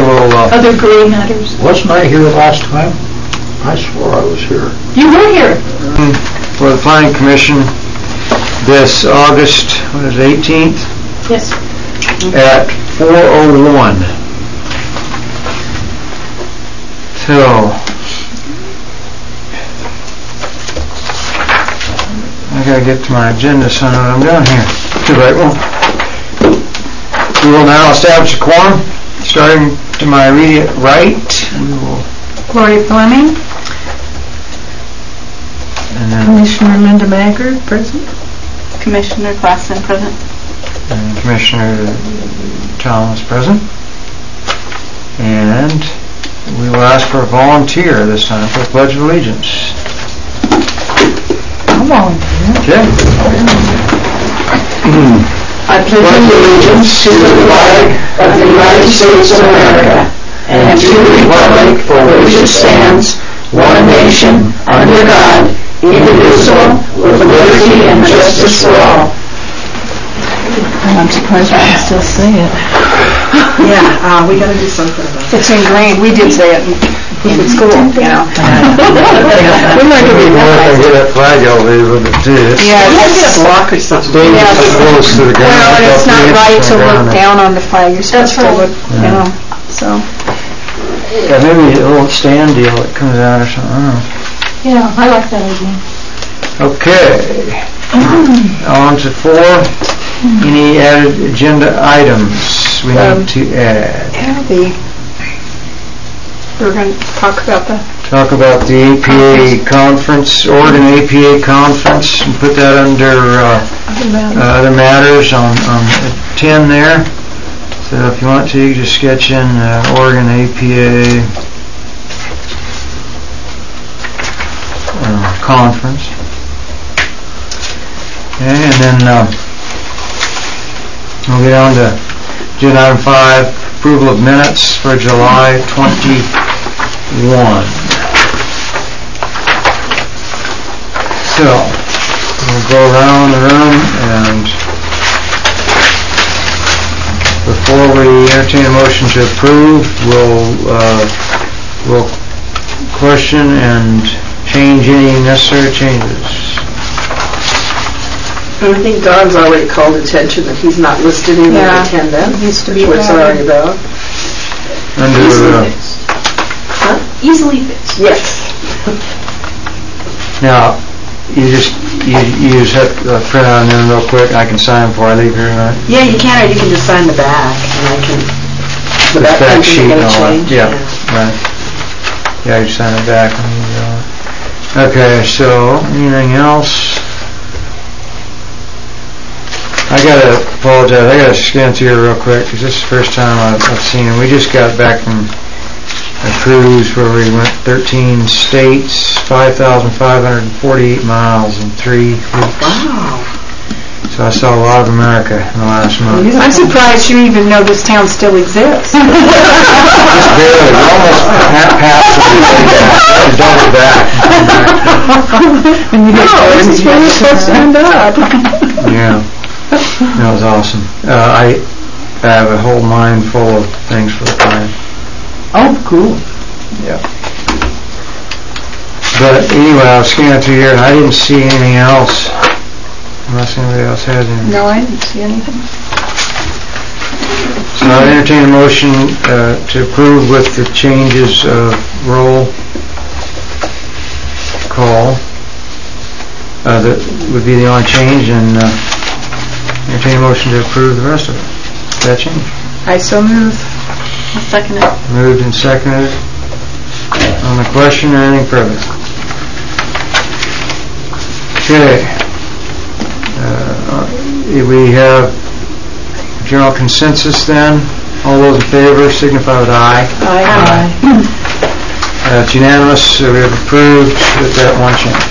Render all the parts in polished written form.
we'll... Other gray matters. Wasn't I here last time? I swore I was here. You were here. For the Planning Commission this August, 18th? Yes. At 4:01. So, I gotta get to my agenda so I know what I'm doing here. Too right one. We will now establish a quorum, starting to my immediate right. We will. Gloria Fleming. And then Commissioner Linda Maggard, present. Commissioner Classen, present. and Commissioner Thomas present. And we will ask for a volunteer this time for the Pledge of Allegiance. I'll volunteer. Okay. I pledge allegiance to the flag of the United States of America and to the republic for which it stands, one nation, under God, indivisible, with liberty and justice for all. I'm surprised I can still say it. Yeah, we got to do something about it. It's ingrained. We did say it in school, you know. We might get that flag elevated with it too. Yeah, Let's get a block or something. Dangerous close to the ground. Well, and it's not right to look down on the flag. You're supposed to look, you know, so. Yeah, maybe a little stand deal that comes out or something. I don't know. Yeah, I like that idea. Okay. On to 4. Any added agenda items we need to add? We're going to talk about the... Talk about the APA conference, Oregon APA conference, and put that under other matters on 10 there. So if you want to, you can just sketch in Oregon APA conference. Okay, and then we'll get on to agenda item 5, approval of minutes for July 21. So, we'll go around the room, and before we entertain a motion to approve, we'll question and change any necessary changes. I think Don's already called attention that he's not listed in the attendance. Used to be We're sorry about. Under Easily fixed. Yes. now, you just have to print out them real quick. I can sign before I leave here tonight. Yeah, you can, or you can just sign the back, and I can. The back sheet and all that. change. Yeah, right. Yeah, you sign it back. Okay, so anything else? I gotta apologize. I gotta scan through here real quick because this is the first time I've seen it. We just got back from a cruise where we went 13 states, 5,548 miles in 3 weeks. Wow. So I saw a lot of America in the last month. I'm surprised you even know this town still exists. Just barely. We're almost past the double back. And you this is where you're supposed to end up. Yeah. That was awesome. I have a whole mind full of things for the client. Oh, cool. Yeah. But anyway, I was scanning through here and I didn't see anything else. Unless anybody else has anything. No, I didn't see anything. So I entertain a motion to approve with the changes of roll call. That would be the only change, and entertain a motion to approve the rest of it. That change. I so move. I'll second it. Moved and seconded. On the question or anything further? Okay. We have general consensus then. All those in favor signify with aye. Aye. It's unanimous. We have approved with that one change.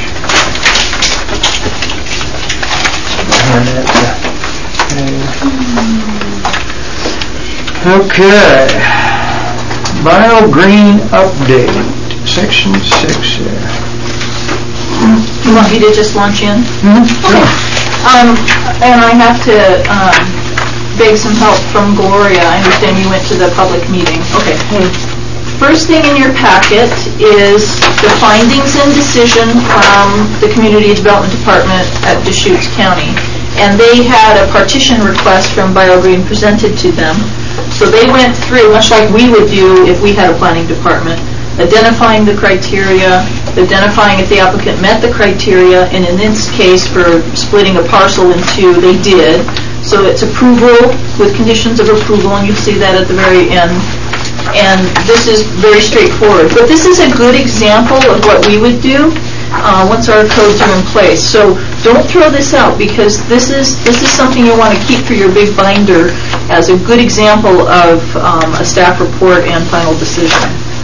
Okay. BioGreen update, section 6 here. You want me to just launch in? Sure. And I have to beg some help from Gloria. I understand you went to the public meeting. Okay. First thing in your packet is the findings and decision from the Community Development Department at Deschutes County. And they had a partition request from BioGreen presented to them. So they went through, much like we would do if we had a planning department, identifying the criteria, identifying if the applicant met the criteria, and in this case for splitting a parcel in two, they did. So it's approval with conditions of approval, and you'll see that at the very end. And this is very straightforward. But this is a good example of what we would do once our codes are in place. So don't throw this out, because this is something you want to keep for your big binder as a good example of a staff report and final decision.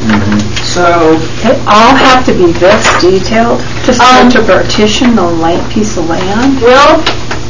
So they all have to be this detailed to start to partition the piece of land? Well,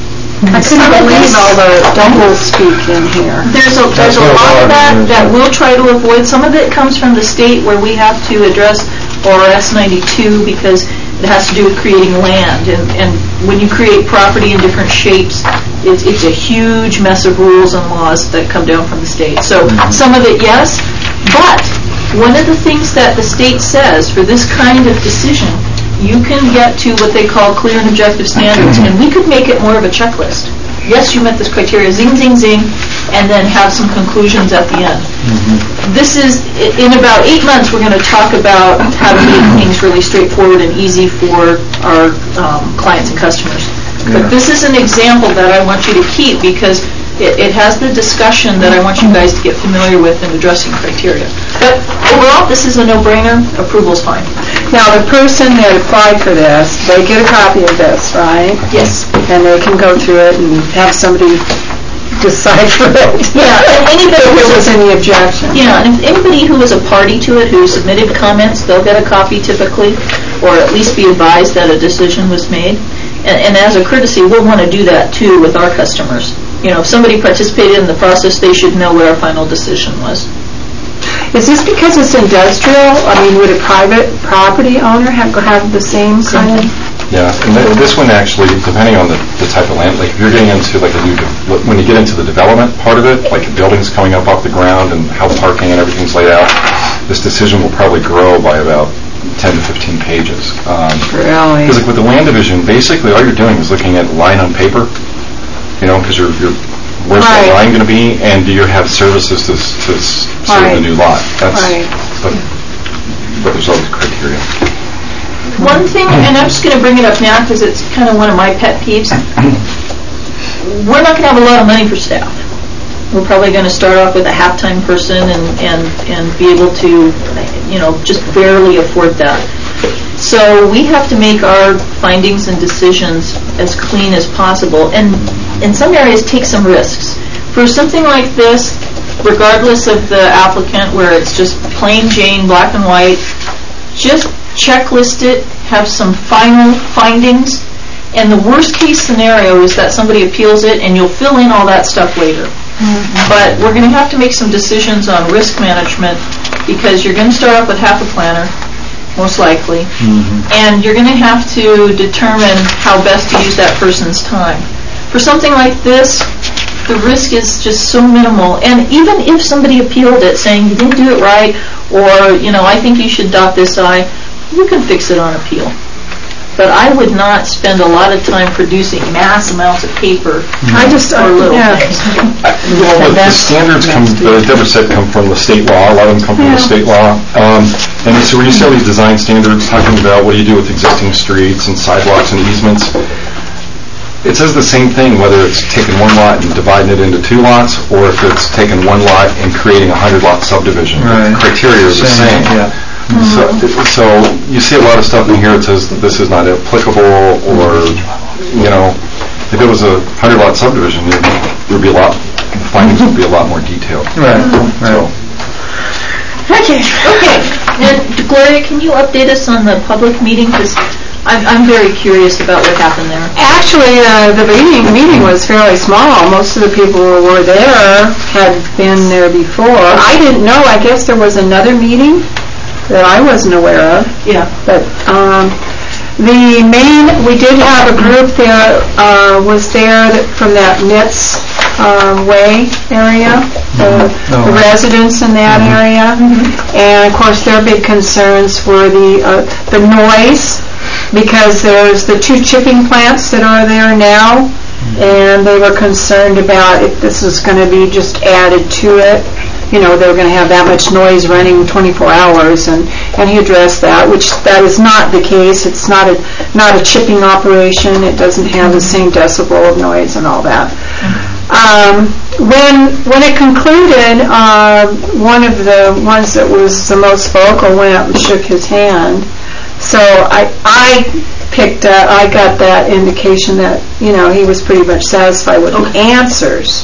I couldn't believe all the double speak in here. there's a lot of that we'll try to avoid. Some of it comes from the state where we have to address ORS 92 because it has to do with creating land. And when you create property in different shapes, it's a huge mess of rules and laws that come down from the state. So some of it, yes, but one of the things that the state says for this kind of decision, you can get to what they call clear and objective standards, and we could make it more of a checklist. Yes, you met this criteria, zing, zing, zing, and then have some conclusions at the end. This is, in about 8 months, we're going to talk about how to make things really straightforward and easy for our clients and customers. But this is an example that I want you to keep because it has the discussion that I want you guys to get familiar with in addressing criteria. But overall, this is a no-brainer. Approval's fine. Now, the person that applied for this, they get a copy of this, right? Yes. And they can go through it and have somebody decipher it. Yeah, and anybody If there was any objection. Yeah, and if anybody who was a party to it, who submitted comments, they'll get a copy typically, or at least be advised that a decision was made. And as a courtesy, we'll want to do that too with our customers. You know, if somebody participated in the process, they should know what our final decision was. Is this because it's industrial? I mean, would a private property owner have the same kind of? Yeah, and this one actually, depending on the type of land, like if you're getting into like when you get into the development part of it, like a building's coming up off the ground and how parking and everything's laid out, this decision will probably grow by about 10 to 15 pages. Really? Because like with the land division, basically all you're doing is looking at line on paper, you know, because you're where's the line going to be, and do you have services to serve the new lot? That's, but there's always criteria. One thing, and I'm just going to bring it up now because it's kind of one of my pet peeves, we're not going to have a lot of money for staff. We're probably going to start off with a half-time person and be able to, you know, just barely afford that. So we have to make our findings and decisions as clean as possible, and in some areas take some risks. For something like this, regardless of the applicant, where it's just plain Jane, black and white, just checklist it, have some final findings, and the worst case scenario is that somebody appeals it and you'll fill in all that stuff later. But we're going to have to make some decisions on risk management because you're going to start off with half a planner, most likely, and you're going to have to determine how best to use that person's time. For something like this, the risk is just so minimal, and even if somebody appealed it saying you didn't do it right, or, you know, I think you should dot this I, you can fix it on appeal. But I would not spend a lot of time producing mass amounts of paper for little things. Well, the standards Deborah said, come from the state law. A lot of them come from the state law. And so when you see all these design standards talking about what do you do with existing streets and sidewalks and easements, it says the same thing whether it's taking one lot and dividing it into 2 lots or if it's taking one lot and creating a 100-lot subdivision. Right. The criteria is the same. Yeah. So you see a lot of stuff in here that says that this is not applicable, or, you know, if it was a 100-lot subdivision, there'd be findings would be a lot more detailed. Right. So. Okay. And Gloria, can you update us on the public meeting? Because I'm very curious about what happened there. Actually, the meeting was fairly small. Most of the people who were there had been there before. I didn't know. I guess there was another meeting that I wasn't aware of. Yeah. But we did have a group that was there from that NITS Way area, the residents in that area. And of course their big concerns were the noise, because there's the 2 chipping plants that are there now, and they were concerned about if this was going to be just added to it. You know, they were going to have that much noise running 24 hours, and he addressed that, which that is not the case. It's not a chipping operation. It doesn't have the same decibel of noise and all that. When it concluded, one of the ones that was the most vocal went up and shook his hand. So I got that indication that, you know, he was pretty much satisfied with the answers.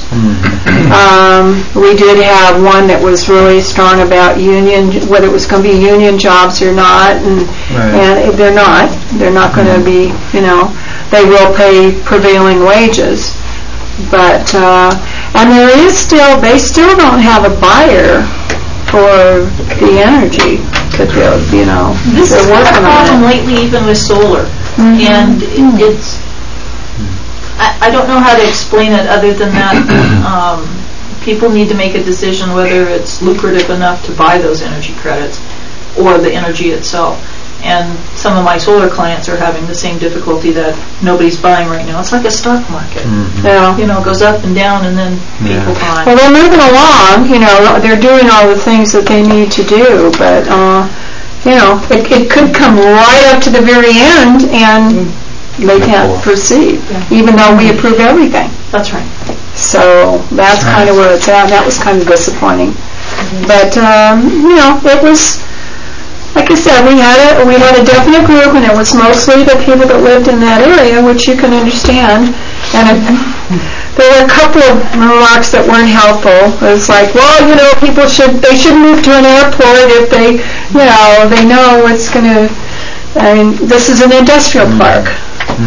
We did have one that was really strong about whether it was going to be union jobs or not, and they're not. They're not going to be, you know, they will pay prevailing wages. But, and they still don't have a buyer for the energy that they're, you know, This they're has been a working problem on it. lately, even with solar. And it's, I don't know how to explain it other than that people need to make a decision whether it's lucrative enough to buy those energy credits or the energy itself. And some of my solar clients are having the same difficulty that nobody's buying right now. It's like a stock market. Yeah. You know, it goes up and down, and then people buy. Well, they're moving along, you know, they're doing all the things that they need to do, but, you know, it could come right up to the very end, and they can't proceed, even though we approve everything. That's right. So that's kind of where it's at. That was kind of disappointing. But, you know, it was, like I said, we had a definite group, and it was mostly the people that lived in that area, which you can understand. And there were a couple of remarks that weren't helpful. It was like, well, you know, they should move to an airport if they, you know it's going to. I mean, this is an industrial park,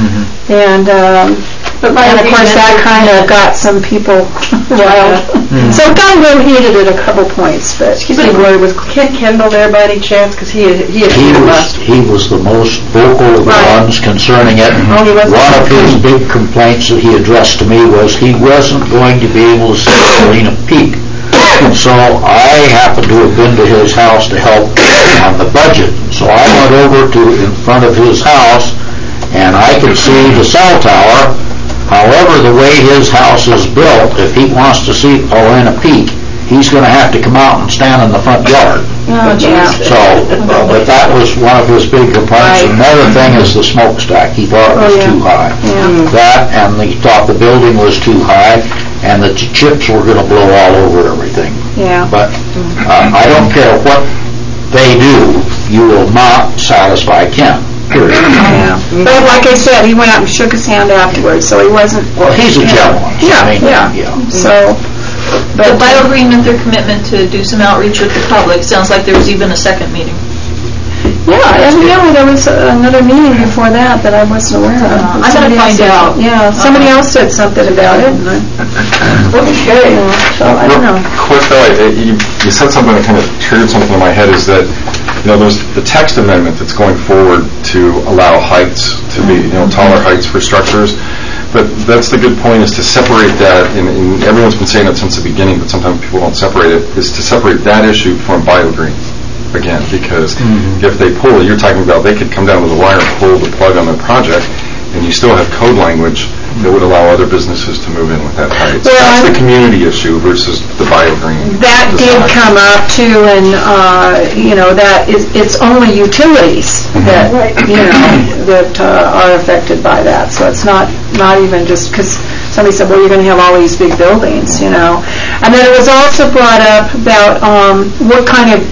and of course that kind of got some people riled. So it got a little heated at a couple points, but Was Ken Kendall there by any chance? Because he was the most vocal of the ones concerning it. One of his big complaints that he addressed to me was he wasn't going to be able to see Salina Peak. So I happened to have been to his house to help on the budget. So I went over to in front of his house, and I could see the cell tower. However, the way his house is built, if he wants to see Paulina Peak, he's going to have to come out and stand in the front yard. So, but that was one of his big complaints. Another thing is the smokestack. He thought it was too high. That, and he thought the building was too high, and the chips were going to blow all over everything. But I don't care what they do, you will not satisfy Ken. Period. But like I said, he went out and shook his hand afterwards, so he wasn't. Well, he's a gentleman. So, But the BioGreen, their commitment to do some outreach with the public, sounds like there was even a second meeting. evidently there was another meeting before that I wasn't aware of. I'm going to find out. Yeah, somebody else said something about it. Okay. So I don't know. Quick though, you said something that kind of triggered something in my head, is that, you know, there's the text amendment that's going forward to allow heights to be, you know, taller heights for structures. But that's the good point, is to separate that, and everyone's been saying it since the beginning, but sometimes people don't separate it, is to separate that issue from BioGreen. Again, because if they pull it, you're talking about they could come down with a wire and pull the plug on their project, and you still have code language that would allow other businesses to move in with that height. So that's the community issue versus the BioGreen. That did come up too, and you know, that it's only utilities that that are affected by that. So it's not even just because somebody said, well, you're going to have all these big buildings, you know. And then it was also brought up about what kind of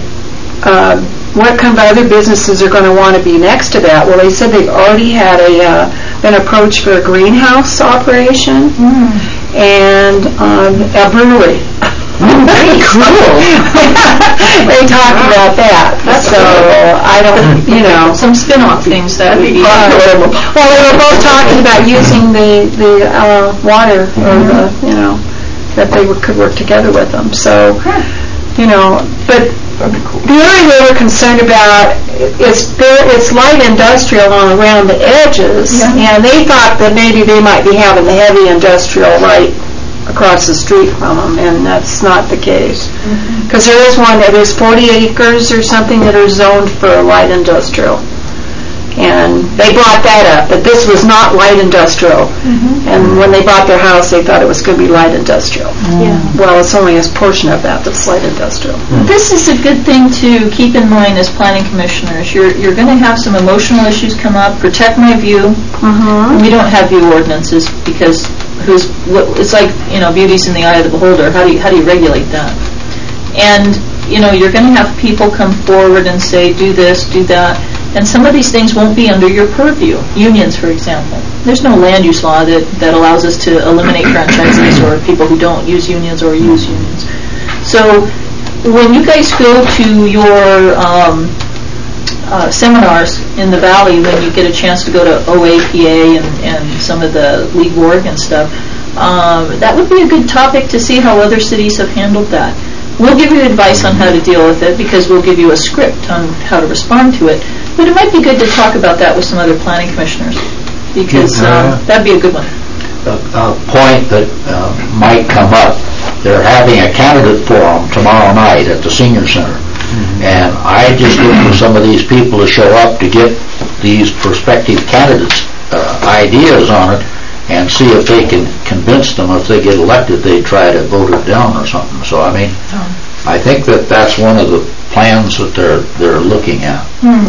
other businesses are going to want to be next to that. Well, they said they've already had an approach for a greenhouse operation and a brewery. Very cool. They talked about that. So I don't, you know. Some spin-off things that would be. Well, they were both talking about using the water, or the, you know, that they could work together with them. So, you know, but the area they were concerned about it's light industrial on around the edges, and they thought that maybe they might be having the heavy industrial right across the street from them, and that's not the case. Because there is one, there's 40 acres or something that are zoned for light industrial. And they brought that up, but this was not light industrial. And when they bought their house, they thought it was going to be light industrial. Yeah. Well, it's only a portion of that that's light industrial. This is a good thing to keep in mind as planning commissioners. You're going to have some emotional issues come up. Protect my view. We don't have view ordinances because it's like, beauty's in the eye of the beholder. How do you regulate that? And you're going to have people come forward and say, do this, do that. And some of these things won't be under your purview. Unions, for example. There's no land use law that allows us to eliminate franchises or people who don't use unions or use unions. So when you guys go to your seminars in the Valley, when you get a chance to go to OAPA and some of the League of Oregon stuff, that would be a good topic to see how other cities have handled that. We'll give you advice on how to deal with it because we'll give you a script on how to respond to it. But it might be good to talk about that with some other planning commissioners because that'd be a good one. A point that might come up, they're having a candidate forum tomorrow night at the Senior Center. And I just look for some of these people to show up to get these prospective candidates' ideas on it and see if they can convince them if they get elected they try to vote it down or something. So I think that's one of the plans that they're looking at.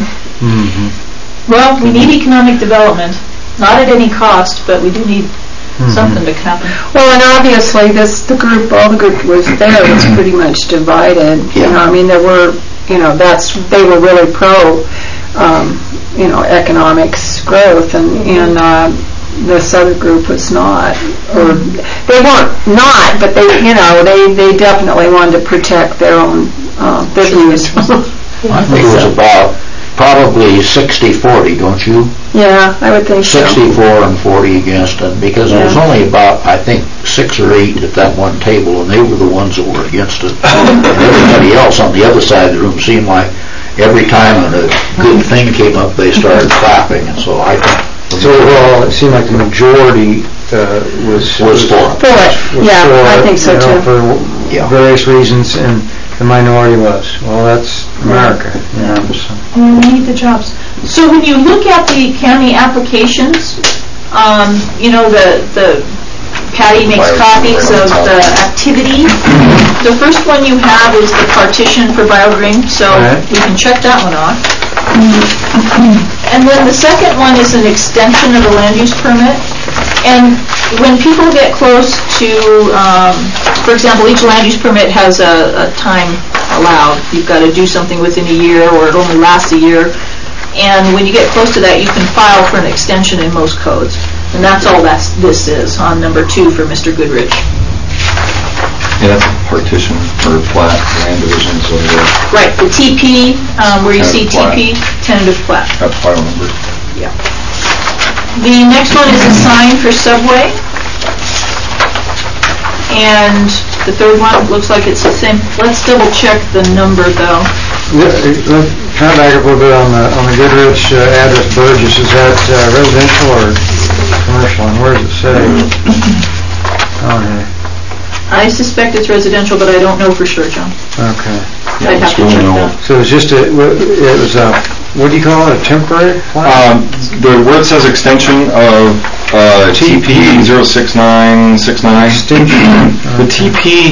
Well, we need economic development, not at any cost, but we do need something to happen. Well, and obviously all the group was there was pretty much divided. There were, they were really pro, economics growth, and this other group was not, or they weren't not, but they definitely wanted to protect their own views. I think it was about probably 60-40, don't you? Yeah, I would think so. 64 and 40 against it, because it was only about, I think, 6 or 8 at that one table, and they were the ones that were against it. And everybody else on the other side of the room seemed like every time a good thing came up, they started clapping, and so I think... So overall, it seemed like the majority was for it. I think so too. For various reasons, and the minority was. Well, that's America. We need the jobs. So when you look at the county applications, the Patty makes copies of the activity. The first one you have is the partition for BioGreen, so we can check that one off. And then the second one is an extension of a land use permit. And when people get close to, for example, each land use permit has a time allowed. You've got to do something within a year, or it only lasts a year. And when you get close to that, you can file for an extension in most codes. And that's all this is on number 2 for Mr. Goodrich. Yeah, that's a partition or plat land divisions over there. Right, the TP, where you see TP, tentative plat. That's file number. Yeah. The next one is a sign for Subway. And the third one looks like it's the same. Let's double check the number though. Kind of back up a little bit on the Goodrich address, Burgess. Is that residential or commercial? And where does it say? I suspect it's residential, but I don't know for sure, John. Okay. I'd have to check that. So it's just it was a, what do you call it, a temporary plan? The word says extension of TP 06969. Extension. The TP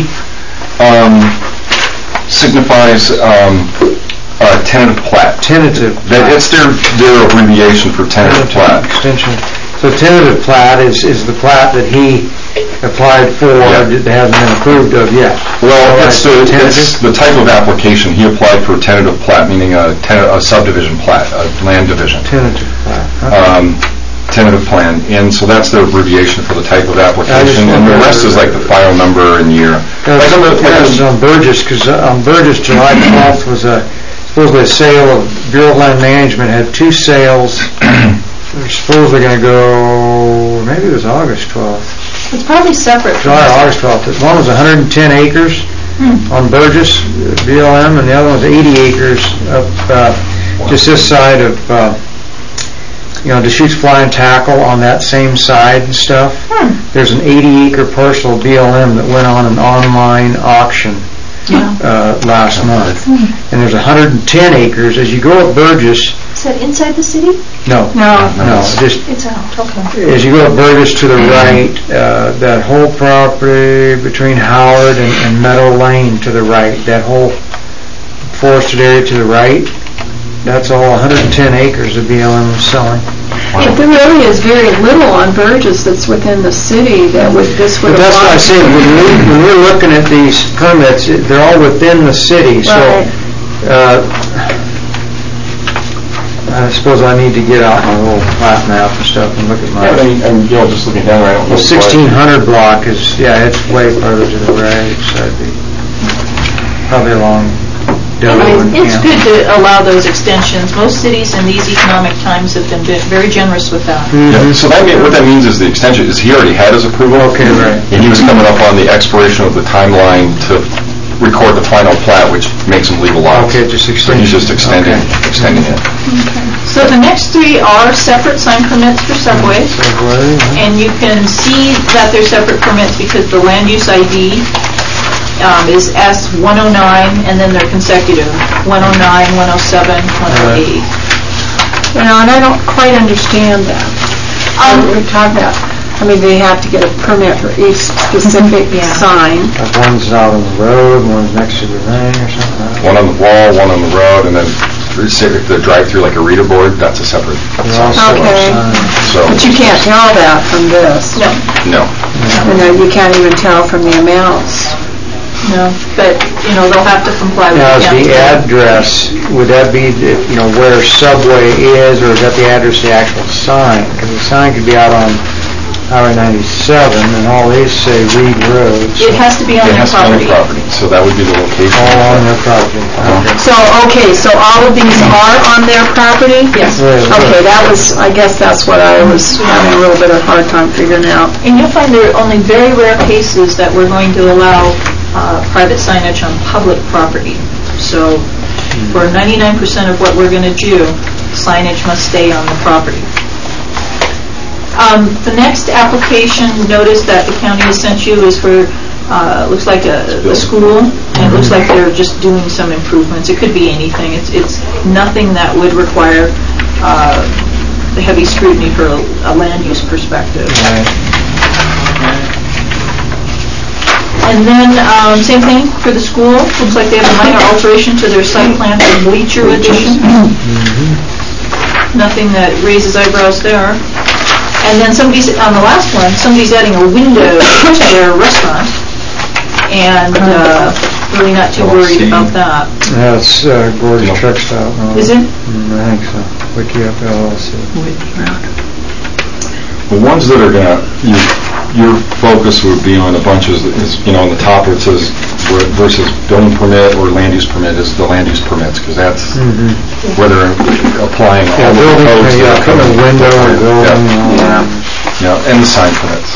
signifies tentative plat. Tentative. It's their abbreviation for tentative plat. Extension. So tentative plat is the plat that he applied for that hasn't been approved of yet. Well, it's the type of application. He applied for a tentative plat, meaning a subdivision plat, a land division. Tentative plat. Okay. Tentative plan, and so that's the abbreviation for the type of application, and the rest is like the file number and year. On Burgess, because on Burgess, July 12th was supposedly a sale of Bureau of Land Management had 2 sales. They're supposedly going to go, maybe it was August 12th. It's probably separate. July or August 12th. One was 110 acres on Burgess, BLM, and the other one was 80 acres up just this side of Deschutes Flying Tackle on that same side and stuff. There's an 80-acre parcel of BLM that went on an online auction last month. And there's 110 acres. As you go up Burgess... Is that inside the city? No. Just It's out, okay. as you go up Burgess to the right, that whole property between Howard and Meadow Lane to the right, that whole forested area to the right, that's all 110 acres of BLM is selling. There really is very little on Burgess that's within the city that this would But that's why I say when we're looking at these permits, they're all within the city. So I suppose I need to get out my little plat map and stuff and look at my... And just looking down there, I don't know. The 1600 block is, it's way further to the right, so it'd be probably along Delaware and It's Camp. good to allow those extensions. Most cities in these economic times have been very generous with that. Yeah, so what that means is the extension is he already had his approval. Okay, right. And he was coming up on the expiration of the timeline to record the final plat, which makes them legal lots. Okay, just So extend. he's just extending it. So the next three are separate sign permits for subways. And you can see that they're separate permits because the land use ID is S109, and then they're consecutive, 109, 107, 108. And I don't quite understand that. We're talking about, they have to get a permit for each specific sign. Like one's out on the road, one's next to the ring or something. One on the wall, one on the road, and then the drive-through like a reader board, that's a separate sign. Okay. So, But you can't tell that from this. No. You can't even tell from the amounts. No, but, they'll have to comply with Now, is the the county. address, would that be, where Subway is, or is that the address of the actual sign? Because the sign could be out on Highway 97, and all these say Reed Road. It has to be on it their has to be on the property. property, so that would be the location. All on their property. Okay. So all of these are on their property? Yes. Okay, I guess that's what I was having a little bit of a hard time figuring out. And you'll find there are only very rare cases that we're going to allow private signage on public property. So for 99% of what we're going to do, signage must stay on the property. The next application notice that the county has sent you is for, looks like a school, and it looks like they're just doing some improvements. It could be anything. It's nothing that would require heavy scrutiny for a land use perspective. And then, same thing for the school. Looks like they have a minor alteration to their site plan for bleacher addition. Nothing that raises eyebrows there. And then on the last one, somebody's adding a window to their restaurant. And really not too worried about that. That's Gordon's Truck Stop. Is it? I think so. Wiki Up LLC. The ones that are your focus would be on a bunch on the top where it says versus building permit or land use permit is the land use permits, because that's where they're applying all the codes. Putting a window or building. And the sign permits.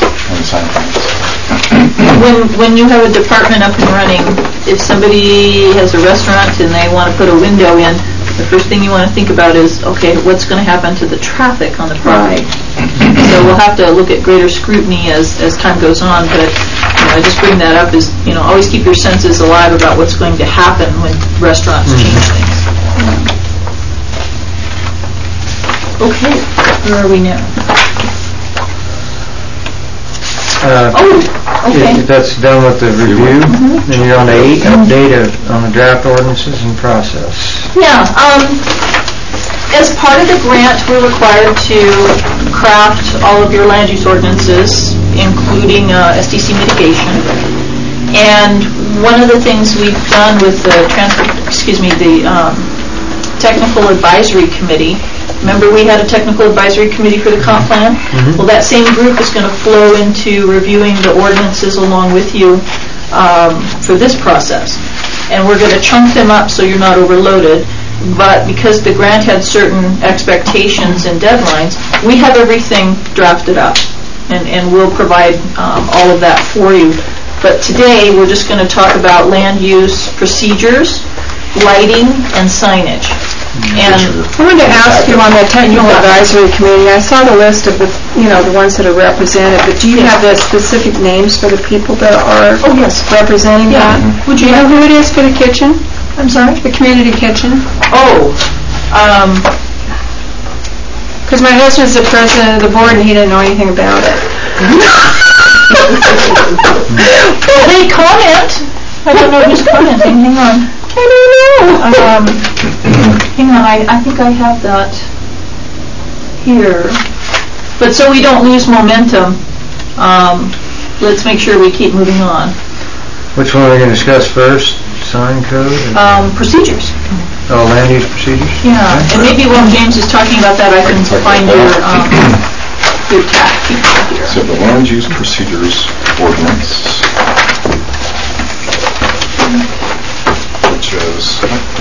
When you have a department up and running, if somebody has a restaurant and they want to put a window in, the first thing you want to think about is, okay, what's going to happen to the traffic on the property? So we'll have to look at greater scrutiny as time goes on, but I just bring that up as, always keep your senses alive about what's going to happen when restaurants change things. Okay, where are we now? Okay. That's done with the review, and you're on 8, update on the draft ordinances and process. Yeah, as part of the grant, we're required to craft all of your land use ordinances, including SDC mitigation. And one of the things we've done with the Technical Advisory Committee, remember we had a Technical Advisory Committee for the comp plan? Well, that same group is going to flow into reviewing the ordinances along with you for this process. And we're going to chunk them up so you're not overloaded. But because the grant had certain expectations and deadlines, we have everything drafted up. And we'll provide all of that for you. But today, we're just going to talk about land use procedures, lighting, and signage. And I wanted to ask you on the technical advisory committee, I saw the list of the, the ones that are represented, but do you have the specific names for the people that are representing that? Would Do you know who it is for the kitchen? I'm sorry? The community kitchen? Oh, Because my husband's the president of the board and he didn't know anything about it. well, they comment. I don't know who's commenting. Hang on. I don't know. Hang on, I think I have that here. But so we don't lose momentum, let's make sure we keep moving on. Which one are we going to discuss first? Sign code? Procedures. Oh, land use procedures? Yeah, and maybe while James is talking about that, I can find your tab here. So the land use procedures ordinance, which is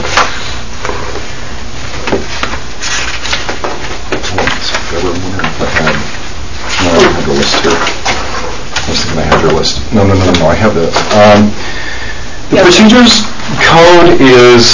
I have the list here. I was thinking I had your list. No, I have this. The procedures code is,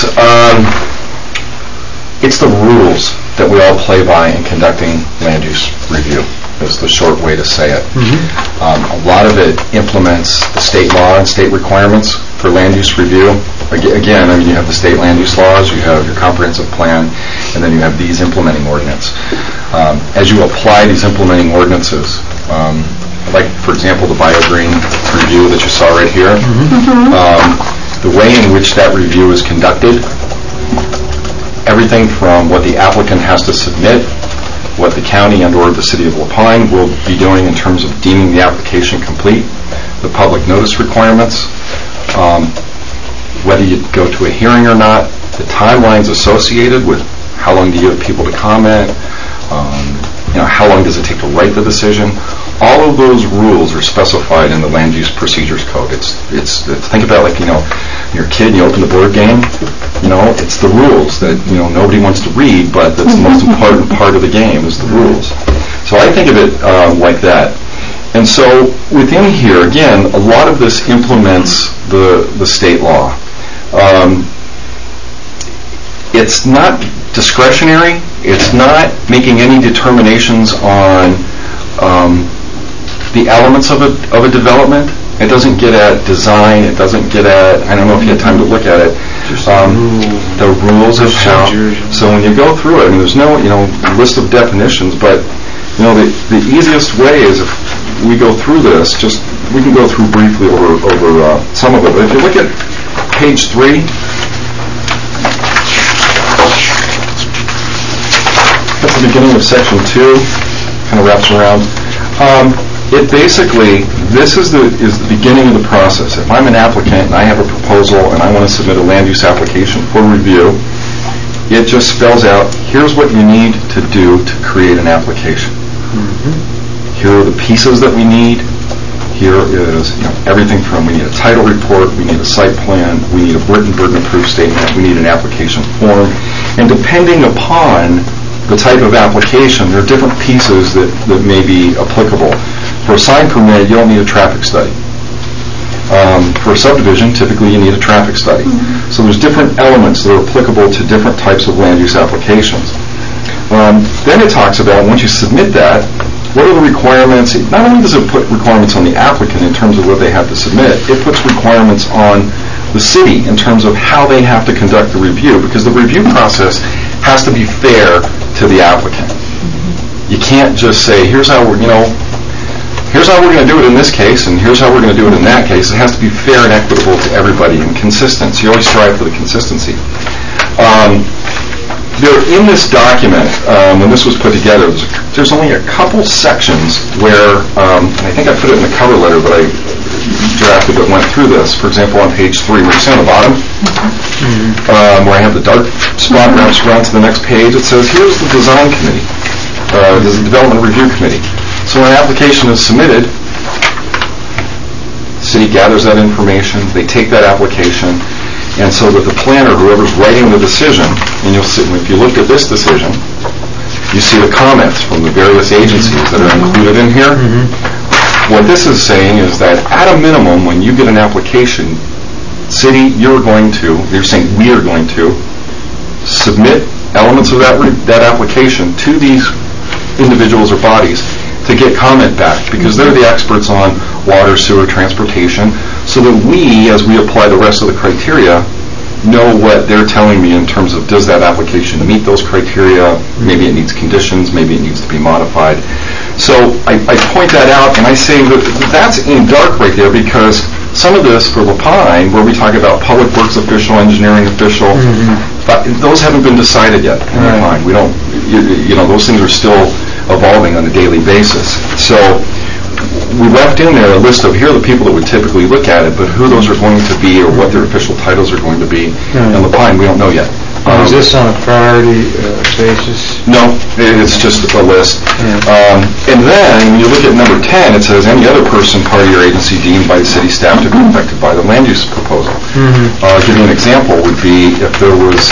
it's the rules that we all play by in conducting land use review, is the short way to say it. A lot of it implements the state law and state requirements for land use review. Again, you have the state land use laws, you have your comprehensive plan, and then you have these implementing ordinance. As you apply these implementing ordinances, like, for example, the BioGreen review that you saw right here, the way in which that review is conducted, everything from what the applicant has to submit, what the county and or the city of La Pine will be doing in terms of deeming the application complete, the public notice requirements, whether you go to a hearing or not, the timelines associated with how long do you give people to comment, how long does it take to write the decision. All of those rules are specified in the land use procedures code. It's think about like, you're a kid and you open the board game, it's the rules that, nobody wants to read, but that's the most important part of the game is the rules. So I think of it like that. And so within here, again, a lot of this implements the state law. It's not discretionary. It's not making any determinations on the elements of a development. It doesn't get at design. It doesn't get at, I don't know if you had time to look at it, the rules of how. So when you go through it, and there's no list of definitions, but the easiest way is if we go through this, we can go through briefly over some of it. But if you look at page 3, at the beginning of section 2, kind of wraps around. It basically, this is the beginning of the process. If I'm an applicant and I have a proposal and I want to submit a land use application for review, it just spells out, here's what you need to do to create an application. Here are the pieces that we need. Here is everything from, we need a title report, we need a site plan, we need a written burden of proof statement, we need an application form, and depending upon the type of application, there are different pieces that may be applicable. For a sign permit, you don't need a traffic study. For a subdivision, typically you need a traffic study. So there's different elements that are applicable to different types of land use applications. Then it talks about, once you submit that, what are the requirements? Not only does it put requirements on the applicant in terms of what they have to submit, it puts requirements on the city in terms of how they have to conduct the review, because the review process has to be fair to the applicant. You can't just say, here's how we're going to do it in this case, and here's how we're going to do it in that case. It has to be fair and equitable to everybody and consistent. So you always strive for the consistency. In this document, when this was put together, there's only a couple sections where, and I think I put it in the cover letter, but I drafted but went through this. For example, on page 3, where you see on the bottom, where I have the dark spot wraps around to the next page, it says, here's the design committee, the development review committee. So when an application is submitted, the city gathers that information, they take that application, and so that the planner, whoever's writing the decision, and you'll see, if you looked at this decision, you see the comments from the various agencies that are included in here. What this is saying is that at a minimum, when you get an application, city, you're saying we are going to submit elements of that application to these individuals or bodies to get comment back, because they're the experts on water, sewer, transportation, so that we, as we apply the rest of the criteria, know what they're telling me in terms of, does that application meet those criteria? Maybe it needs conditions, maybe it needs to be modified. So I point that out, and I say that that's in dark right there, because some of this for Lapine, where we talk about public works official, engineering official, but those haven't been decided yet in Lapine. We don't, those things are still evolving on a daily basis. So we left in there a list of, here are the people that would typically look at it, but who those are going to be or what their official titles are going to be. In Lapine, we don't know yet. Is this on a priority basis? No, it's just a list. And then, when you look at number 10, it says, any other person, party, or agency deemed by the city staff to be affected by the land use proposal. I'll give you an example, would be if there was,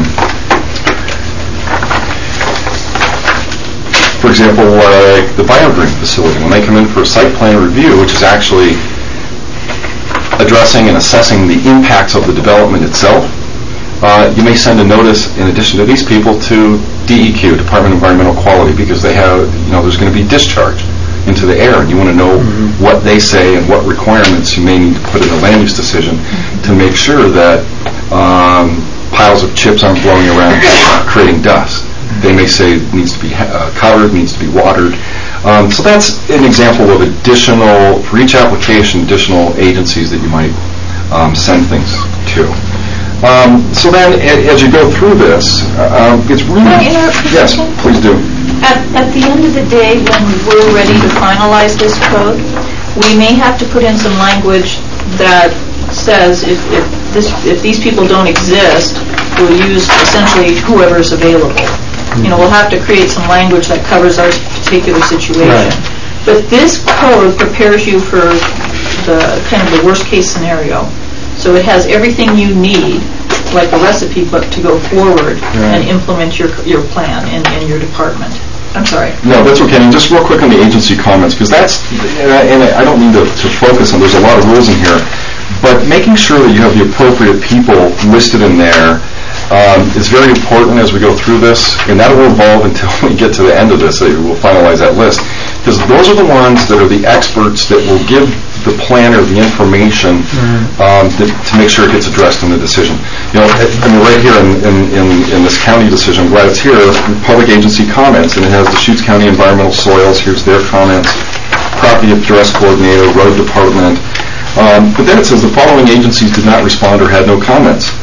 for example, like the BioGreen facility, when they come in for a site plan review, which is actually addressing and assessing the impacts of the development itself, you may send a notice, in addition to these people, to DEQ, Department of Environmental Quality, because they have, there's going to be discharge into the air, and you want to know what they say and what requirements you may need to put in a land use decision to make sure that piles of chips aren't blowing around creating dust. They may say it needs to be covered, needs to be watered. So that's an example of additional, for each application, additional agencies that you might send things to. So then, as you go through this, it's really... Can I interrupt you? Yes, please do. At the end of the day, when we're ready to finalize this code, we may have to put in some language that says if these people don't exist, we'll use essentially whoever's available. We'll have to create some language that covers our particular situation. Right. But this code prepares you for the kind of the worst case scenario. So it has everything you need, like a recipe book, to go forward and implement your plan in your department. I'm sorry. No, that's okay. And just real quick on the agency comments, because that's, and I don't mean to focus on, there's a lot of rules in here, but making sure that you have the appropriate people listed in there is very important as we go through this, and that will evolve until we get to the end of this, so we'll finalize that list. Because those are the ones that are the experts that will give the planner the information to make sure it gets addressed in the decision. Right here in this county decision, I'm glad it's here, public agency comments, and it has the Shutes County Environmental Soils, here's their comments, property address coordinator, road department, but then it says the following agencies did not respond or had no comments.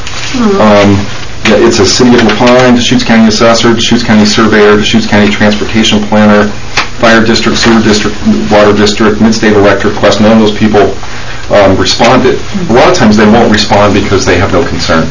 It says City of Lapine, Deschutes County Assessor, Deschutes County Surveyor, Deschutes County Transportation Planner, Fire District, Sewer District, Water District, Mid-State Electric, Quest. None of those people responded. A lot of times they won't respond because they have no concerns.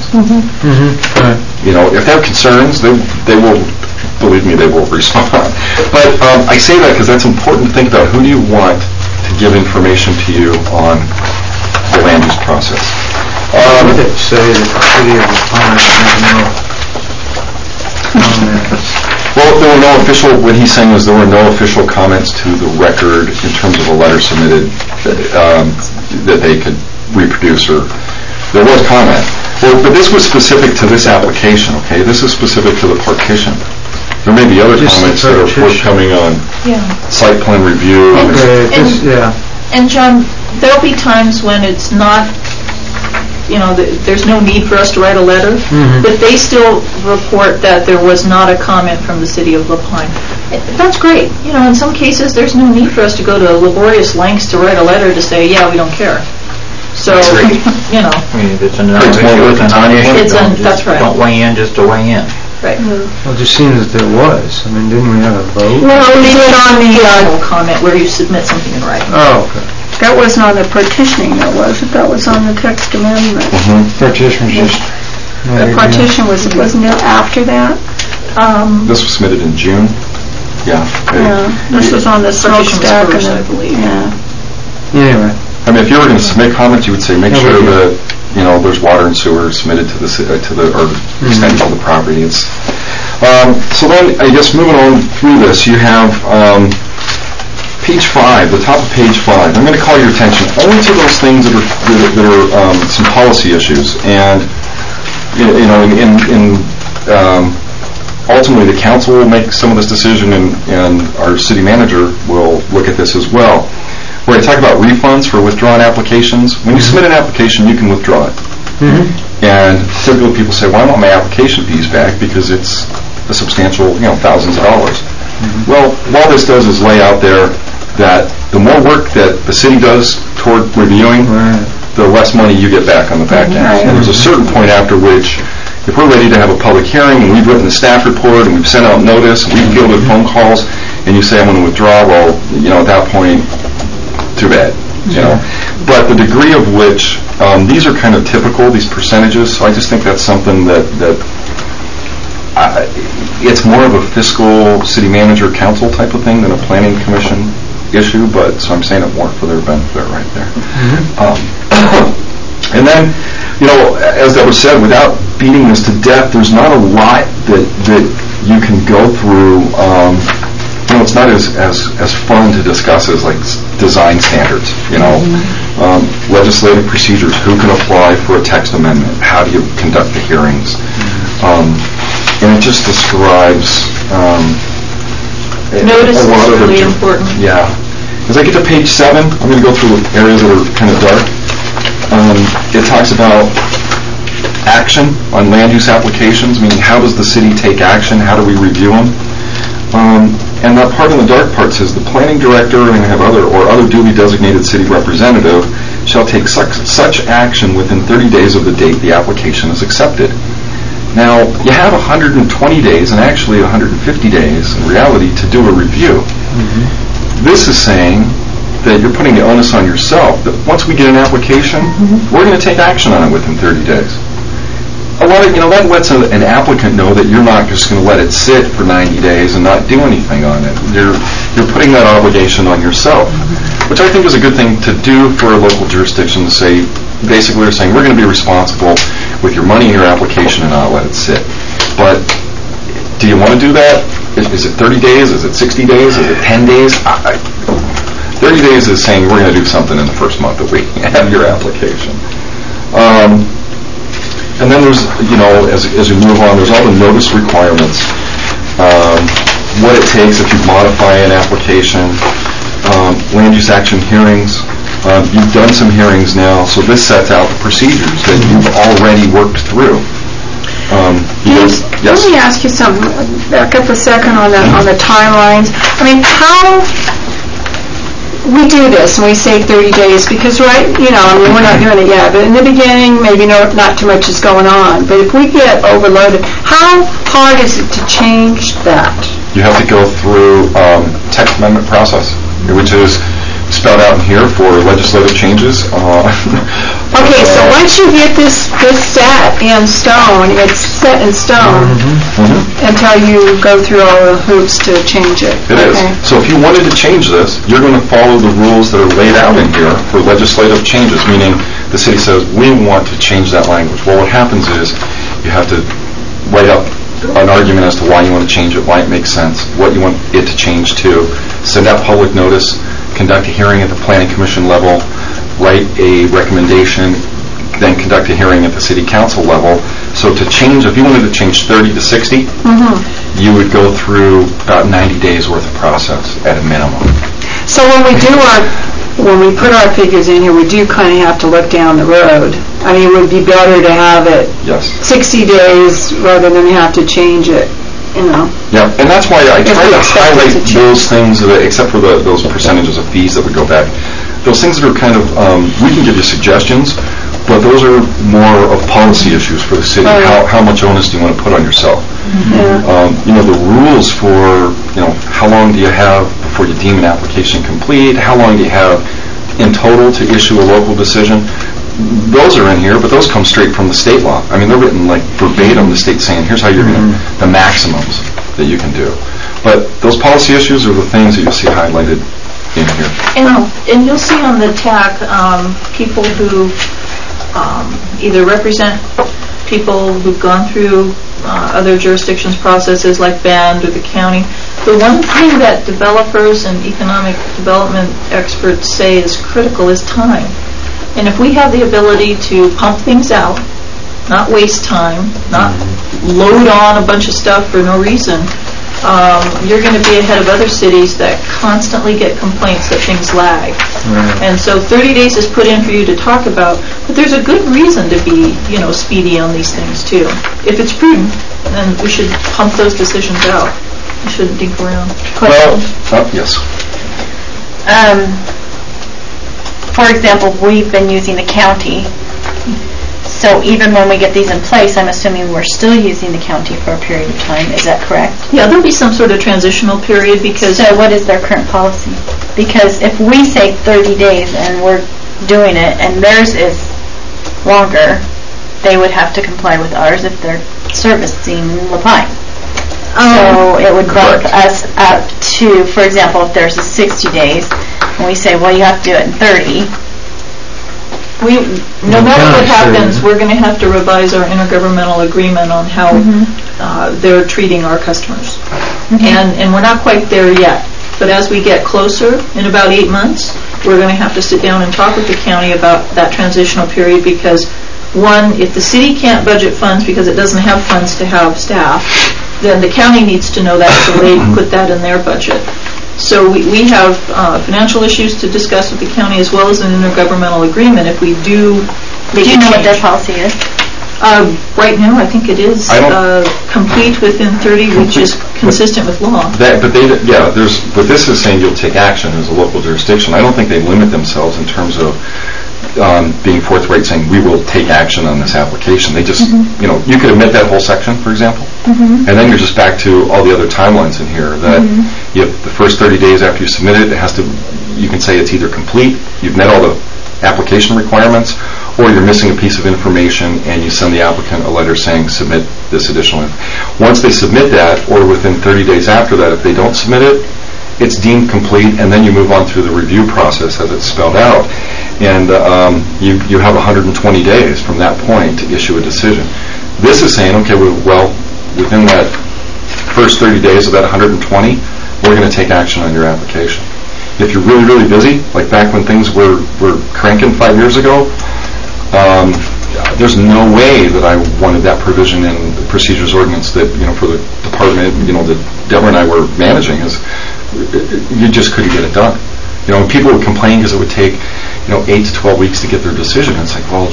If they have concerns, they will, believe me, they will respond. But I say that because that's important to think about. Who do you want to give information to you on the land use process? What did it say that the city of Lapine had no comments? Well, there were no official, what he's saying is there were no official comments to the record in terms of a letter submitted that they could reproduce, or there was comment. Well, but this was specific to this application, okay? This is specific to the partition. There may be other comments that are forthcoming on site plan review. And John, there'll be times when it's not, there's no need for us to write a letter, but they still report that there was not a comment from the city of Lapine. That's great. In some cases, there's no need for us to go to laborious lengths to write a letter to say, yeah, we don't care. So, I mean, if it's a non-issue, it's a non-issue. That's right. Don't weigh in just to weigh in. Right. Well, it just seems that there was. I mean, didn't we have a vote? Well, we did on the, comment where you submit something in writing. Oh, okay. that wasn't on the partitioning, that wasn't. That was on the text amendment. Partition was just... The partition wasn't it after that? This was submitted in June. Yeah. This was on the smokestack. First, I believe. Anyway. I mean, if you were going to submit comments, you would say make sure that there's water and sewer submitted to the or extended to the property. So then, I guess moving on through this, you have page 5, the top of page 5. I'm going to call your attention only to those things that are some policy issues, and ultimately, the council will make some of this decision, and our city manager will look at this as well. Where I talk about refunds for withdrawn applications, when you submit an application, you can withdraw it. And typically people say, well, I want my application fees back because it's a substantial, thousands of dollars. Well, all this does is lay out there that the more work that the city does toward reviewing, the less money you get back on the back end. And there's a certain point after which, if we're ready to have a public hearing and we've written the staff report and we've sent out notice and we've fielded phone calls, and you say, I'm going to withdraw, well, at that point, too bad. But the degree of which, these are kind of typical, these percentages, so I just think that's something that it's more of a fiscal city manager council type of thing than a planning commission issue, but so I'm saying it more for their benefit right there. And then, as that was said, without beating this to death, there's not a lot that you can go through. It's not as fun to discuss as like design standards, legislative procedures, who can apply for a text amendment, how do you conduct the hearings, and it just describes notice a lot is of really important. Yeah. As I get to page 7, I'm going to go through areas that are kind of dark. It talks about action on land use applications, meaning how does the city take action, how do we review them? And that part in the dark part says the planning director and have other duly designated city representative shall take such action within 30 days of the date the application is accepted. Now, you have 120 days and actually 150 days in reality to do a review. This is saying that you're putting the onus on yourself that once we get an application, we're going to take action on it within 30 days. A lot of, that lets an applicant know that you're not just going to let it sit for 90 days and not do anything on it. You're putting that obligation on yourself, which I think is a good thing to do for a local jurisdiction to say, basically they're saying, we're going to be responsible with your money and your application and not let it sit. But do you want to do that? Is it 30 days? Is it 60 days? Is it 10 days? 30 days is saying we're going to do something in the first month that we have your application. And then there's, as we move on, there's all the notice requirements. What it takes if you modify an application, land use action hearings. You've done some hearings now, so this sets out the procedures that you've already worked through. Yes. Let me ask you something. Back up a second on the timelines. I mean, how we do this and we say 30 days because, right, we're not doing it yet, but in the beginning, maybe not too much is going on. But if we get overloaded, how hard is it to change that? You have to go through text amendment process, which is spelled out in here for legislative changes. Okay, so once you get this set in stone, it's set in stone until you go through all the hoops to change it. It is. So if you wanted to change this, you're going to follow the rules that are laid out in here for legislative changes, meaning the city says, we want to change that language. Well, what happens is you have to write up an argument as to why you want to change it, why it makes sense, what you want it to change to, send out public notice, conduct a hearing at the planning commission level, write a recommendation, then conduct a hearing at the city council level. So to change, if you wanted to change 30 to 60, you would go through about 90 days worth of process at a minimum. So when we put our figures in here, we do kind of have to look down the road. I mean, it would be better to have it 60 days rather than have to change it. Yeah, and that's why I try to highlight those things, except for those percentages of fees that would go back. Those things that are kind of, we can give you suggestions, but those are more of policy issues for the city. How much onus do you want to put on yourself? The rules for, how long do you have before you deem an application complete? How long do you have in total to issue a local decision? Those are in here, but those come straight from the state law. I mean, they're written like verbatim, the state saying, here's how you're going to, the maximums that you can do. But those policy issues are the things that you'll see highlighted in here. And you'll see on the TAC people who either represent people who've gone through other jurisdictions processes like Bend or the county. The one thing that developers and economic development experts say is critical is time. And if we have the ability to pump things out not waste time, not load on a bunch of stuff for no reason, you're going to be ahead of other cities that constantly get complaints that things lag. And so 30 days is put in for you to talk about, but there's a good reason to be, speedy on these things too. If it's prudent, then we should pump those decisions out. We shouldn't dink around. Well, yes. For example, we've been using the county. So even when we get these in place, I'm assuming we're still using the county for a period of time. Is that correct? Yeah, there'll be some sort of transitional period because... So what is their current policy? Because if we say 30 days and we're doing it and theirs is longer, they would have to comply with ours if they're servicing La Pine. So it would bump us up to, for example, if there's a 60 days, and we say, well, you have to do it in 30. No matter what happens, we're going to have to revise our intergovernmental agreement on how they're treating our customers. And we're not quite there yet. But as we get closer, in about 8 months, we're going to have to sit down and talk with the county about that transitional period because, one, if the city can't budget funds because it doesn't have funds to have staff, then the county needs to know that so they put that in their budget. So we have financial issues to discuss with the county as well as an intergovernmental agreement if we do make Do you know what their policy is? Right now, I think it is complete within 30, which is consistent with law. But this is saying you'll take action as a local jurisdiction. I don't think they limit themselves in terms of being forthright saying we will take action on this application. They just, you could omit that whole section, for example, and then you're just back to all the other timelines in here that you have the first 30 days after you submit it, you can say it's either complete, you've met all the application requirements, or you're missing a piece of information and you send the applicant a letter saying submit this additional info. Once they submit that, or within 30 days after that, if they don't submit it, it's deemed complete, and then you move on through the review process as it's spelled out. And you have 120 days from that point to issue a decision. This is saying, okay, well, within that first 30 days of that 120, we're going to take action on your application. If you're really, really busy, like back when things were cranking 5 years ago, there's no way that I wanted that provision in the procedures ordinance that, for the department, that Deborah and I were managing, is you just couldn't get it done. When people would complain because it would take, 8 to 12 weeks to get their decision, it's like, well,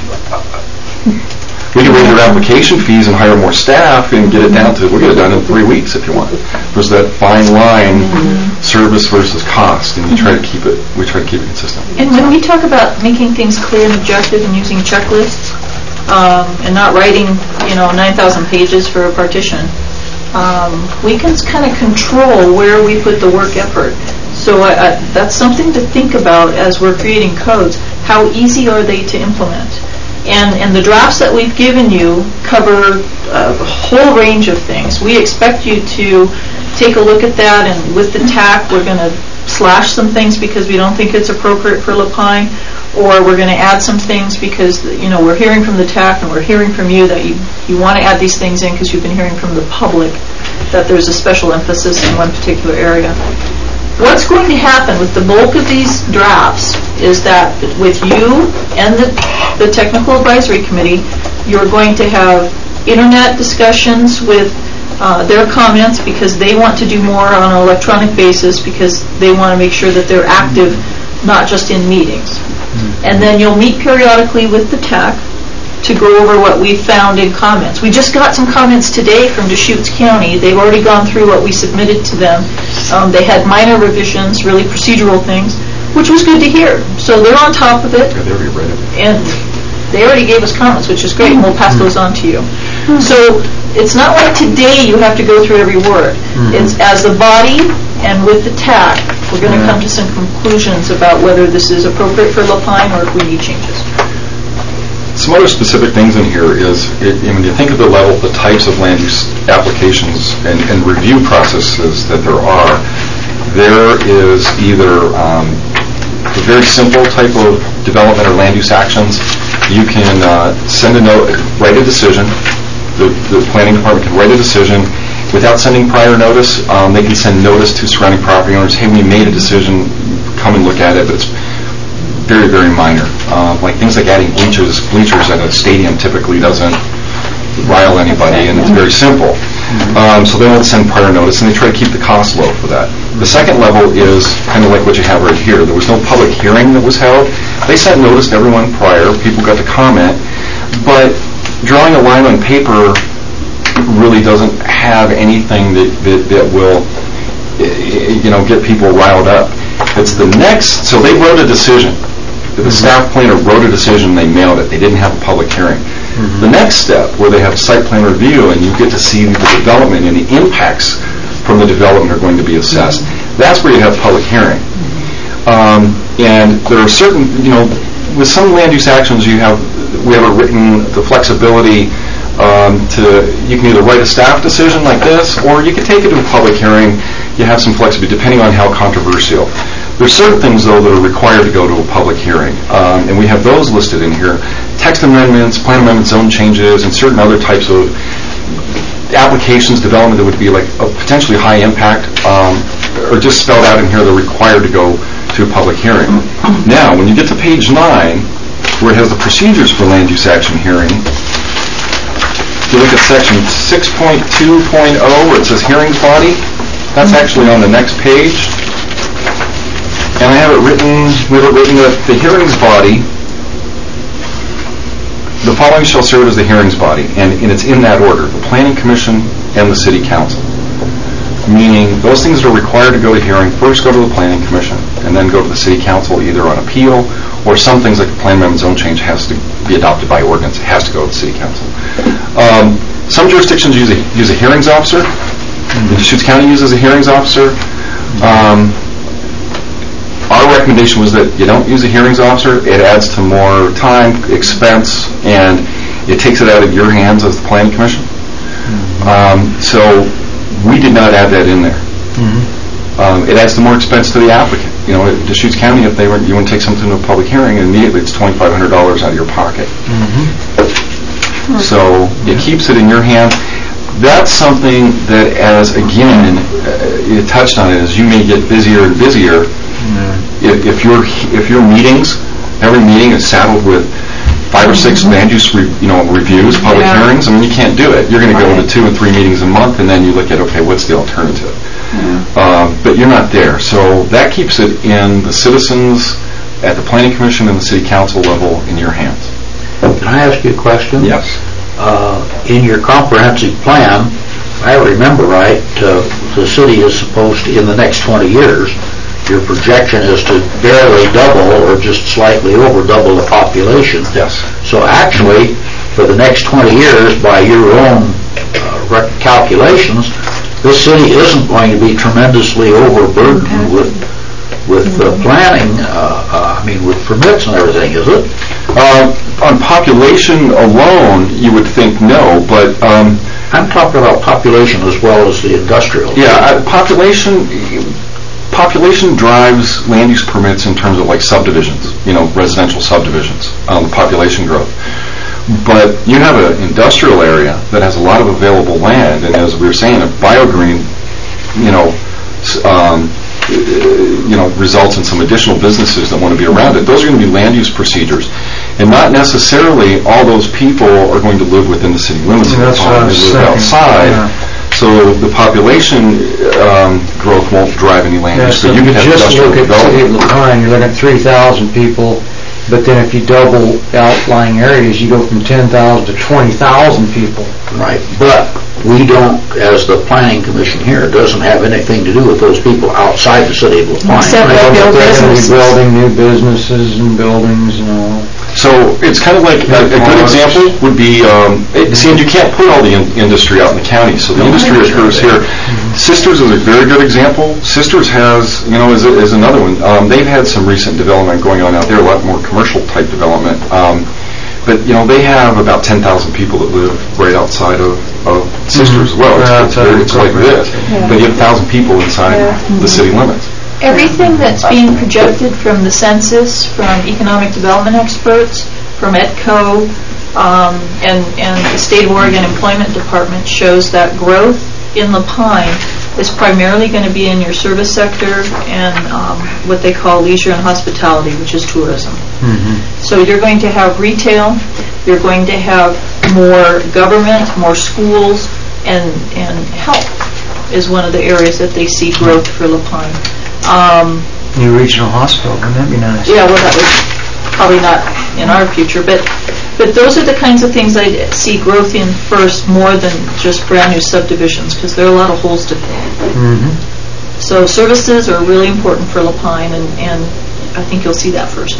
we can raise your application fees and hire more staff and get it down to, we'll get it done in 3 weeks if you want. There's that fine line, service versus cost, and we try to keep it consistent. And when we talk about making things clear and objective and using checklists, and not writing, 9,000 pages for a partition, we can kind of control where we put the work effort. So that's something to think about as we're creating codes. How easy are they to implement? And the drafts that we've given you cover a whole range of things. We expect you to take a look at that, and with the TAC, we're going to slash some things because we don't think it's appropriate for La Pine, or we're going to add some things because we're hearing from the TAC and we're hearing from you that you want to add these things in because you've been hearing from the public that there's a special emphasis in one particular area. What's going to happen with the bulk of these drafts is that with you and the Technical Advisory Committee, you're going to have internet discussions with their comments because they want to do more on an electronic basis because they want to make sure that they're active, not just in meetings. And then you'll meet periodically with the TAC to go over what we found in comments. We just got some comments today from Deschutes County. They've already gone through what we submitted to them. They had minor revisions, really procedural things, which was good to hear. So they're on top of it. They already read it. And they already gave us comments, which is great, and we'll pass those on to you. So it's not like today you have to go through every word. It's as a body and with the TAC, we're going to come to some conclusions about whether this is appropriate for La Pine or if we need changes. Some other specific things in here is, when you think of the level, the types of land use applications and review processes that there is either a very simple type of development or land use actions. You can send a note, write a decision. The planning department can write a decision without sending prior notice. They can send notice to surrounding property owners, hey, we made a decision, come and look at it, but it's very, very minor. Like things like adding bleachers at a stadium typically doesn't rile anybody, and it's very simple. So they won't send prior notice, and they try to keep the cost low for that. The second level is kind of like what you have right here. There was no public hearing that was held. They sent notice to everyone prior. People got to comment, but drawing a line on paper really doesn't have anything that will, get people riled up. It's the next. So they wrote a decision. The staff planner wrote a decision. They mailed it. They didn't have a public hearing. The next step, where they have a site plan review and you get to see the development and the impacts from the development are going to be assessed, that's where you have public hearing. And there are certain, with some land use actions we have the flexibility you can either write a staff decision like this, or you can take it to a public hearing. You have some flexibility depending on how controversial. There's certain things, though, that are required to go to a public hearing, and we have those listed in here. Text amendments, plan amendments, zone changes, and certain other types of applications, development that would be like a potentially high impact, or just spelled out in here, they're required to go to a public hearing. Now, when you get to page 9, where it has the procedures for land use action hearing, if you look at section 6.2.0, where it says hearings body, that's actually on the next page. And I have it written, that the hearings body, the following shall serve as the hearings body, and it's in that order, the Planning Commission and the City Council. Meaning, those things that are required to go to hearing first go to the Planning Commission, and then go to the City Council either on appeal, or some things like the plan amendment zone change has to be adopted by ordinance, it has to go to the City Council. Some jurisdictions use a hearings officer. Deschutes County uses a hearings officer. Our recommendation was that you don't use a hearings officer. It adds to more time, expense, and it takes it out of your hands as the Planning Commission. So we did not add that in there. It adds to more expense to the applicant. Deschutes County, if you want to take something to a public hearing, immediately it's $2,500 out of your pocket. So it keeps it in your hands. That's something that, you touched on it, as you may get busier and busier. If your meetings, every meeting is saddled with 5 or 6 land use reviews, public hearings, you can't do it. You're going to go to 2 and 3 meetings a month, and then you look at, okay, what's the alternative? But you're not there. So that keeps it in the citizens at the Planning Commission and the City Council level in your hands. Can I ask you a question? Yes. In your comprehensive plan, if I remember right, the city is supposed to, in the next 20 years, your projection is to barely double or just slightly over double the population. Yes. So actually, for the next 20 years, by your own calculations, this city isn't going to be tremendously overburdened with planning, with permits and everything, is it? On population alone, you would think no, but I'm talking about population as well as the industrial. Yeah, population drives land use permits in terms of like subdivisions, residential subdivisions, population growth. But you have an industrial area that has a lot of available land, and as we were saying, a biogreen, results in some additional businesses that want to be around it. Those are going to be land use procedures, and not necessarily all those people are going to live within the city limits. That's what I was live outside. Yeah. So the population growth won't drive any land use. So you can just look at the city of LaPine, you're looking at 3,000 people, but then if you double outlying areas, you go from 10,000 to 20,000 people. Right, but we don't, as the Planning Commission here, doesn't have anything to do with those people outside the city of LaPine. Except they build businesses. Building new businesses and buildings and all. So it's kind of like a good example would be, see, and you can't put all the industry out in the county, so the industry occurs here. Sisters is a very good example. Sisters has, is another one. They've had some recent development going on out there, a lot more commercial type development. But they have about 10,000 people that live right outside of Sisters as well. It's like this, but you have 1,000 people inside the city limits. Everything that's being projected from the census, from economic development experts, from ETCO, and the State of Oregon Employment Department shows that growth in LaPine is primarily going to be in your service sector and what they call leisure and hospitality, which is tourism. So you're going to have retail, you're going to have more government, more schools, and health is one of the areas that they see growth for La Pine. New regional hospital, wouldn't that be nice? Yeah, well, that was probably not in our future, but those are the kinds of things I see growth in first, more than just brand new subdivisions, because there are a lot of holes to fill. So services are really important for La Pine, and I think you'll see that first.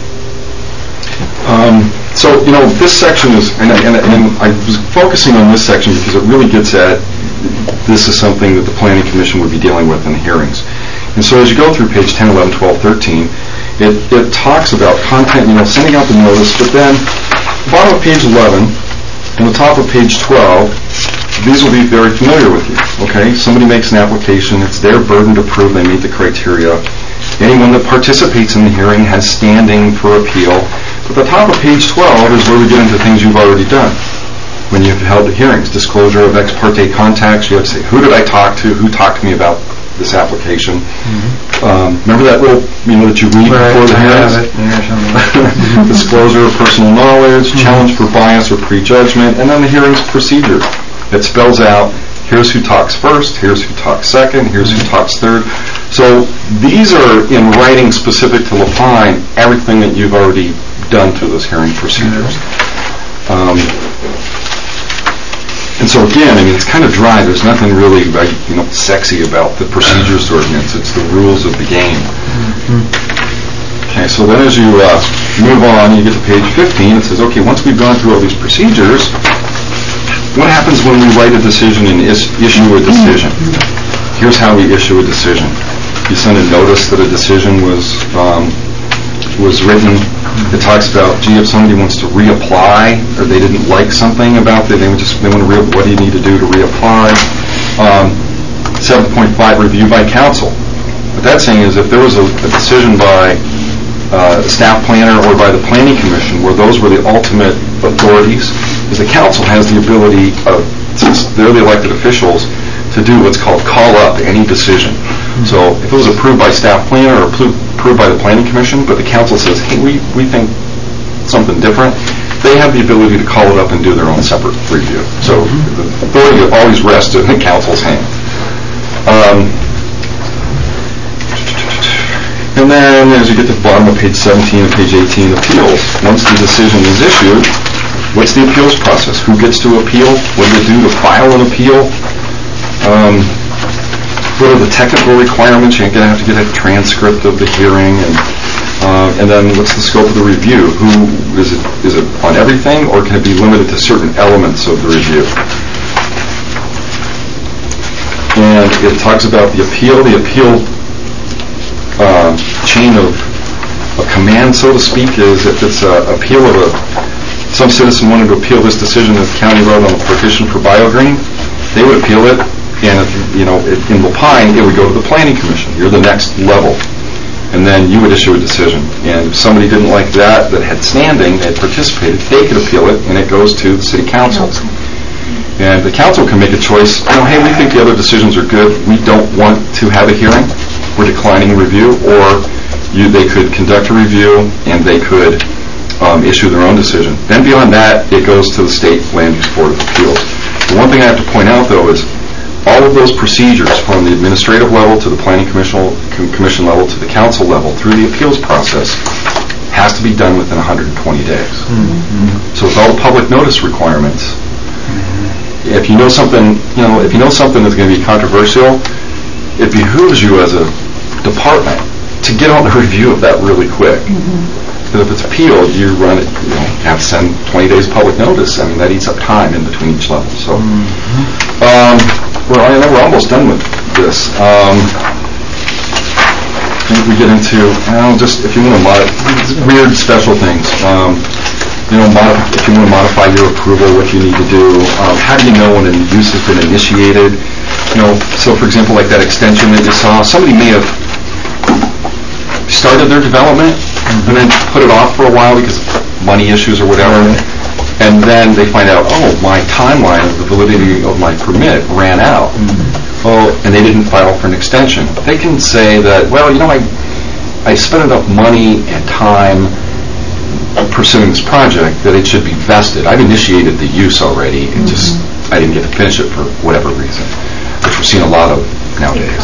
So, this section is, and I was focusing on this section because it really gets at, this is something that the Planning Commission would be dealing with in the hearings. And so as you go through page 10, 11, 12, 13, it talks about content, sending out the notice, but then bottom of page 11 and the top of page 12, these will be very familiar with you, okay? Somebody makes an application, it's their burden to prove they meet the criteria. Anyone that participates in the hearing has standing for appeal. But the top of page 12 is where we get into things you've already done. When you've held the hearings, disclosure of ex parte contacts, you have to say, who did I talk to, who talked to me about this application. Remember that little, that you read before the hearings? Disclosure of personal knowledge, challenge for bias or prejudgment, and then the hearings procedure. It spells out, here's who talks first, here's who talks second, here's who talks third. So these are in writing specific to La Pine, everything that you've already done through those hearing procedures. And so again, it's kind of dry. There's nothing really, sexy about the procedures ordinance. It's the rules of the game. Okay, so then as you move on, you get to page 15. It says, okay, once we've gone through all these procedures, what happens when we write a decision and issue a decision? Here's how we issue a decision. You send a notice that a decision was written. It talks about, if somebody wants to reapply, or they didn't like something about it, they want to what do you need to do to reapply? 7.5, review by council. What that's saying is if there was a decision by staff planner or by the Planning Commission where those were the ultimate authorities, is the council has the ability, since they're the elected officials, to do what's called call up any decision. So if it was approved by staff planner or approved by the Planning Commission, but the council says, hey, we think something different, they have the ability to call it up and do their own separate review. So the authority always rests in the council's hand. And then as you get to the bottom of page 17 and page 18, appeals. Once the decision is issued, what's the appeals process? Who gets to appeal? What do they do to file an appeal? What are the technical requirements? You're going to have to get a transcript of the hearing, and then what's the scope of the review? Is it on everything, or can it be limited to certain elements of the review? And it talks about the appeal chain of command, so to speak, is if it's an appeal of some citizen wanted to appeal this decision of County Road on the partition for BioGreen, they would appeal it. And if, in La Pine, it would go to the Planning Commission. You're the next level. And then you would issue a decision. And if somebody didn't like that had standing, that participated, they could appeal it, and it goes to the City Council. And the Council can make a choice, hey, we think the other decisions are good. We don't want to have a hearing. We're declining review. Or they could conduct a review, and they could issue their own decision. Then beyond that, it goes to the State Land Use Board of Appeals. The one thing I have to point out, though, is all of those procedures from the administrative level to the Planning Commission level to the Council level through the appeals process has to be done within 120 days. So with all the public notice requirements, if you know something, that's going to be controversial, it behooves you as a department to get on the review of that really quick. Because if it's appealed, you have to send 20 days public notice. I mean, that eats up time in between each level. So, we're almost done with this. I think we get into, just if you want to weird special things. If you want to modify your approval, what you need to do. How do you know when a use has been initiated? So for example, like that extension that you saw, somebody may have started their development and then put it off for a while because of money issues or whatever. And then they find out, my timeline of the validity of my permit ran out. and they didn't file for an extension. They can say that, well, I spent enough money and time pursuing this project that it should be vested. I've initiated the use already, it just, I didn't get to finish it for whatever reason, which we're seeing a lot of nowadays.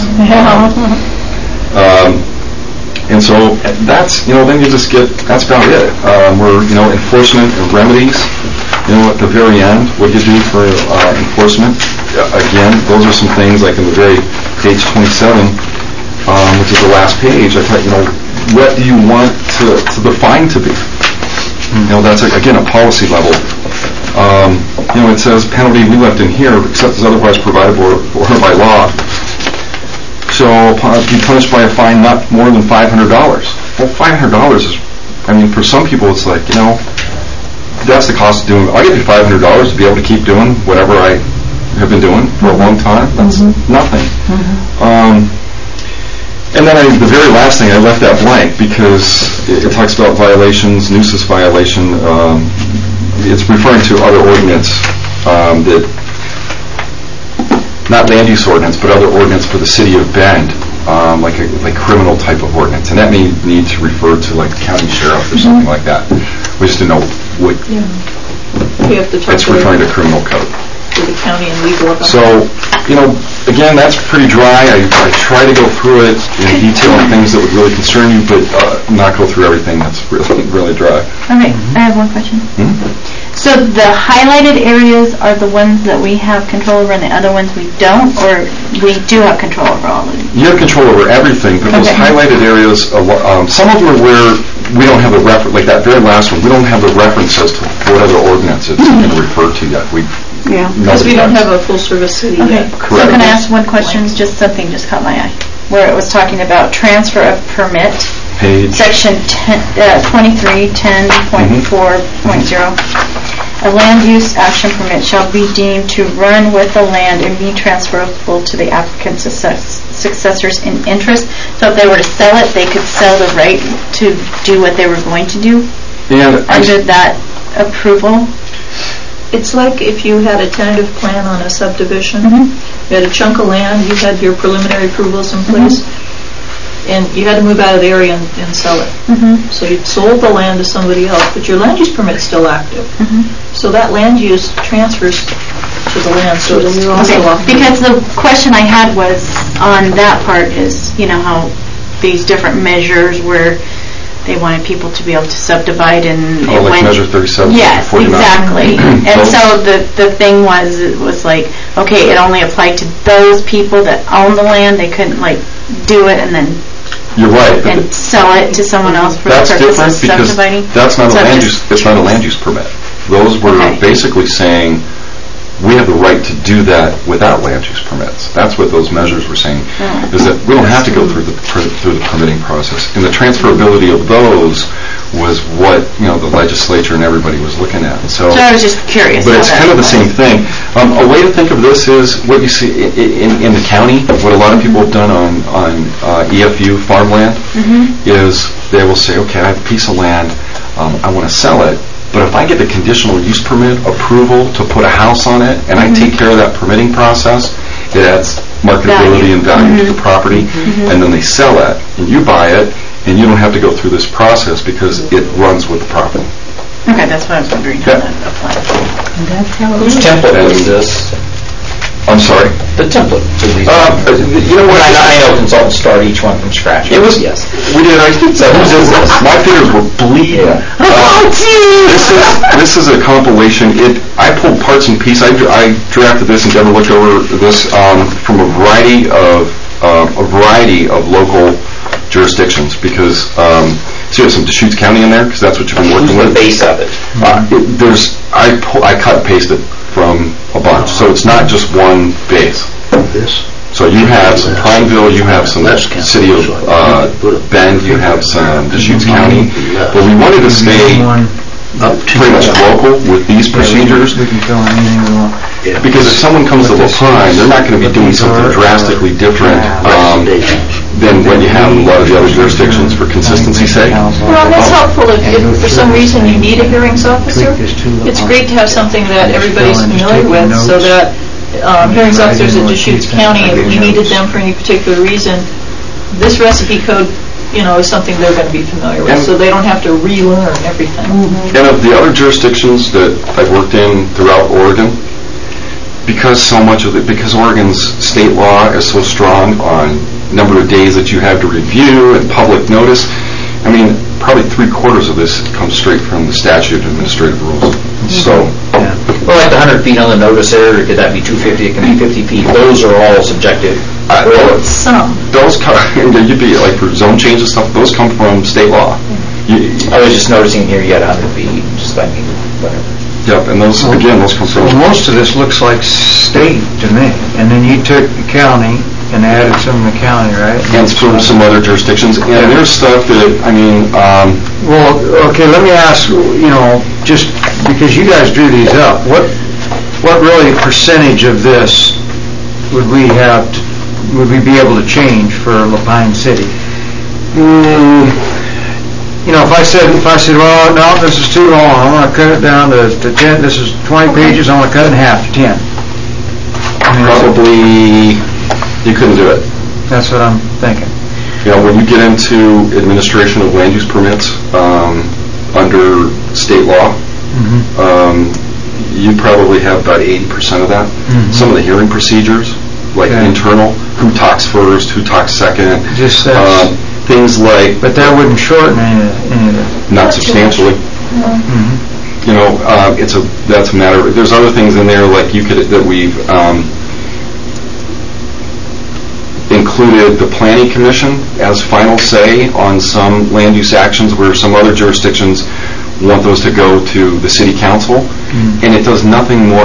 And so that's, then you just get, that's about it. We're, enforcement and remedies, at the very end, what you do for enforcement. Again, those are some things like in the very page 27, which is the last page. I thought, what do you want to the fine to be? That's, again, a policy level. It says penalty we left in here, except as otherwise provided for by law, shall be punished by a fine not more than $500. Well, $500 is, for some people it's like, that's the cost of doing, I'll give you $500 to be able to keep doing whatever I have been doing for a long time. That's nothing. And then the very last thing, I left that blank because it talks about violations, nuisance violation. It's referring to other ordinance that, not land use ordinance, but other ordinance for the city of Bend, like criminal type of ordinance. And that may need to refer to like the county sheriff or something like that. We just didn't know what, We have to talk it's referring to criminal code. to the county and legal about So, again, that's pretty dry. I try to go through it in detail on things that would really concern you, but not go through everything. That's really, really dry. Okay, I have one question. So the highlighted areas are the ones that we have control over and the other ones we don't, or we do have control over all of them? You have control over everything, but those highlighted areas, some of them are where we don't have a reference, like that very last one, we don't have the reference as to what other ordinance it's going to refer to yet. because we don't have a full-service city Okay, yet. so can I ask one question? Just something just caught my eye, where it was talking about transfer of permit. Page. Section 2310.4.0. A land use action permit shall be deemed to run with the land and be transferable to the applicant's successors in interest. So if they were to sell it, they could sell the right to do what they were going to do under that approval? It's like if you had a tentative plan on a subdivision, you had a chunk of land, you had your preliminary approvals in place, and you had to move out of the area and sell it. So you sold the land to somebody else, but your land use permit's still active. So that land use transfers to the land, so it's also off. Because the question I had was on that part is, how these different measures where they wanted people to be able to subdivide and it like went... Measure 37, Yes, 49. exactly. And so the thing was, it was like, okay, it only applied to those people that own the land. They couldn't do it and then You're right. and sell it to someone else for the That's purpose different of because subdividing. that's not a So I'm land just use. It's not a land use permit. Those were basically saying we have the right to do that without land use permits. That's what those measures were saying. Is that we don't have to go through the permitting process. And the transferability of those was what the legislature and everybody was looking at. So I was just curious. But it's kind of the same thing. A way to think of this is what you see in the county. What a lot of people have done on EFU farmland is they will say, okay, I have a piece of land, I want to sell it, but if I get the conditional use permit approval to put a house on it, and I take care of that permitting process, it adds marketability and value to the property, and then they sell it, and you buy it, and you don't have to go through this process because it runs with the property. Okay, that's what I was wondering how that applied. Whose template was this? I'm sorry? The template. You know what? I know consultants start each one from scratch. It was, yes. We did. So whose is this? My fingers were bleeding. This is a compilation. I pulled parts and pieces. I drafted this and Deborah looked over this from a variety of local jurisdictions because so you have some Deschutes County in there because that's what you've been working with. The base of it. I cut and pasted from a bunch, so it's not just one base. So you have some Prineville, you have some city of Bend, you have some Deschutes County, but we wanted to stay pretty much local with these procedures. We can fill in anything we want. Because if someone comes to Lapine, they're not going to be doing something drastically different than what you have in a lot of the other jurisdictions for consistency's sake. Well, that's helpful if for some reason you need a hearings officer. It's great to have something that everybody's familiar with so that hearings officers at Deschutes County, if we needed them for any particular reason, this recipe code, is something they're going to be familiar with, so they don't have to relearn everything. And of the other jurisdictions that I've worked in throughout Oregon, because Oregon's state law is so strong on number of days that you have to review and public notice, probably 3/4 of this comes straight from the statute and administrative rules. So, Well, like the 100 feet on the notice area, could that be 250? It can be 50 feet. Those are all subjective. Some. those you'd be like for zone change and stuff. Those come from state law. I was just noticing here you had 100 feet. Just whatever. Yep, and those come from. Most of this looks like state to me, and then you took the county and added some of the county, right? And from some other jurisdictions, and there's stuff that Well, okay, let me ask, just because you guys drew these up, what really percentage of this would we be able to change for LaPine City? If I said, well, no, this is too long, I want to cut it down to 10, this is 20 pages, I want to cut it in half to 10. probably you couldn't do it. That's what I'm thinking. When you get into administration of land use permits under state law, you probably have about 80% of that. Some of the hearing procedures, like internal, who talks first, who talks second, Just things like... But that wouldn't shorten any of it. Not substantially. That's a matter. There's other things in there like that we've included the Planning Commission as final say on some land use actions where some other jurisdictions want those to go to the City Council, and it does nothing more.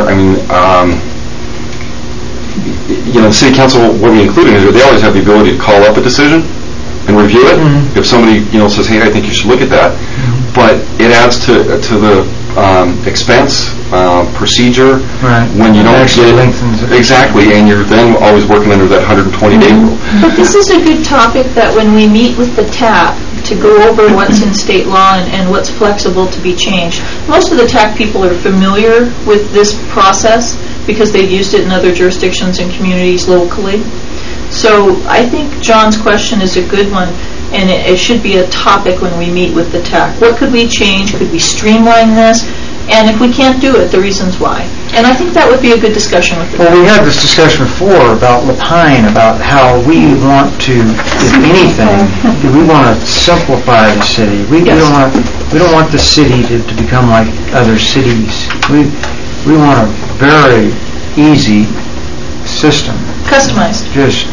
The City Council, what we include in it, they always have the ability to call up a decision and review it. If somebody says, hey, I think you should look at that, but it adds to the expense, procedure, when you don't actually get lengthens it. Exactly, and you're then always working under that 120-day rule. But this is a good topic that when we meet with the TAP to go over what's in state law and what's flexible to be changed. Most of the TAP people are familiar with this process because they've used it in other jurisdictions and communities locally. So I think John's question is a good one, and it should be a topic when we meet with the TAC. What could we change? Could we streamline this? And if we can't do it, the reasons why. And I think that would be a good discussion with the TAC. Well, we had this discussion before about LaPine, about how we want to, if anything, we want to simplify the city. We don't want the city to become like other cities. We want a very easy system. Customized.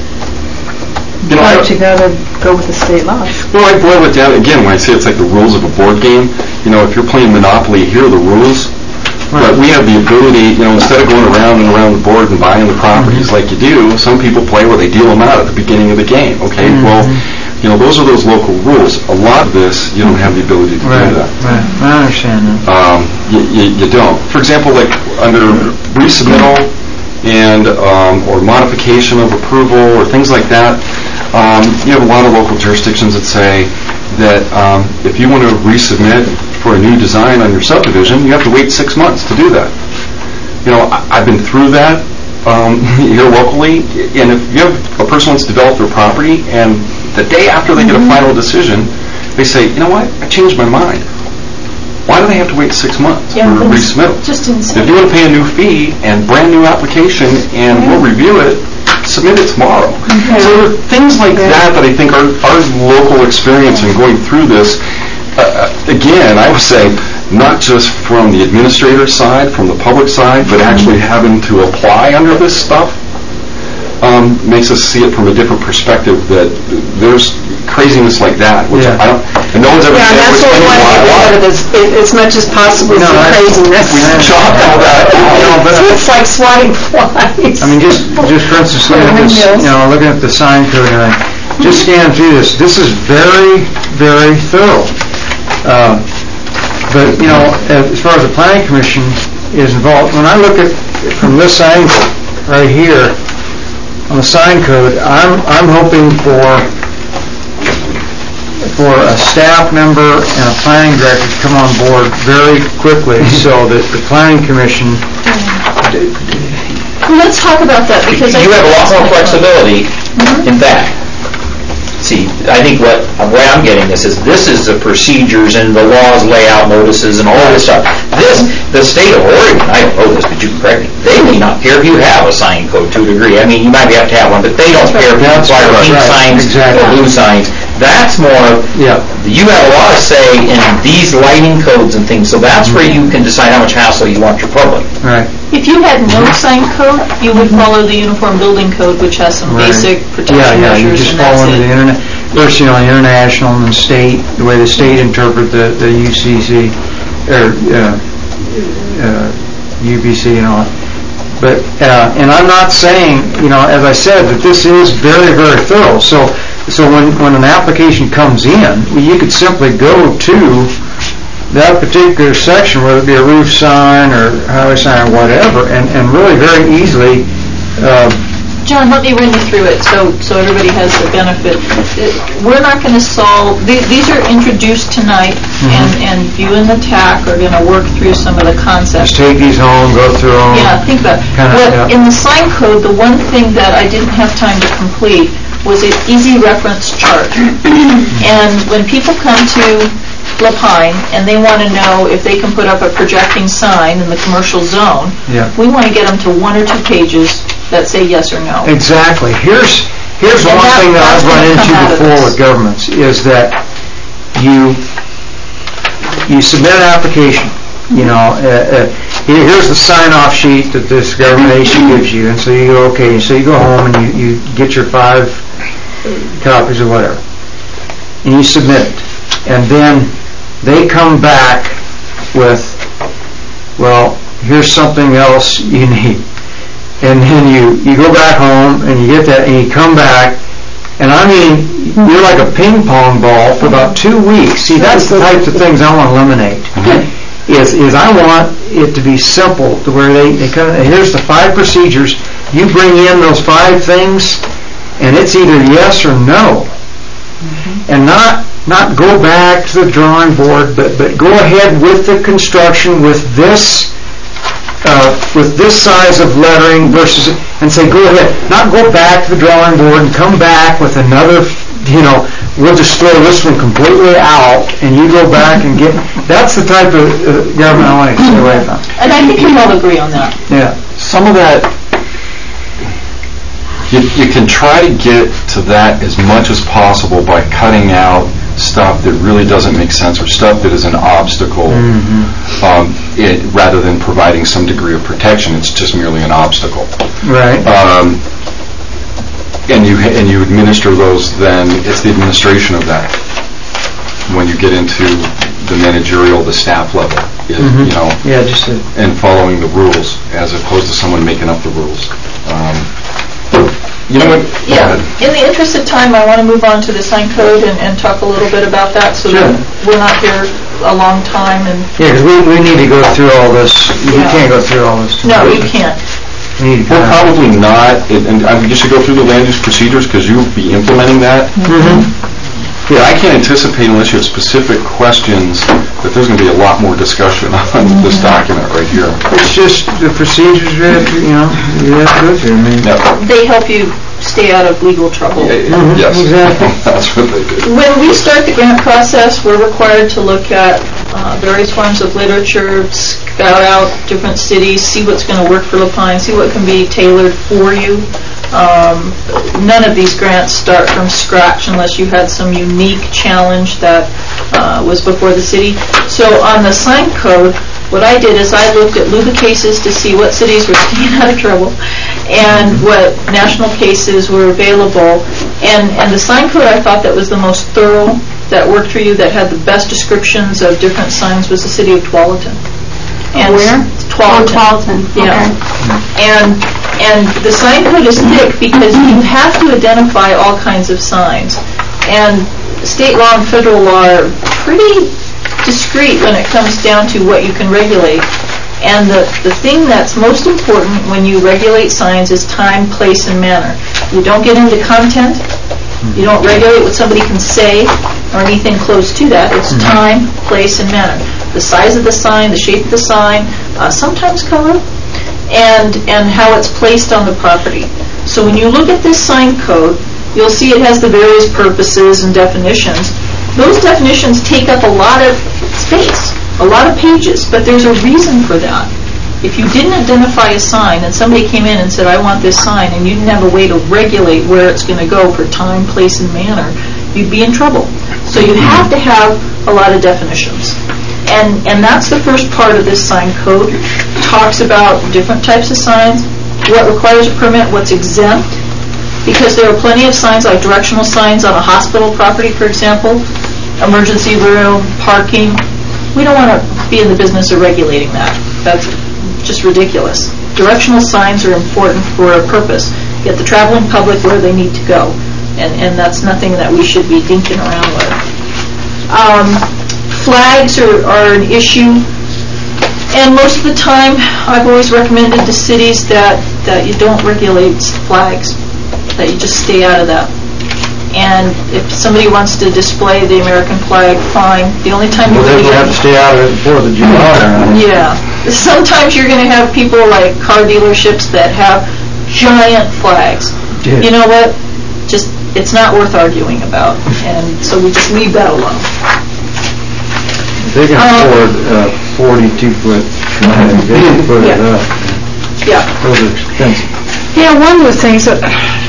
But you gotta go with the state law. Well, I boil it down again when I say it's like the rules of a board game. If you're playing Monopoly, here are the rules. But we have the ability, instead of going around and around the board and buying the properties like you do, some people play where they deal them out at the beginning of the game. Okay, well, those are those local rules. A lot of this, you don't have the ability to do that. Right, I understand that. You don't. For example, like under resubmittal and or modification of approval or things like that, you have a lot of local jurisdictions that say that if you want to resubmit for a new design on your subdivision, you have to wait 6 months to do that. I've been through that here locally, and if you have a person wants to develop their property, and the day after they get a final decision, they say, you know what, I changed my mind. Why do they have to wait 6 months for a resubmittal? Just insane. If you want to pay a new fee and brand new application and we'll review it, submit it tomorrow. So there are things like that I think our local experience in going through this, again, I would say, not just from the administrator side, from the public side, but actually having to apply under this stuff, makes us see it from a different perspective that there's craziness like that, which I don't, and no one's ever said that's what we want to get rid of as much as possible, some craziness. We chopped all that. It's like swatting flies. Just for instance, looking at the sign code, and I just scanned through this. This is very, very thorough. But as far as the Planning Commission is involved, when I look at it from this angle right here on the sign code, I'm hoping for a staff member and a planning director to come on board very quickly so that the Planning Commission, Well, let's talk about that, because You have a lot more flexibility in that. See, I think what I'm getting this is the procedures and the laws, layout notices, and all this stuff. The state of Oregon, I don't know this, but you can correct me, they may not care if you have a sign code to a degree. I mean, you might have to have one, but they don't care if you require pink signs or blue signs. That's more, you have a lot of say in these lighting codes and things, so that's where you can decide how much hassle you want your public. Right. If you had no sign code, you would follow the Uniform Building Code, which has some basic protection Yeah, you measures, just and that's follow the it. internet. First, international and state, the way the state interpret the UCC, or UBC and all. But, and I'm not saying, as I said, that this is very, very thorough. So when an application comes in, you could simply go to that particular section, whether it be a roof sign or highway sign or whatever, and really very easily. John, let me run you through it so everybody has the benefit. We're not going to solve, these are introduced tonight, and you and the TAC are going to work through some of the concepts. Just take these home, go through them. Yeah, think about it. In the sign code, the one thing that I didn't have time to complete was an easy reference chart. And when people come to LaPine and they want to know if they can put up a projecting sign in the commercial zone, we want to get them to 1 or 2 pages that say yes or no. Exactly. Here's one thing that I've run into before with governments is that you submit an application. Here's the sign-off sheet that this government agency gives you, and so you go, okay. So you go home and you get your 5 copies or whatever, and you submit it, and then they come back with, well, here's something else you need. And then you go back home and you get that and you come back, and I mean, you're like a ping pong ball for about 2 weeks. See, that's the types of things I want to eliminate. Is I want it to be simple to where they come, here's the 5 procedures, you bring in those 5 things, and it's either yes or no. And not go back to the drawing board, but go ahead with the construction with this size of lettering versus, and say go ahead, not go back to the drawing board and come back with another, we'll just throw this one completely out, and you go back and get, that's the type of government I want to stay away from. And I think we all agree on that. Yeah. Some of that, you can try to get to that as much as possible by cutting out stuff that really doesn't make sense or stuff that is an obstacle, rather than providing some degree of protection. It's just merely an obstacle. Right. And you administer those. Then it's the administration of that. When you get into the managerial, the staff level, and following the rules as opposed to someone making up the rules. You know what? Yeah. In the interest of time, I want to move on to the sign code and talk a little bit about that, so that we're not here a long time. And because we need to go through all this. You can't go through all this. No, you can't. Well, probably not. And you should go through the land use procedures because you'll be implementing that. Yeah, I can't anticipate unless you have specific questions that there's going to be a lot more discussion on this document right here. It's just the procedures you have to go through. They help you stay out of legal trouble. Yes, exactly. That's what they do. When we start the grant process, we're required to look at various forms of literature, scout out different cities, see what's going to work for LaPine, see what can be tailored for you. None of these grants start from scratch unless you had some unique challenge that was before the city. So on the sign code, what I did is I looked at LUBA cases to see what cities were staying out of trouble and what national cases were available. And the sign code I thought that was the most thorough, that worked for you, that had the best descriptions of different signs, was the city of Tualatin. And where? Tualatin. Yeah. Okay. And the sign code is thick because you have to identify all kinds of signs. And state law and federal law are pretty discreet when it comes down to what you can regulate. And the thing that's most important when you regulate signs is time, place, and manner. You don't get into content. You don't regulate what somebody can say or anything close to that. It's time, place, and manner. The size of the sign, the shape of the sign, sometimes color. and how it's placed on the property. So when you look at this sign code, you'll see it has the various purposes and definitions. Those definitions take up a lot of space, a lot of pages, but there's a reason for that. If you didn't identify a sign and somebody came in and said, I want this sign, and you didn't have a way to regulate where it's going to go for time, place, and manner, you'd be in trouble. So you have to have a lot of definitions. And that's the first part of this sign code. It talks about different types of signs, what requires a permit, what's exempt, because there are plenty of signs like directional signs on a hospital property, for example, emergency room, parking. We don't want to be in the business of regulating that. That's just ridiculous. Directional signs are important for a purpose. Get the traveling public where they need to go. And that's nothing that we should be dinking around with. Flags are an issue. And most of the time, I've always recommended to cities that you don't regulate flags, that you just stay out of that. And if somebody wants to display the American flag, fine. The only time Well, they have to stay out of it before the July. Yeah. Sometimes you're going to have people like car dealerships that have giant flags. Yeah. You know what? Just, it's not worth arguing about. And so we just leave that alone. They can afford 42-foot flag. They can put it up. Yeah. Those are expensive. Yeah, one of the things that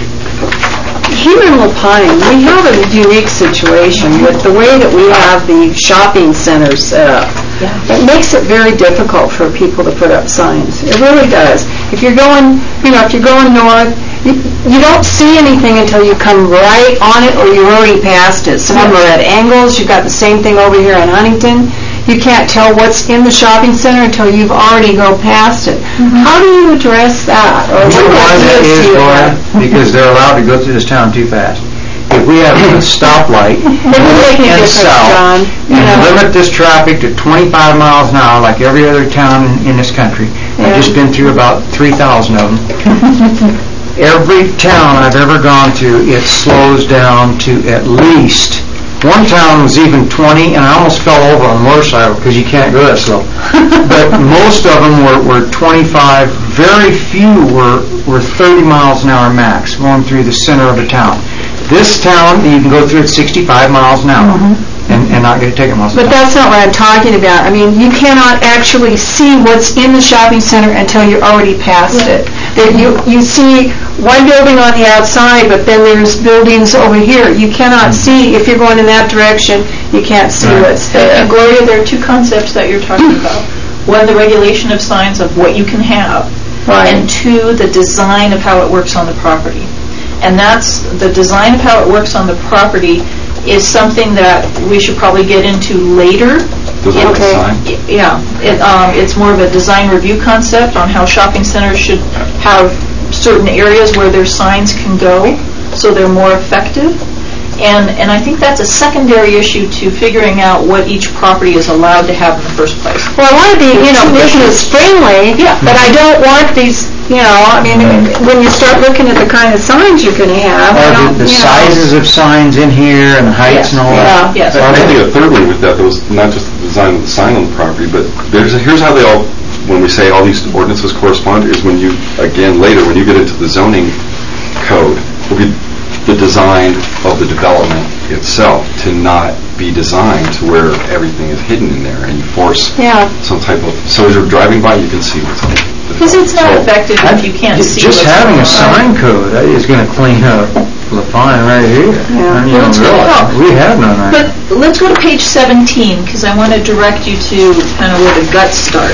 here in Lapine, we have a unique situation with the way that we have the shopping centers set up. It makes it very difficult for people to put up signs. It really does. If you're going, if you're going north, you don't see anything until you come right on it or you're already past it. Some of them are at angles. You've got the same thing over here in Huntington. You can't tell what's in the shopping center until you've already go past it. How do you address that? Or You know why that is, Laura? Because they're allowed to go through this town too fast. If we have a stoplight north and south and limit this traffic to 25 miles an hour like every other town in this country, I've just been through about 3,000 of them. Every town I've ever gone to, it slows down to at least. One town was even 20, and I almost fell over on a motorcycle because you can't go that slow. But most of them were 25. Very few were 30 miles an hour max going through the center of the town. This town, you can go through at 65 miles an hour and not get a ticket most of the time. But that's not what I'm talking about. I mean, you cannot actually see what's in the shopping center until you're already past it. You see one building on the outside, but then there's buildings over here. You cannot see, if you're going in that direction, you can't see what's there. And Gloria, there are two concepts that you're talking about. One, the regulation of signs of what you can have. And two, the design of how it works on the property. And that's, the design of how it works on the property is something that we should probably get into later. Yeah, it's more of a design review concept on how shopping centers should have certain areas where their signs can go so they're more effective. And I think that's a secondary issue to figuring out what each property is allowed to have in the first place. Well, I want to be, business friendly, but I don't want these, I mean, when you start looking at the kind of signs you're going to have, the sizes of signs in here and the heights and all that. Yes. I think a third way with that, though, is not just the design of the sign on the property, but here's how they all, when we say all these ordinances correspond, is when you, again, later, when you get into the zoning code, will be the design of the development itself to not be designed to where everything is hidden in there and you force some type of, so as you're driving by you can see what's on it. Because it's not effective if you can't see just what's having going a on. sign code is going to clean up Lapine right here. Well, it's gonna help. We have none right But let's go to page 17, because I want to direct you to kind of where the guts start.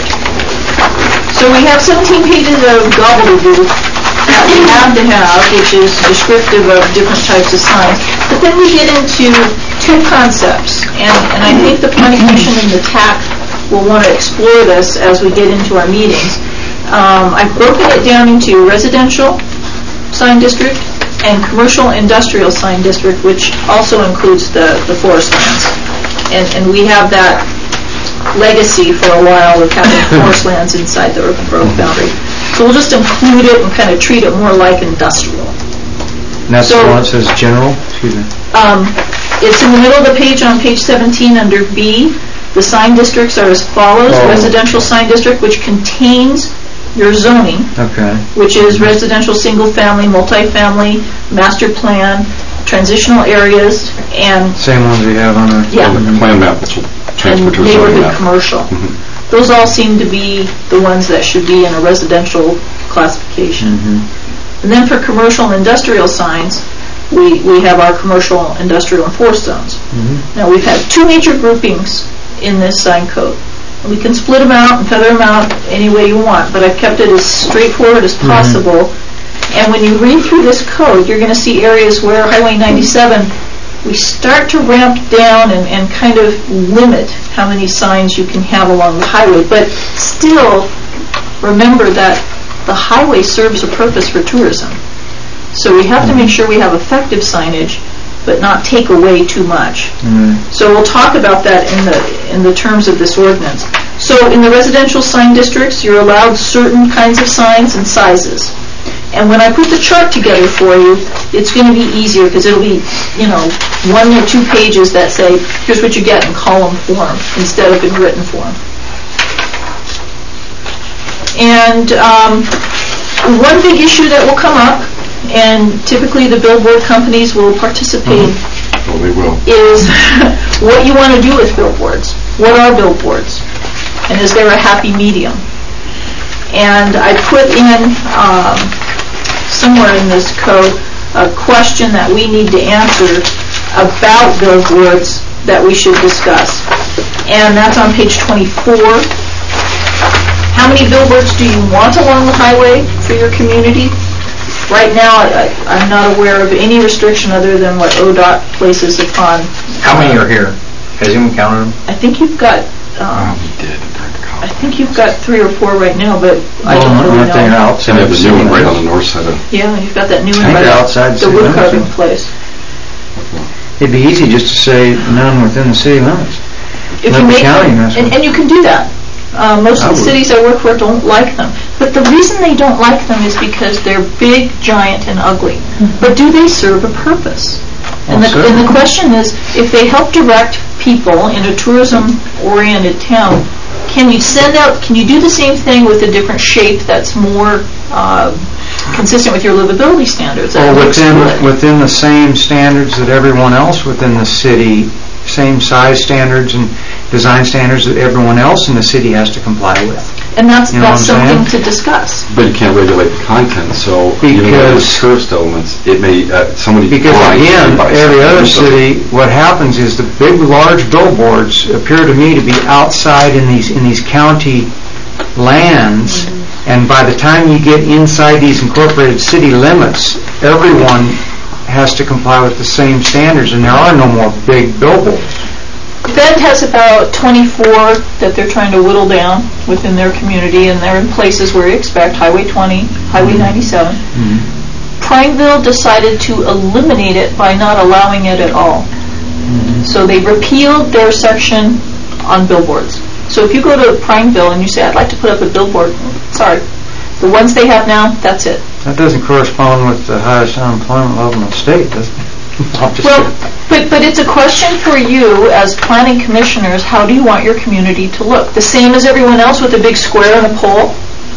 So we have 17 pages of gobbledygook that we have to have, which is descriptive of different types of signs. But then we get into two concepts, and I think the planning commission and the TAC will want to explore this as we get into our meetings. I've broken it down into residential sign district and commercial industrial sign district, which also includes the forest lands. And we have that legacy for a while of having forest lands inside the urban growth boundary. So we'll just include it and kind of treat it more like industrial. And that's the one that says general? Excuse me. It's in the middle of the page on page 17 under B. The sign districts are as follows. Residential sign district, which contains your zoning, Okay. which is residential, single-family, multifamily, master plan, transitional areas, and Same ones we have on the... Yeah. The plan map, which will transfer and to a zoning neighborhood map. commercial. Those all seem to be the ones that should be in a residential classification. And then for commercial and industrial signs, we have our commercial, industrial, and forest zones. Now, we've had two major groupings in this sign code. We can split them out and feather them out any way you want, but I've kept it as straightforward as possible. And when you read through this code, you're going to see areas where Highway 97, we start to ramp down and kind of limit how many signs you can have along the highway. But still, remember that the highway serves a purpose for tourism. So we have to make sure we have effective signage, but not take away too much. So we'll talk about that in the terms of this ordinance. So in the residential sign districts, you're allowed certain kinds of signs and sizes. And when I put the chart together for you, it's going to be easier because it'll be, 1 or 2 pages that say, here's what you get in column form instead of in written form. And one big issue that will come up, and typically the billboard companies will participate, Oh, they will. is what you want to do with billboards. What are billboards? And is there a happy medium? And I put in somewhere in this code a question that we need to answer about billboards that we should discuss. And that's on page 24. How many billboards do you want along the highway for your community? Right now, I'm not aware of any restriction other than what ODOT places upon. How many are here? Has anyone counted them? I think you've got, We did. I think you've got 3 or 4 right now, but I don't really Right there know. outside. And they have the new one right on the north side of Yeah, you've got that new one I think by they're outside the city wood limits, carving yeah. place. It'd be easy just to say none within the city limits. If Let you the make county them, mess with it. and you can do that. Most of the I would. cities I work for don't like them. But the reason they don't like them is because they're big, giant, and ugly. But do they serve a purpose? And the question is, if they help direct people in a tourism-oriented town, can you do the same thing with a different shape that's more consistent with your livability standards? Or That looks good. within the same standards that everyone else within the city, same size standards and design standards that everyone else in the city has to comply with. And that's You know what I'm something saying? to discuss. But you can't regulate the content, so even though it's tourist elements, it may, somebody... Because again, every other city, what happens is the big, large billboards appear to me to be outside in these county lands, and by the time you get inside these incorporated city limits, everyone has to comply with the same standards, and there are no more big billboards. Bend has about 24 that they're trying to whittle down within their community, and they're in places where you expect, Highway 20, Highway 97. Prineville decided to eliminate it by not allowing it at all. So they repealed their section on billboards. So if you go to Prineville and you say, I'd like to put up a billboard, sorry, the ones they have now, that's it. That doesn't correspond with the highest unemployment level in the state, does it? Well, but it's a question for you as planning commissioners, how do you want your community to look? The same as everyone else with a big square and a pole?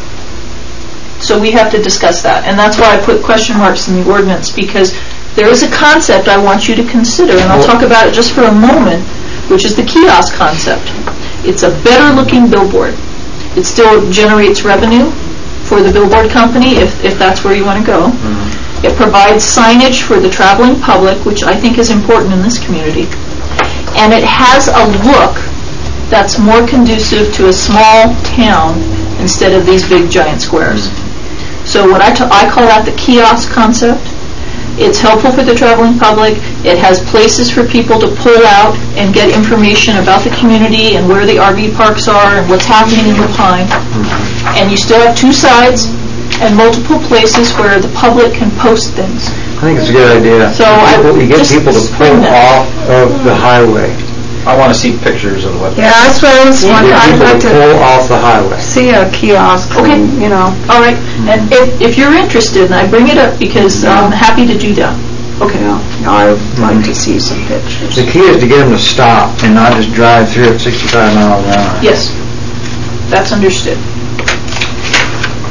So we have to discuss that, and that's why I put question marks in the ordinance, because there is a concept I want you to consider, and I'll talk about it just for a moment, which is the kiosk concept. It's a better looking billboard. It still generates revenue for the billboard company, if that's where you want to go. It provides signage for the traveling public, which I think is important in this community. And it has a look that's more conducive to a small town instead of these big giant squares. So what I call that the kiosk concept. It's helpful for the traveling public. It has places for people to pull out and get information about the community and where the RV parks are and what's happening in the Pine. And you still have 2 sides and multiple places where the public can post things. I think it's a good idea. So You get just people to pull spring that. off of the highway. I want to see pictures of what... Yeah, that's what I was You wondering. get I'd people like to to pull off the highway. see a kiosk, Okay. All right. And if you're interested, and I bring it up because I'm happy to do that. Okay. Yeah, I would like to see some pictures. The key is to get them to stop and not just drive through at 65 miles an hour. Yes. That's understood.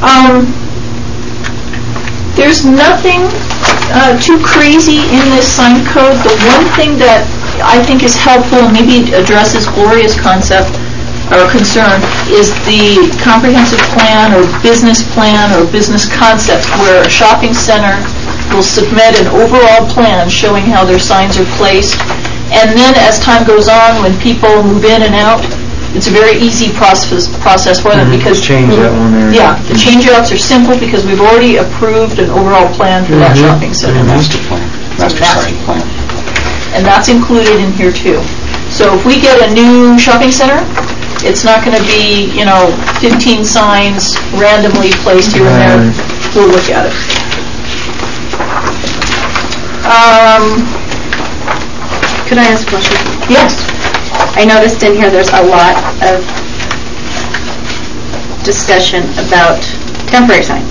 There's nothing too crazy in this sign code. The one thing that I think is helpful and maybe addresses Gloria's concept or concern is the comprehensive plan or business concept, where a shopping center will submit an overall plan showing how their signs are placed. And then as time goes on, when people move in and out, it's a very easy process for them because change that one there. Yeah, the change-outs are simple because we've already approved an overall plan for that shopping center. Master plan, master site plan. And that's included in here too. So if we get a new shopping center, it's not going to be, 15 signs randomly placed here and there. We'll look at it. Could I ask a question? Yes. I noticed in here there's a lot of discussion about temporary signs.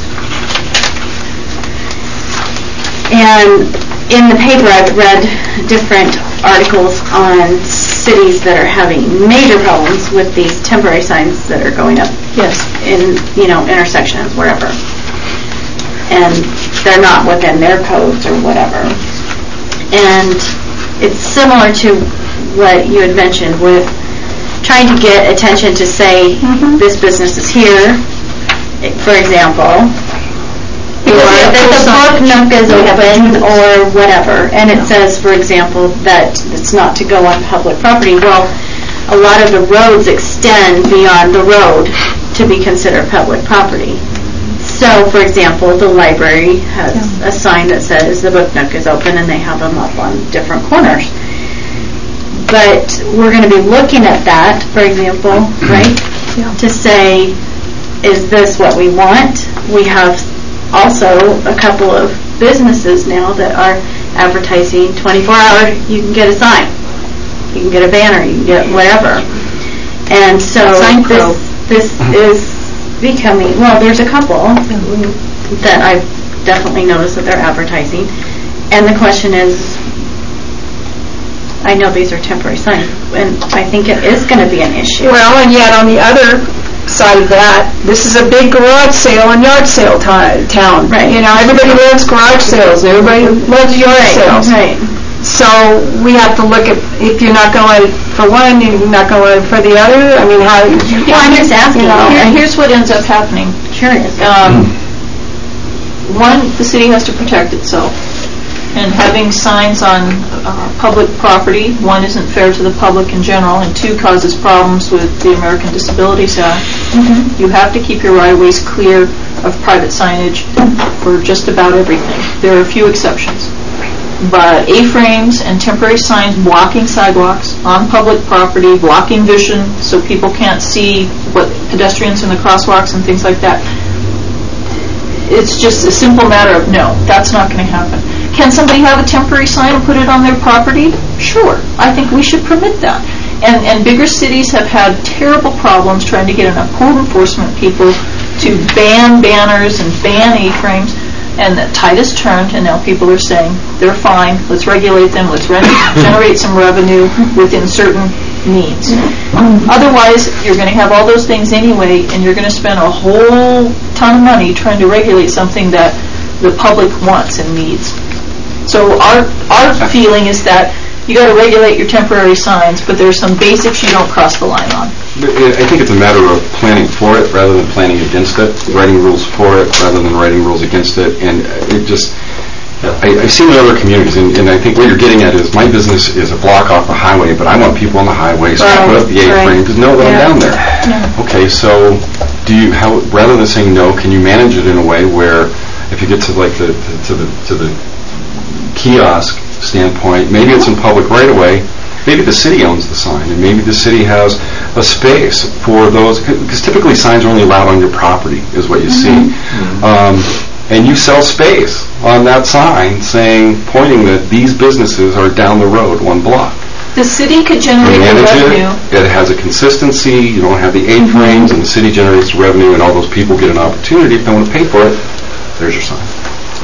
And in the paper I've read different articles on cities that are having major problems with these temporary signs that are going up in, intersections, wherever. And they're not within their codes or whatever. And it's similar to what you had mentioned with trying to get attention to say this business is here, for example, or that the book nook is open or whatever, and it says, for example, that it's not to go on public property. Well, a lot of the roads extend beyond the road to be considered public property. So, for example, the library has a sign that says the book nook is open, and they have them up on different corners. But we're going to be looking at that, for example, right? To say, is this what we want? We have also a couple of businesses now that are advertising 24-hour, you can get a sign, you can get a banner, you can get whatever. And so this is becoming, well, there's a couple that I've definitely noticed that they're advertising. And the question is, I know these are temporary signs, and I think it is going to be an issue. Well, and yet on the other side of that, this is a big garage sale and yard sale town. Right. Everybody loves garage sales. Everybody loves yard sales. Right. So we have to look at, if you're not going for one, you're not going for the other. I mean, how? Well, I'm just asking. Here's what ends up happening. Curious. One, the city has to protect itself. And having signs on public property, one, isn't fair to the public in general, and two, causes problems with the American Disabilities Act. You have to keep your right-of-ways clear of private signage for just about everything. There are a few exceptions. But A-frames and temporary signs blocking sidewalks on public property, blocking vision so people can't see what pedestrians in the crosswalks and things like that, it's just a simple matter of no, that's not going to happen. Can somebody have a temporary sign and put it on their property? Sure. I think we should permit that. And bigger cities have had terrible problems trying to get enough code enforcement people to ban banners and ban A-frames, and the tide has turned, and now people are saying, they're fine, let's regulate them, let's generate some revenue within certain needs. Otherwise, you're going to have all those things anyway, and you're going to spend a whole ton of money trying to regulate something that the public wants and needs. So our feeling is that you got to regulate your temporary signs, but there's some basics you don't cross the line on. I think it's a matter of planning for it rather than planning against it, writing rules for it rather than writing rules against it. And it just, I've seen it in other communities, and I think what you're getting at is my business is a block off the highway, but I want people on the highway, so I put up the A-frame because know that I'm down there. Okay, so rather than saying no, can you manage it in a way where if you get to like the kiosk standpoint, maybe it's in public right away, maybe the city owns the sign, and maybe the city has a space for those, because typically signs are only allowed on your property, is what you see. And you sell space on that sign pointing that these businesses are down the road 1 block. The city could generate the revenue. It has a consistency, you don't have the A-frames, and the city generates revenue, and all those people get an opportunity. If they want to pay for it, there's your sign.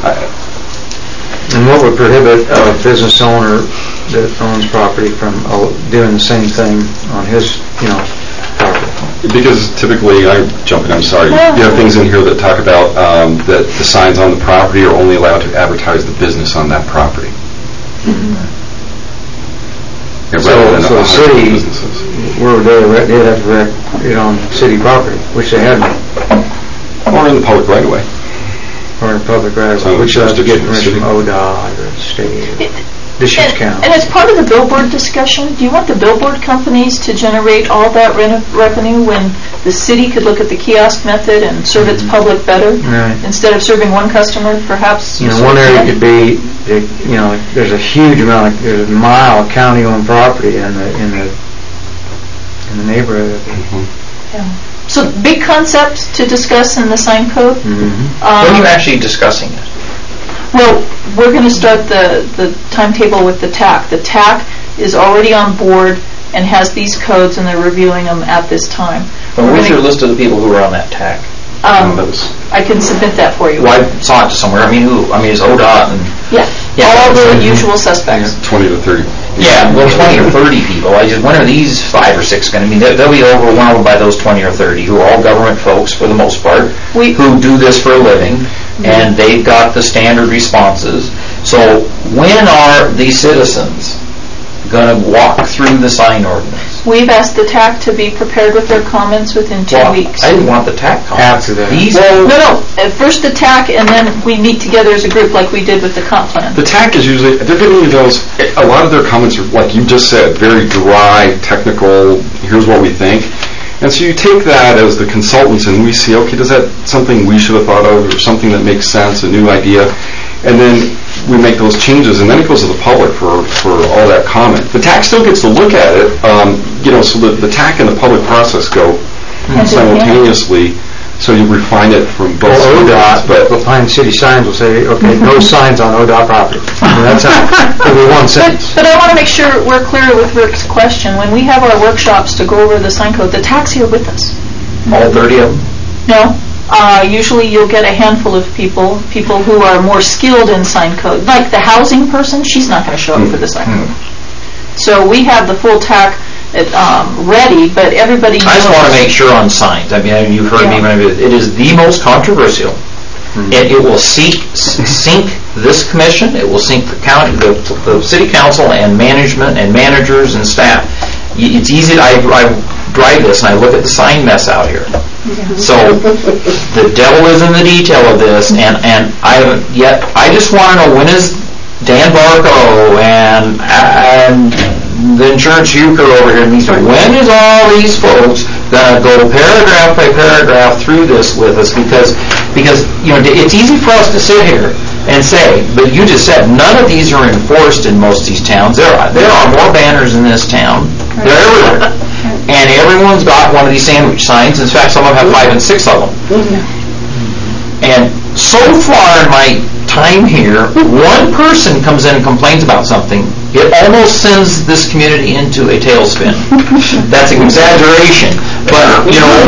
And what would prohibit a business owner that owns property from doing the same thing on his, property? because typically, I'm jumping, I'm sorry, you have things in here that talk about that the signs on the property are only allowed to advertise the business on that property. Yeah, So rather than the 100 city, businesses. where they'd have to wreck it on city property, which they had, Or in the public right away. or in public right, So which they have to get jurisdiction permission of from ODOT or the state. Deschutes County. And as part of the billboard discussion, do you want the billboard companies to generate all that revenue when the city could look at the kiosk method and serve its public better? Right. Instead of serving one customer, perhaps? You know, one area could be, there's a huge amount, there's a mile of county-owned property in the neighborhood. So big concept to discuss in the sign code. Mm-hmm. When are you actually discussing it? Well, we're going to start the timetable with the TAC. The TAC is already on board and has these codes, and they're reviewing them at this time. Well, where's your list of the people who are on that TAC? I can submit that for you. Well, I saw it somewhere. I mean, who? I mean, it's ODOT and... Yeah, Yeah. all the usual suspects. 20 to 30. Yeah, well, 20 or 30 people. When are these 5 or 6 going to be? They'll be overwhelmed by those 20 or 30 who are all government folks for the most part, who do this for a living, and they've got the standard responses. So when are these citizens going to walk through the sign ordinance? We've asked the TAC to be prepared with their comments within 2 weeks. I didn't want the TAC comments. After that. No. First the TAC, and then we meet together as a group like we did with the comp plan. The TAC is usually, they're giving you those, a lot of their comments are, like you just said, very dry, technical, here's what we think. And so you take that as the consultants and we see, okay, does that something we should have thought of or something that makes sense, a new idea? And then we make those changes and then it goes to the public for all that comment. The TAC still gets to look at it, so the TAC and the public process go simultaneously. So you refine it from both ODOT, but behind city signs will say, okay, no signs on ODOT property. That's how, it'll be one sentence. But I want to make sure we're clear with Rick's question. When we have our workshops to go over the sign code, the TAC's here with us. All 30 of them? No. Usually you'll get a handful of people who are more skilled in sign code. Like the housing person, she's not going to show up for the sign code. So we have the full TAC ready, but everybody knows. I just want to make sure on signs. I mean, you've heard me, it is the most controversial. It will sink this commission, it will sink the county, the city council and management and managers and staff. It's easy, I drive this and I look at the sign mess out here. So the devil is in the detail of this, and I just want to know, when is Dan Barco and the insurance euchre over here, when is all these folks going to go paragraph by paragraph through this with us? Because it's easy for us to sit here and say, but you just said none of these are enforced in most of these towns. There are more banners in this town. They're everywhere. And everyone's got one of these sandwich signs. In fact, some of them have 5 and 6 of them. And so far in my time here, one person comes in and complains about something, it almost sends this community into a tailspin. That's an exaggeration, but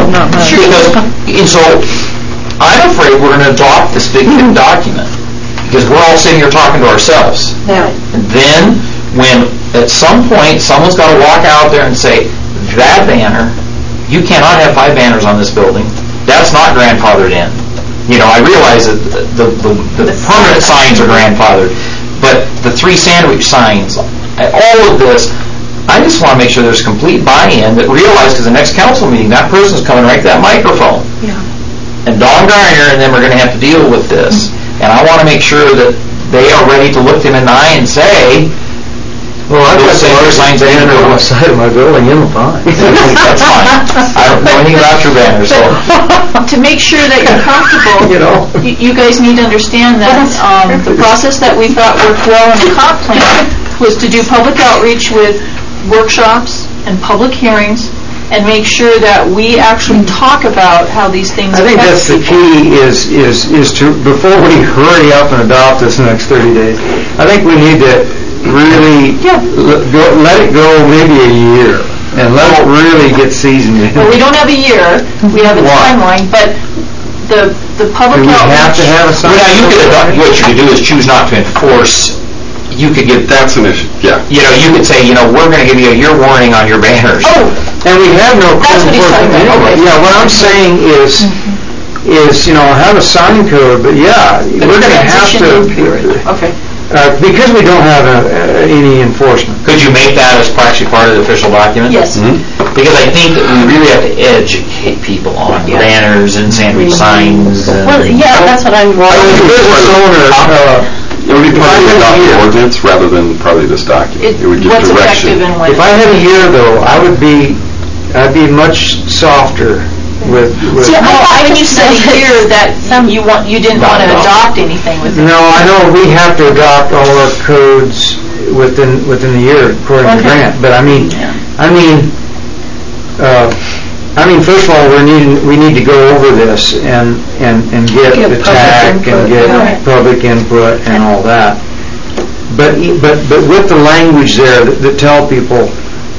so I'm afraid we're going to adopt this big document because we're all sitting here talking to ourselves. And then when at some point someone's got to walk out there and say, that banner, you cannot have 5 banners on this building. That's not grandfathered in. I realize that the permanent signs are grandfathered, but the 3 sandwich signs, all of this, I just want to make sure there's complete buy-in that realize, because the next council meeting, that person's coming right to that microphone. And Don Garner and them are going to have to deal with this. And I want to make sure that they are ready to look them in the eye and say, well, I've got some other signs on the side of my building, you'll find. That's fine. I don't know anything about your banner, so. To make sure that you're comfortable, you guys need to understand that the process that we thought worked well in the comp plan was to do public outreach with workshops and public hearings and make sure that we actually talk about how these things I think that's the key is to, before we hurry up and adopt this in the next 30 days, I think we need to really let it go maybe a year and let it really get seasoned in. Well, we don't have a year, we have a timeline, but the public outreach... Do we have to have a sign? Well, what you could do is choose not to enforce you could give, That's an issue, yeah. you know, you could say, you know, we're going to give you a year warning on your banners. Oh, And we have no code That's what he's talking enforcement about, anyway. okay. Yeah, what I'm saying is, you know, have a sign code, but yeah, we're gonna have transition period. to, Okay. because we don't have any enforcement. Could you make that as actually part of the official document? Yes. Because I think that we really have to educate people on banners and sandwich signs. Well, yeah, that's what I'm. As a business owner, It would be part of the adopted ordinance rather than probably this document. It would give What's direction. effective and when? if I had a year though, I'd be much softer with. See, I thought when you said a year that you didn't want to adopt anything with it. No, I know we have to adopt all our codes within the year according to Grant, but I mean, first of all, we need to go over this and get Get the public TAC and input, get yeah. public input and all that. But with the language there that tell people,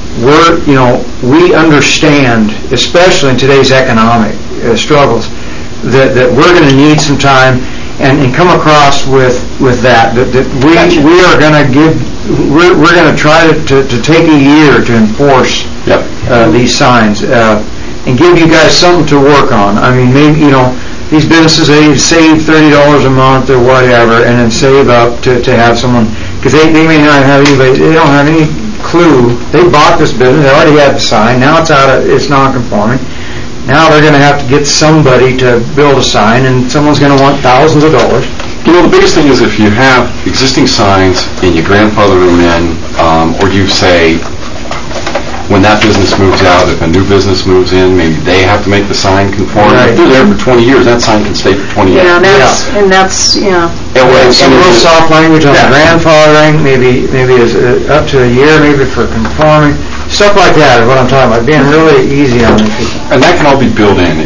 we understand, especially in today's economic struggles, that we're going to need some time and come across with that we are going to we're going to try to take a year to enforce these signs and give you guys something to work on. I mean, maybe, these businesses, they save $30 a month or whatever and then save up to have someone, because they may not have anybody, they don't have any clue. They bought this business, they already had the sign, now it's non-conforming. Now they're going to have to get somebody to build a sign, and someone's going to want thousands of dollars. The biggest thing is if you have existing signs and you grandfather them in, or you say, when that business moves out, if a new business moves in, maybe they have to make the sign conform. Right. If they're there for 20 years, that sign can stay for 20 years. And that's, Some real soft language on grandfathering, maybe is up to a year, maybe for conforming. Stuff like that is what I'm talking about, being really easy on people. And that can all be built in.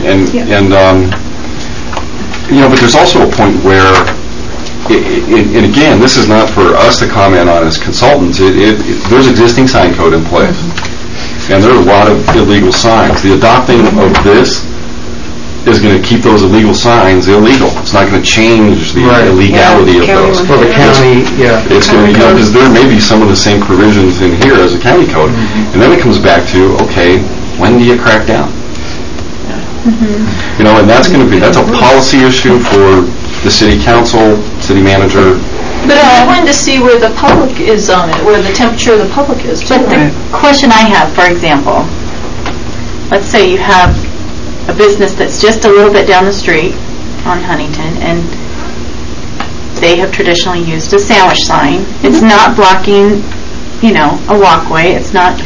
But there's also a point where, and again, this is not for us to comment on as consultants. There's existing sign code in place, and there are a lot of illegal signs. The adopting of this is going to keep those illegal signs illegal. It's not going to change the illegality of those. For the county, It's going to, because there may be some of the same provisions in here as a county code, and then it comes back to, okay, when do you crack down? And that's a policy issue for the city council, city manager. But I wanted to see where the public is on it, where the temperature of the public is. But the question I have, for example, let's say you have a business that's just a little bit down the street on Huntington, and they have traditionally used a sandwich sign. It's not blocking, a walkway. It's not,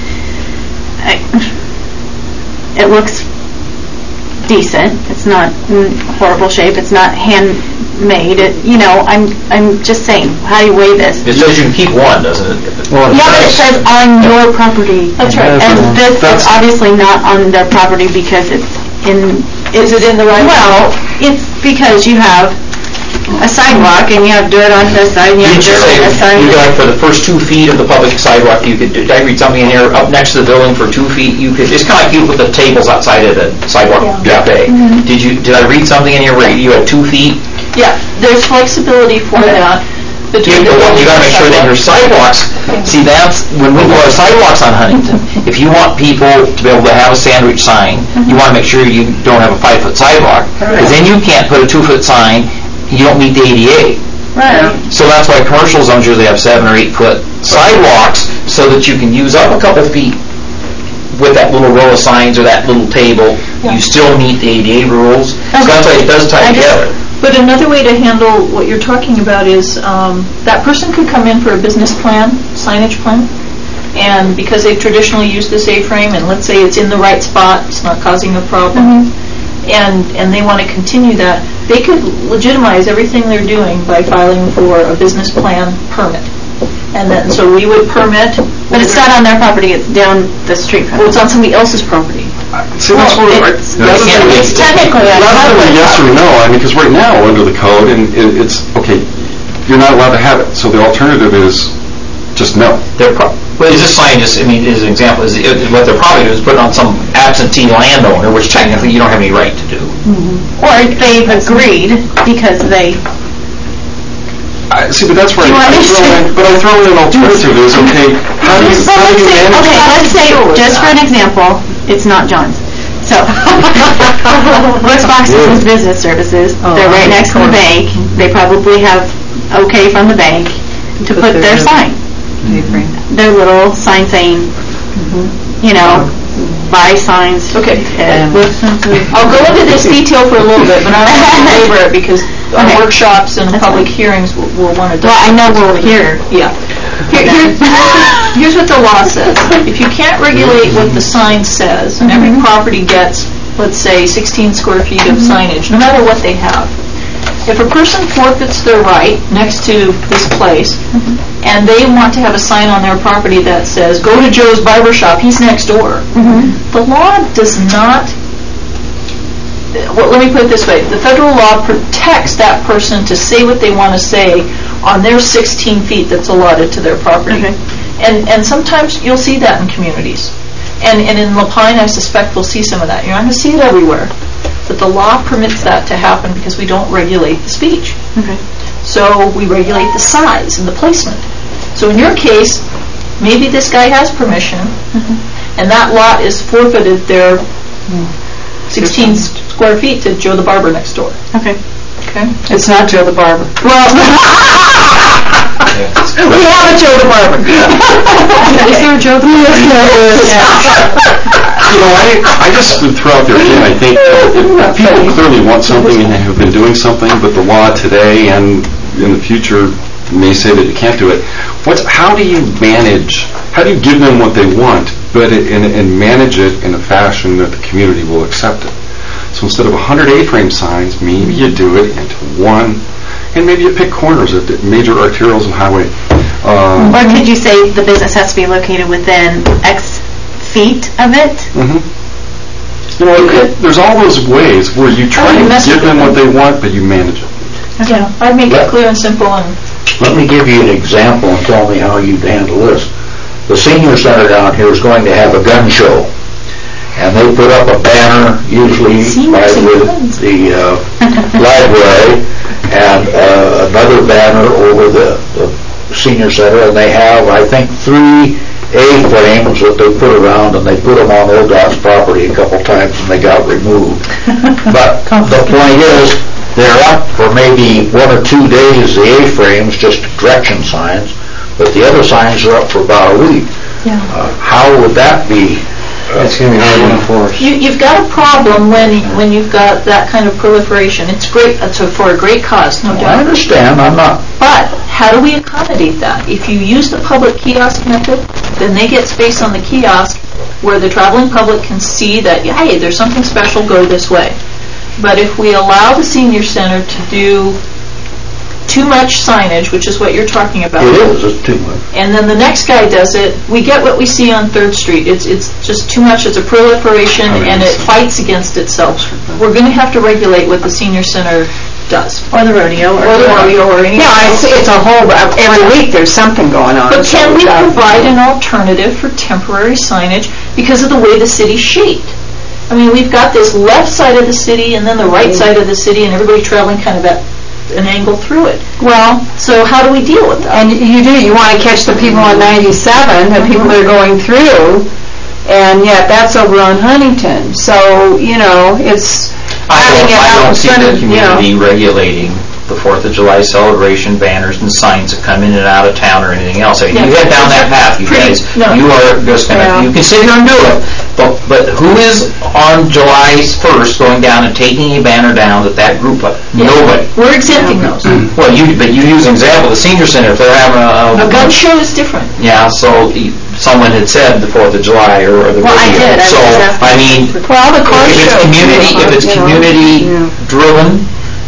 it looks decent. It's not in horrible shape. It's not handmade. I'm just saying, how do you weigh this? It says you can keep one, doesn't it? Well, Yeah, but it says on your property. That's right. And this is obviously not on their property because it's in... Is it in the right? Well, it's because you have a sidewalk and you have dirt on this side and you have Did you dirt on this say, side. you got for the first 2 feet of the public sidewalk, did I read something in here, up next to the building for 2 feet, it's kind of like you put the tables outside of the sidewalk cafe. Did I read something in here where you had 2 feet? Yeah, there's flexibility for that. You gotta make sure that your sidewalks, see, that's, when we go to sidewalks on Huntington, if you want people to be able to have a sandwich sign, you wanna make sure you don't have a 5-foot sidewalk, because then you can't put a 2-foot sign, you don't meet the ADA. Right. So that's why commercial zones usually have 7 or 8 foot sidewalks, so that you can use up a couple feet with that little row of signs or that little table. You still meet the ADA rules, so that's why it does tie together. But another way to handle what you're talking about is that person could come in for a business plan, signage plan, and because they've traditionally used this A-frame, and let's say it's in the right spot, it's not causing a problem, and they want to continue that, they could legitimize everything they're doing by filing for a business plan permit. And then, so we would permit... But it's not on their property, it's down the street from Well, them. it's on somebody else's property. See, that's what It's technically on rather than a yes or no, because right now, under the code, and it's, okay, you're not allowed to have it, so the alternative is just no. Well, is this sign just, as an example, what they're probably doing is put it on some absentee landowner, which technically you don't have any right to do. Or they've agreed because they See, but that's where I throw in an alternative is, okay, how do you manage? Okay, let's say, just for an example, it's not John's. So, West Boxes is business services. They're right next to the bank. They probably have okay from the bank to put their sign. Their little sign saying, you know, buy signs. Okay. I'll go into this detail for a little bit, but I don't want to belabor it because our workshops and public hearings will want to. Well, I know we'll hear. Yeah. Here's what the law says. If you can't regulate what the sign says, and every property gets, let's say, 16 square feet of signage, no matter what they have, if a person forfeits their right next to this place, and they want to have a sign on their property that says, go to Joe's Barber Shop, he's next door, the law does not, well, let me put it this way, the federal law protects that person to say what they want to say on their 16 feet that's allotted to their property. And sometimes you'll see that in communities. And in La Pine, I suspect we'll see some of that. You're not going to see it everywhere. But the law permits that to happen because we don't regulate the speech. So we regulate the size and the placement. So in your case, maybe this guy has permission, and that lot is forfeited their 16 square feet to Joe the Barber next door. Okay. Okay? It's not Joe the Barber. Well, we have a Joe the Barber. Is there a Joe the Barber? You know, I just would throw out there again, I think if people clearly want something and have been doing something, but the law today and in the future may say that you can't do it, how do you give them what they want, but and manage it in a fashion that the community will accept it? So instead of 100 A-frame signs, maybe you do it into one, and maybe you pick corners at major arterials and highway. Or could you say the business has to be located within X feet of it? You know, there's all those ways where you try to give them what they want, but you manage it. Yeah, I'd make it clear and simple. And let me give you an example and tell me how you'd handle this. The senior center down here is going to have a gun show. And they put up a banner, usually by the library, and another banner over the senior center, and they have, I think, 3 A-frames that they put around, and they put them on ODOT's property a couple times, and they got removed. But the point is, they're up for maybe 1 or 2 days, the A-frames, just direction signs, but the other signs are up for about a week. How would that be? It's going to be hard to enforce. You've got a problem when you've got that kind of proliferation. It's great for a great cause, no doubt. I understand. I'm not. But how do we accommodate that? If you use the public kiosk method, then they get space on the kiosk where the traveling public can see that, hey, there's something special, go this way. But if we allow the senior center to do too much signage, which is what you're talking about. It is, it's too much. And then the next guy does it, we get what we see on 3rd Street. It's just too much, it's a proliferation, and it fights against itself. We're going to have to regulate what the senior center does. Or the rodeo. Or anything else. It's a whole, every week there's something going on. But can we provide an alternative for temporary signage because of the way the city's shaped? I mean, we've got this left side of the city and then the right side of the city, and everybody traveling kind of at an angle through it. Well, so how do we deal with that? And you want to catch the people on 97, the people that are going through, and yet that's over on Huntington. So, you know, it's having it out in front of, I don't see the community regulating the 4th of July celebration banners and signs that come in and out of town or anything else. I mean, you head down that path, you guys. You are just going to, you can sit here and do it, but who is on July 1st going down and taking a banner down that group of? Nobody. We're exempting those. Well, but you use an example, the senior center, if they're having a gun show is different. Yeah, so someone had said the 4th of July or the I did. So, I mean, if it's community driven,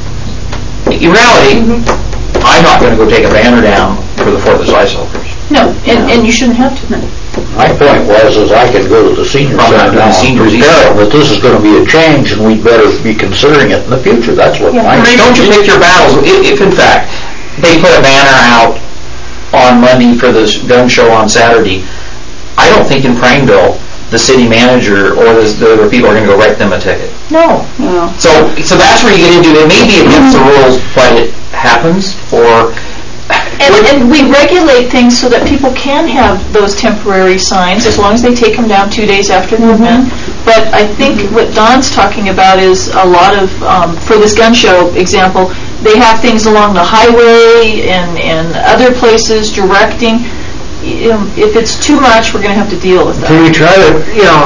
in reality, I'm not going to go take a banner down for the 4th of July celebration. No, and you shouldn't have to. My point was, I could go to the senior center now and prepare them that this is going to be a change and we'd better be considering it in the future. That's what my... Don't you pick your battles. If in fact, they put a banner out on Monday for the gun show on Saturday, I don't think in Prineville the city manager or the people are going to go write them a ticket. No. So that's where you get into, it may be against the rules, but it happens, or And we regulate things so that people can have those temporary signs as long as they take them down 2 days after the event. But I think what Don's talking about is a lot of, for this gun show example, they have things along the highway and other places directing. If it's too much, we're going to have to deal with that. Can we try to,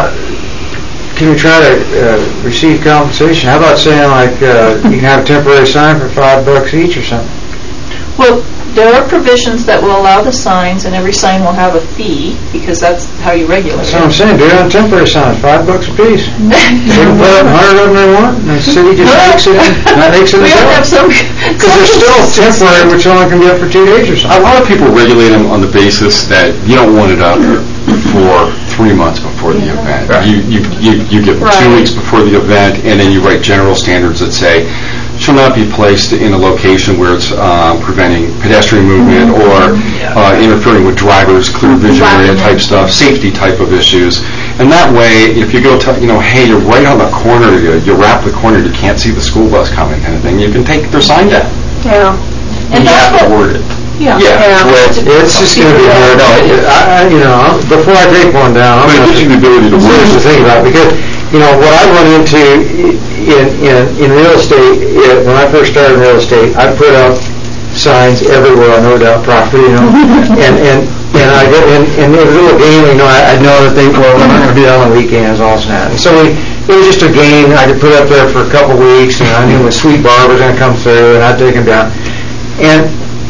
receive compensation? How about saying like, you can have a temporary sign for $5 each or something? Well, there are provisions that will allow the signs, and every sign will have a fee, because that's how you regulate That's what I'm it. saying, do it on temporary signs, $5 a piece. They can put up 100 of them they want, and the city just makes it in We the have to have some... Because they're still temporary, which only can be up for 2 days or A something. lot of people regulate them on the basis that you don't want it out there for 3 months before the event. You give them 2 weeks before the event, and then you write general standards that say, shall not be placed in a location where it's preventing pedestrian movement or interfering with drivers, clear vision area type stuff, safety type of issues. And that way, if you go tell, hey, you're right on the corner, you wrap the corner, you can't see the school bus coming kind of thing, you can take their sign down. Yeah. And You that's have to what... word it. Yeah. Well, it's just going to be hard. Before I take one down, I'm But it going gives you the ability to serious to word it. think about, because, what I run into in real estate, when I first started in real estate, I put up signs everywhere on No Doubt property, and I get in a little game, I know that we're not going to do that on the weekends, all that. And so it was just a game I could put up there for a couple weeks, and I knew when Sweet Bar was going to come through, and I'd take them down. And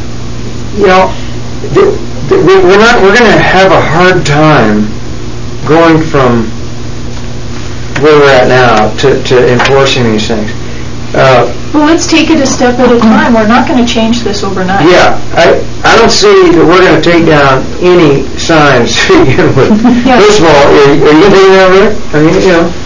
we're going to have a hard time going from where we're at now to enforcing these things. Well, let's take it a step at a time. We're not going to change this overnight. Yeah, I don't see that we're going to take down any signs to begin with. First of all, are you going to take it down, Rick? I mean,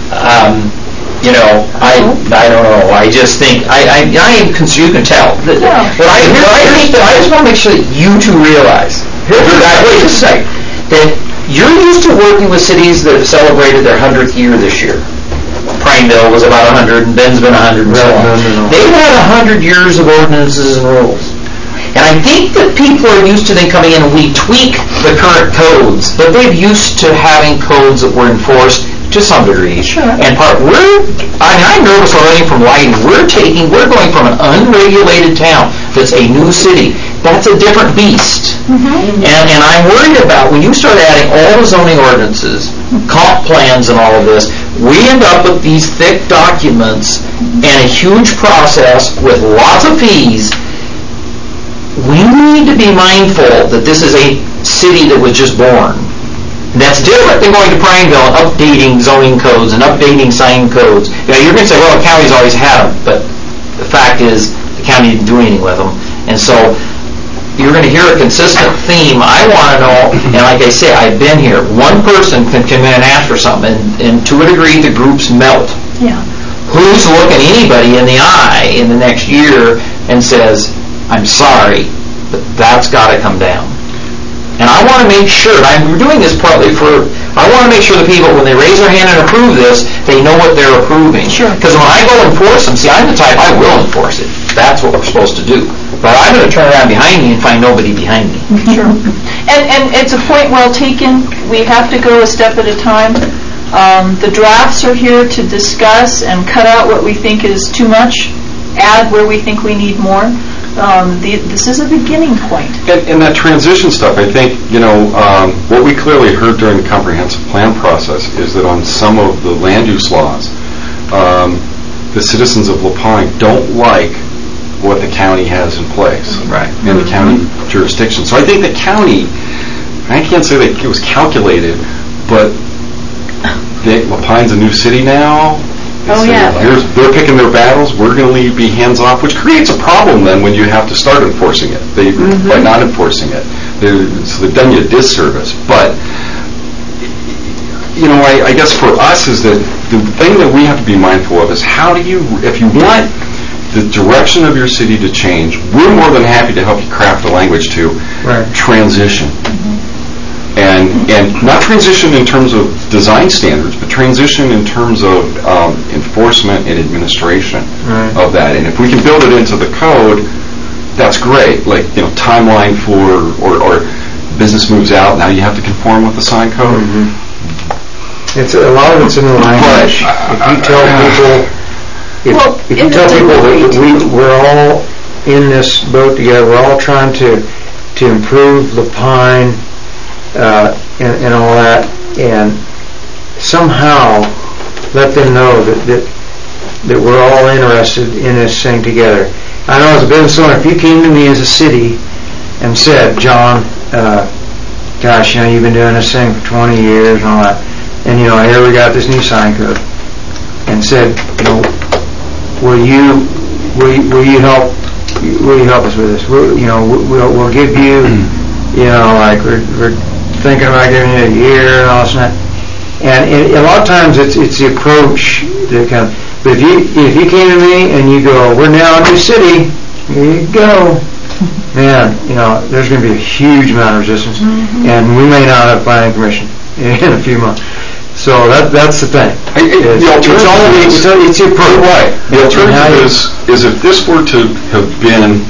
I don't know. I just think I am concerned. You can tell. But I think that I just want to make sure that you two realize. Wait just a second. That you're used to working with cities that have celebrated their 100th year this year. Prineville was about 100, and Ben's been 100, and so on. No. They've had 100 years of ordinances and rules. And I think that people are used to them coming in and we tweak the current codes, but they're used to having codes that were enforced to some degree. Sure. And I'm nervous already from lighting. We're going from an unregulated town that's a new city. That's a different beast. And I'm worried about when you start adding all the zoning ordinances, comp plans and all of this, we end up with these thick documents and a huge process with lots of fees. We need to be mindful that this is a city that was just born. That's different than going to Prineville and updating zoning codes and updating sign codes. You're going to say, well, the county's always had them, but the fact is the county didn't do anything with them. And so you're going to hear a consistent theme. I want to know, and like I say, I've been here. One person can come in and ask for something, and to a degree the groups melt. Yeah. Who's looking anybody in the eye in the next year and says, I'm sorry, but that's got to come down. And I want to make sure, I'm doing this partly I want to make sure the people, when they raise their hand and approve this, they know what they're approving. Sure. Because when I go enforce them, see, I'm the type, I will enforce it. That's what we're supposed to do. But I'm going to turn around behind me and find nobody behind me. Sure. And it's a point well taken. We have to go a step at a time. The drafts are here to discuss and cut out what we think is too much, add where we think we need more. This is a beginning point. And that transition stuff, I think, what we clearly heard during the comprehensive plan process is that on some of the land use laws, the citizens of La Pine don't like what the county has in place. Right. In the county jurisdiction. So I think the county, I can't say that it was calculated, but La Pine's a new city now. They're picking their battles. We're going to be hands off, which creates a problem then when you have to start enforcing it. By not enforcing it, so they've done you a disservice. But I guess for us is that the thing that we have to be mindful of is if you want the direction of your city to change, we're more than happy to help you craft the language to transition. And not transition in terms of design standards, but transition in terms of enforcement and administration of that. And if we can build it into the code, that's great, like, timeline for, or business moves out, now you have to conform with the sign code. It's, a lot of it's in the language. If you tell people, if you tell people that we're all in this boat together, we're all trying to improve La Pine, and all that, and somehow let them know that we're all interested in this thing together. I know as a business owner, if you came to me as a city and said, John, gosh, you've been doing this thing for 20 years and all that, and here we got this new sign code, and said, will you help us with this? We'll give you, like we're thinking about giving you a year and all that. And a lot of times it's the approach that kind of. But if you came to me and you go, we're now a new city, here you go, man, there's going to be a huge amount of resistance, and we may not have planning permission in a few months. So that's the thing. The alternative is it's your approach. Right. The alternative is if this were to have been,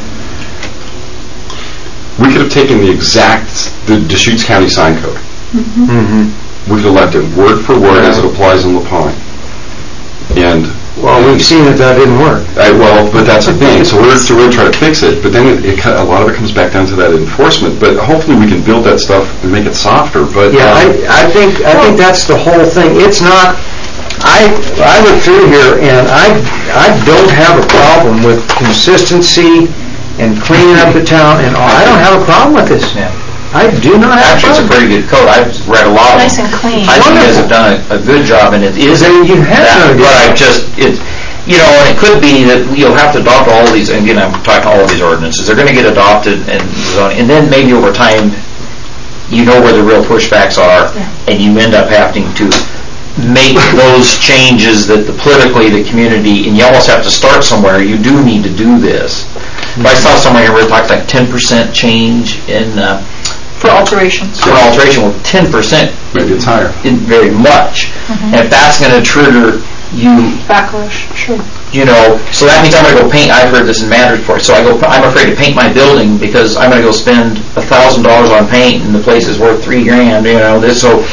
we could have taken the Deschutes County sign code. We could have left it word for word as it applies in La Pine. And we've seen that didn't work. But that's the thing. So we're going to try to fix it, but then a lot of it comes back down to that enforcement. But hopefully we can build that stuff and make it softer. But I think that's the whole thing. It's not. I look through here and I don't have a problem with consistency and cleaning up the town and all. I don't have a problem with this. Yeah. I do not have. Actually, it's a pretty good code. I've read a lot of them. Nice and clean. I think you guys have done a good job, and it is. Then you have that, but and it could be that you'll have to adopt all of these. And again, I'm talking all of these ordinances. They're going to get adopted, and then maybe over time, where the real pushbacks are, and you end up having to make those changes that politically the community, and you almost have to start somewhere. You do need to do this. But I saw somewhere where it talked like 10% change in. For alterations. For an alteration, 10%. Maybe it's higher. Very much. And if that's going to trigger you... Backlash, sure. So that means I'm going to go paint. I've heard this in Madrid before. So I'm afraid to paint my building because I'm going to go spend $1,000 on paint and the place is worth $3,000. And I'm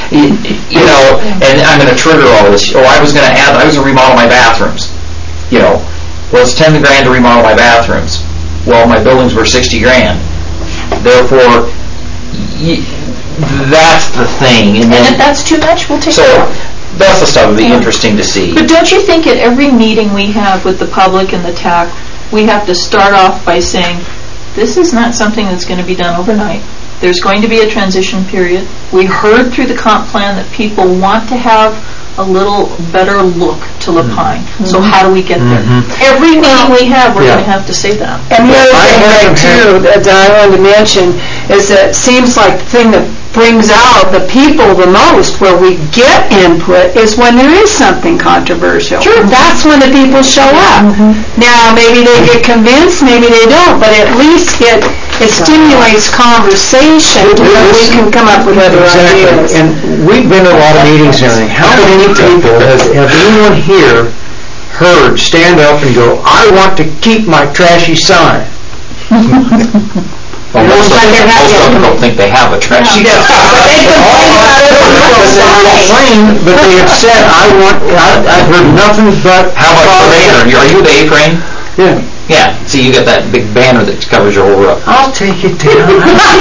going to trigger all this. I was going to remodel my bathrooms. Well, it's $10,000 to remodel my bathrooms. Well, my buildings were $60,000. Therefore, that's the thing. And if that's too much, we'll take it off. That's the stuff that would be interesting to see. But don't you think at every meeting we have with the public and the TAC, we have to start off by saying, this is not something that's going to be done overnight. There's going to be a transition period. We heard through the comp plan that people want to have a little better look to La Pine. So how do we get there? Every meeting we have, we're going to have to say that. And the other thing, too, that I wanted to mention is that it seems like the thing that brings out the people the most where we get input is when there is something controversial. Sure. That's when the people show up. Now, maybe they get convinced, maybe they don't, but at least it stimulates conversation to where we can come up with other ideas. And we've been to a lot of meetings and everything. How many people have anyone here heard stand up and go, I want to keep my trashy sign? Most of them don't think they have a trashy sign. But they have said, I've heard nothing but... How about the banner? Are you the A-frame? Yeah. Yeah, see, you got that big banner that covers your whole roof. I'll take it down.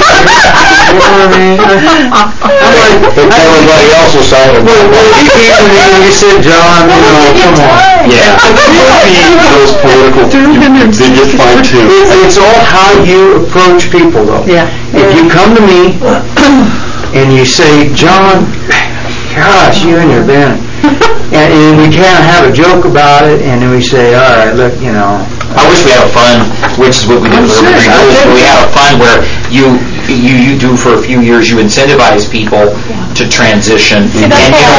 Everybody else will sign it. Well, you came to me and you said, John, come on. Yeah. Those political, they get fined too. It's all how you approach people, though. Yeah. If you come to me and you say, John, gosh, you and your banner. And we kind of have a joke about it, and then we say, all right, look, I wish we had a fund, which is what we do for Urban Green. We have a fund where you do for a few years, you incentivize people to transition. One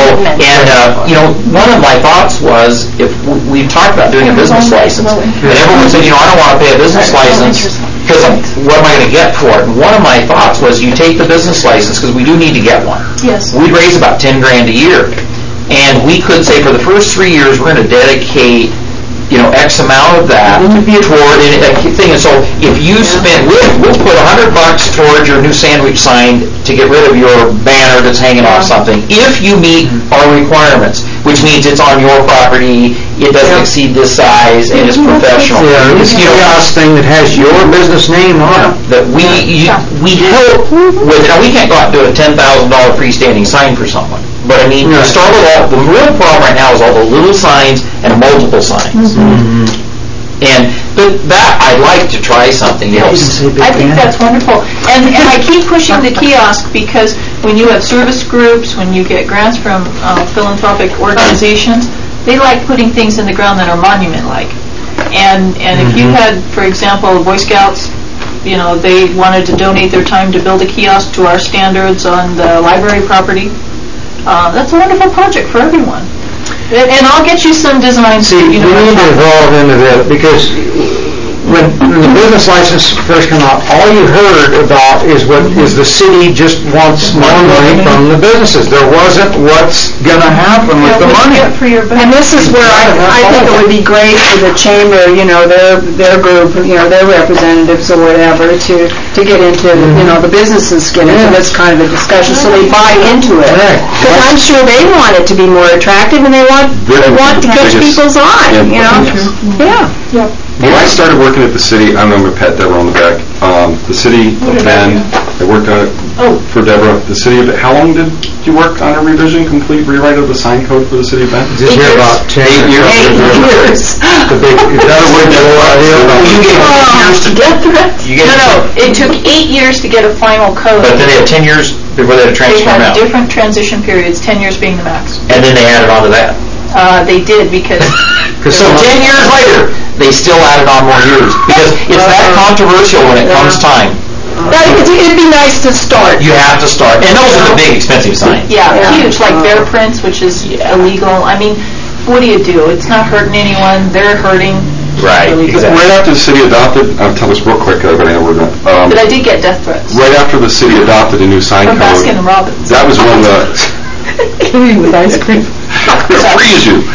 of my thoughts was, if we talked about doing a business license, and everyone said, I don't want to pay a business license because what am I going to get for it? And one of my thoughts was, you take the business license because we do need to get one. Yes. We'd raise about $10,000 a year. And we could say for the first 3 years, we're going to dedicate X amount of that toward a thing. And so if you spend, we'll put $100 towards your new sandwich sign to get rid of your banner that's hanging off something. If you meet our requirements, which means it's on your property, it doesn't exceed this size, and it's professional. This kiosk thing that has your business name on it. That we help with. Now we can't go out and do a $10,000 freestanding sign for someone. But I mean, start with all. The real problem right now is all the little signs and multiple signs. But that I'd like to try something else. I think that's wonderful. And I keep pushing the kiosk because when you have service groups, when you get grants from philanthropic organizations, they like putting things in the ground that are monument-like. And if you had, for example, Boy Scouts, they wanted to donate their time to build a kiosk to our standards on the library property, that's a wonderful project for everyone. And I'll get you some designs. See, we need to evolve into that, because when the business license first came out, all you heard about is the city just wants more money from the businesses. There wasn't what's going to happen with the money. And this is where I think it would be great for the chamber, their group, their representatives or whatever, to get into, the businesses get into this kind of a discussion, so they buy into it. Because I'm sure they want it to be more attractive, and they want to catch people's eye, Yeah. When I started working at the city, I remember Pat Deborah on the back. The city of Bend, I worked on it for Deborah. The city of, how long did you work on a revision, complete rewrite of the sign code for the city of Bend? This year about 10 years. 8 years. The big, is that a word that You gave 10 years to Death threats? No, it took 8 years to get a final code. But then they had 10 years before they had to They transform had out. different transition periods, 10 years being the max. And then they added on to that. They did, because... So 10 years later, they still added on more years. Because it's that controversial when it comes time. It'd be nice to start. You have to start. And those are the big, expensive signs. Yeah, huge, like Bear Prints, which is illegal. I mean, what do you do? It's not hurting anyone. They're hurting. Right, exactly. Right after the city adopted, I'll tell this real quick, but I know we're not. But I did get death threats. Right after the city adopted a new sign From code. Baskin and Robbins. That was when the... With ice cream. Free as you.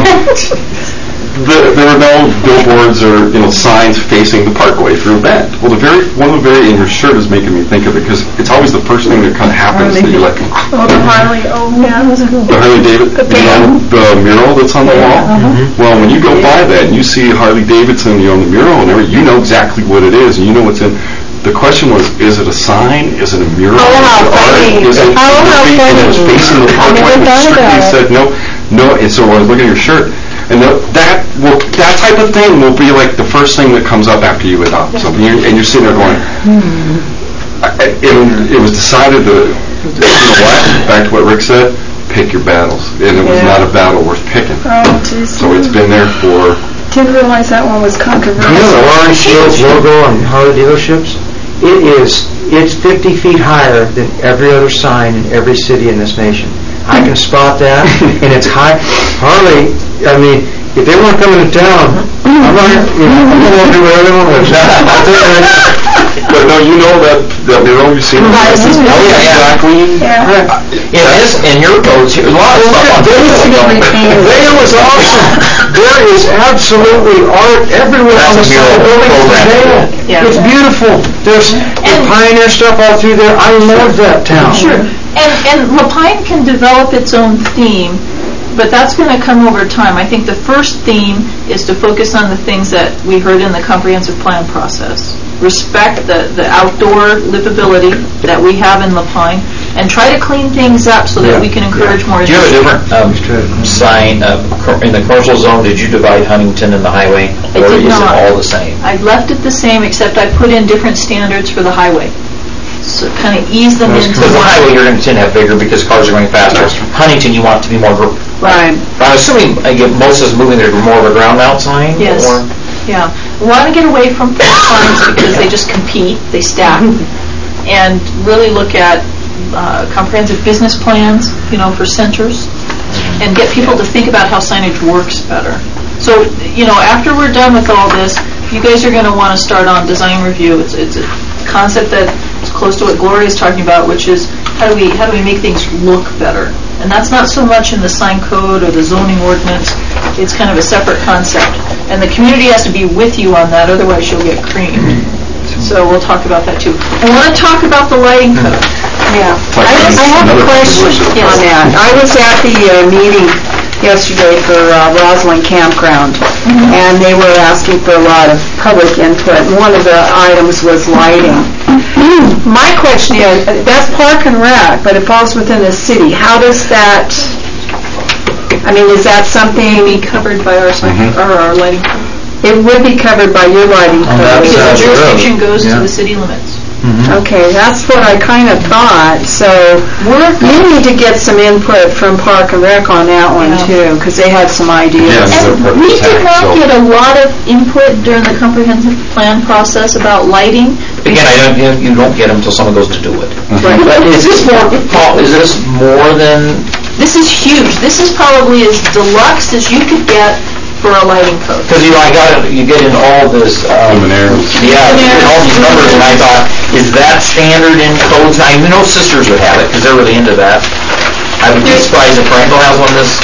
There were no billboards or signs facing the parkway through Bend. Well, one of the very in your shirt is making me think of it, because it's always the first thing that kind of happens that you're like, The Harley, the Harley Davidson, the mural that's on the wall. Well, when you go by that and you see Harley Davidson, on the mural and everything, you know exactly what it is, and you know what's in. The question was, is it a sign? Is it a mural? how funny. Is it graffiti? And it was facing the parkway, but strictly said no. And so I was looking at your shirt, and that type of thing will be like the first thing that comes up after you adopt something, and you're sitting there going, it was decided that, back to what Rick said, pick your battles, and it was not a battle worth picking. Oh, geez. So it's been there for... Didn't realize that one was controversial. You know the Orange Shields logo on Harley dealerships? It's 50 feet higher than every other sign in every city in this nation. I can spot that, and it's high. Harley, I mean, if they weren't coming to town, I'm going to do whatever they want with that. But no, you know that mural you've seen. Exactly. In your codes, a lot of stuff on There was awesome. There is absolutely art everywhere on the side of the building. It's beautiful. There's Pioneer stuff all through there. I love that town. Sure. And Lapine can develop its own theme, but that's going to come over time. I think the first theme is to focus on the things that we heard in the comprehensive plan process. Respect the outdoor livability that we have in Lapine, and try to clean things up so that we can encourage more. Do you have a different sign in the commercial zone? Did you divide Huntington and the highway? I did not. Is it all the same? I left it the same, except I put in different standards for the highway. So kind of ease them into Because the highway you're going to tend to have bigger because cars are going faster. Huntington, you want it to be more group. Right. I'm assuming most is moving there to more of a ground mount sign? Yes. Yeah. We want to get away from pole signs because they just compete, they stack, and really look at comprehensive business plans, for centers, and get people to think about how signage works better. So, after we're done with all this, you guys are going to want to start on design review. It's a concept that is close to what Gloria is talking about, which is how do we make things look better? And that's not so much in the sign code or the zoning ordinance. It's kind of a separate concept. And the community has to be with you on that, otherwise you'll get creamed. So we'll talk about that too. I want to talk about the lighting code. Yeah. I have a question on that. I was at the meeting yesterday for Roslyn Campground, and they were asking for a lot of public input. One of the items was lighting. My question is, that's Park and Rec, but it falls within the city. How does that, I mean, is that something? Be covered by our lighting code. It would be covered by your lighting code. Because the jurisdiction goes to the city limits. Okay, that's what I kind of thought. So you need to get some input from Park and Rec on that one too, because they had some ideas. And we did not get a lot of input during the comprehensive plan process about lighting. Again, you don't get them until someone goes to do it. Right. But is this more than? This is huge. This is probably as deluxe as you could get for a lighting code. Because you get in all this, luminaires. Yeah, in all these numbers, and I thought, is that standard in codes? I know Sisters would have it, because they're really into that. I would be surprised if Franco has one this.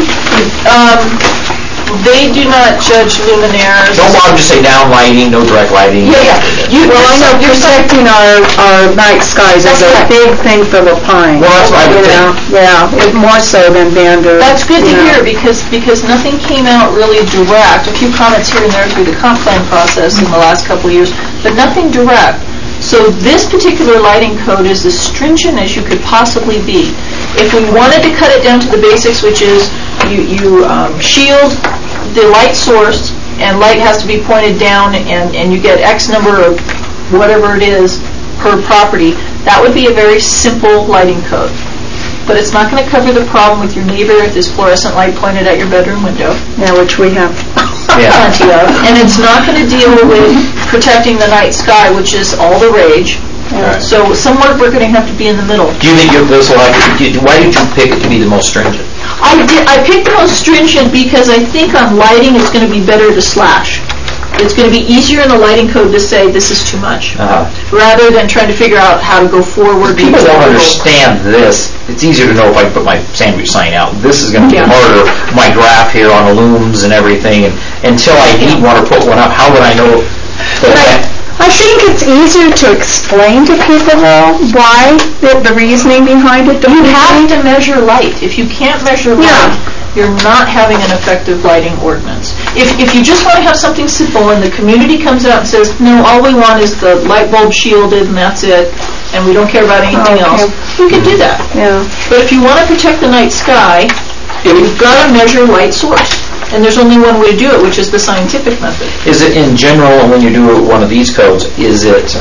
They do not judge luminaires. No, I'm just saying down lighting, no direct lighting. Yeah. Well, I know protecting our night skies is a big thing for La Pine. Well, that's what I would think. Yeah, more so than Vander. That's good to hear, because nothing came out really direct. A few comments here and there through the comp plan process in the last couple of years, but nothing direct. So this particular lighting code is as stringent as you could possibly be. If we wanted to cut it down to the basics, which is you shield the light source, and light has to be pointed down, and you get X number of whatever it is per property, that would be a very simple lighting code. But it's not going to cover the problem with your neighbor if there's fluorescent light pointed at your bedroom window. Yeah, which we have plenty of. And it's not going to deal with protecting the night sky, which is all the rage. Right. So somewhere we're going to have to be in the middle. Do you think why did you pick it to be the most stringent? I picked the most stringent because I think on lighting it's going to be better to slash. It's going to be easier in the lighting code to say this is too much, rather than trying to figure out how to go forward. People don't understand this. It's easier to know if I put my sandwich sign out. This is going to be harder. My graph here on the looms and everything, and until I need one or put one up, how would I know? I think it's easier to explain to people, though, why, the reasoning behind it. You have to measure light. If you can't measure light, you're not having an effective lighting ordinance. If you just want to have something simple and the community comes out and says, no, all we want is the light bulb shielded and that's it, and we don't care about anything else, you can do that. Yeah. But if you want to protect the night sky, you've got to measure light source. And there's only one way to do it, which is the scientific method. Is it in general, when you do one of these codes, is it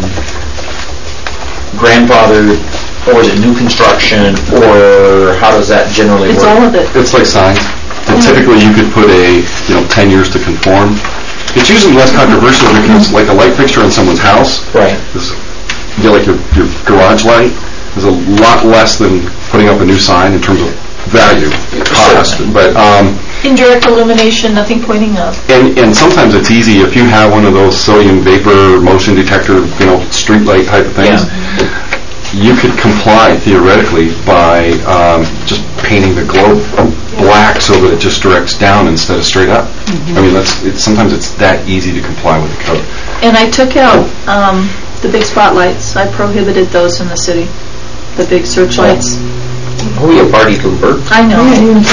grandfathered, or is it new construction, or how does that generally work? It's all of it. It's like signs. And typically you could put 10 years to conform. It's usually less controversial because like a light fixture on someone's house, right? You get like your garage light is a lot less than putting up a new sign in terms of value, cost. But indirect illumination, nothing pointing up. And sometimes it's easy if you have one of those sodium vapor motion detector, street light type of things. You could comply theoretically by just painting the globe black so that it just directs down instead of straight up. I mean, sometimes it's that easy to comply with the code. And I took out the big spotlights. I prohibited those in the city. The big searchlights. Oh, you party pooper. I know.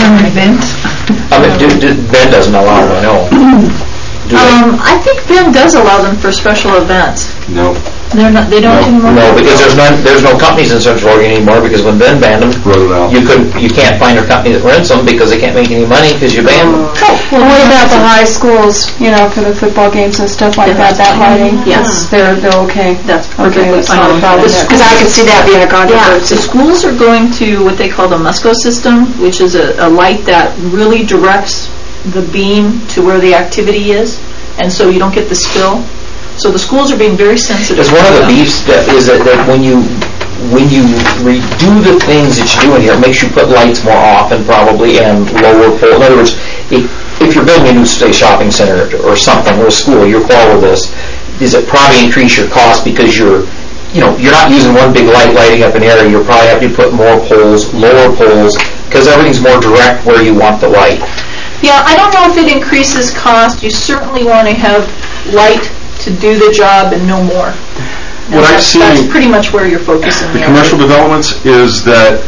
Ben doesn't allow them, I know. I think Ben does allow them for special events. No. They're not. They don't anymore. No, because there's no companies in Central Oregon anymore. Because when Ben banned them, you can't find a company that rents them because they can't make any money because you banned them. Well, what about the high schools? For the football games and stuff like that. That lighting. Yes, they're okay. That's perfectly fine. Because I can see that being a controversy. The schools are going to what they call the Musco system, which is a light that really directs the beam to where the activity is, and so you don't get the spill. So the schools are being very sensitive. Because one of the beefs is that when you redo the things that you do in here, it makes you put lights more often probably and lower pole. In other words, if you're building a new say shopping center or something or a school, you're following this, is it probably increase your cost because you're not using one big light lighting up an area. You're probably having to put more poles, lower poles, because everything's more direct where you want the light. Yeah, I don't know if it increases cost. You certainly want to have light to do the job and no more. And What I've seen, that's pretty much where you're focusing. the commercial developments is that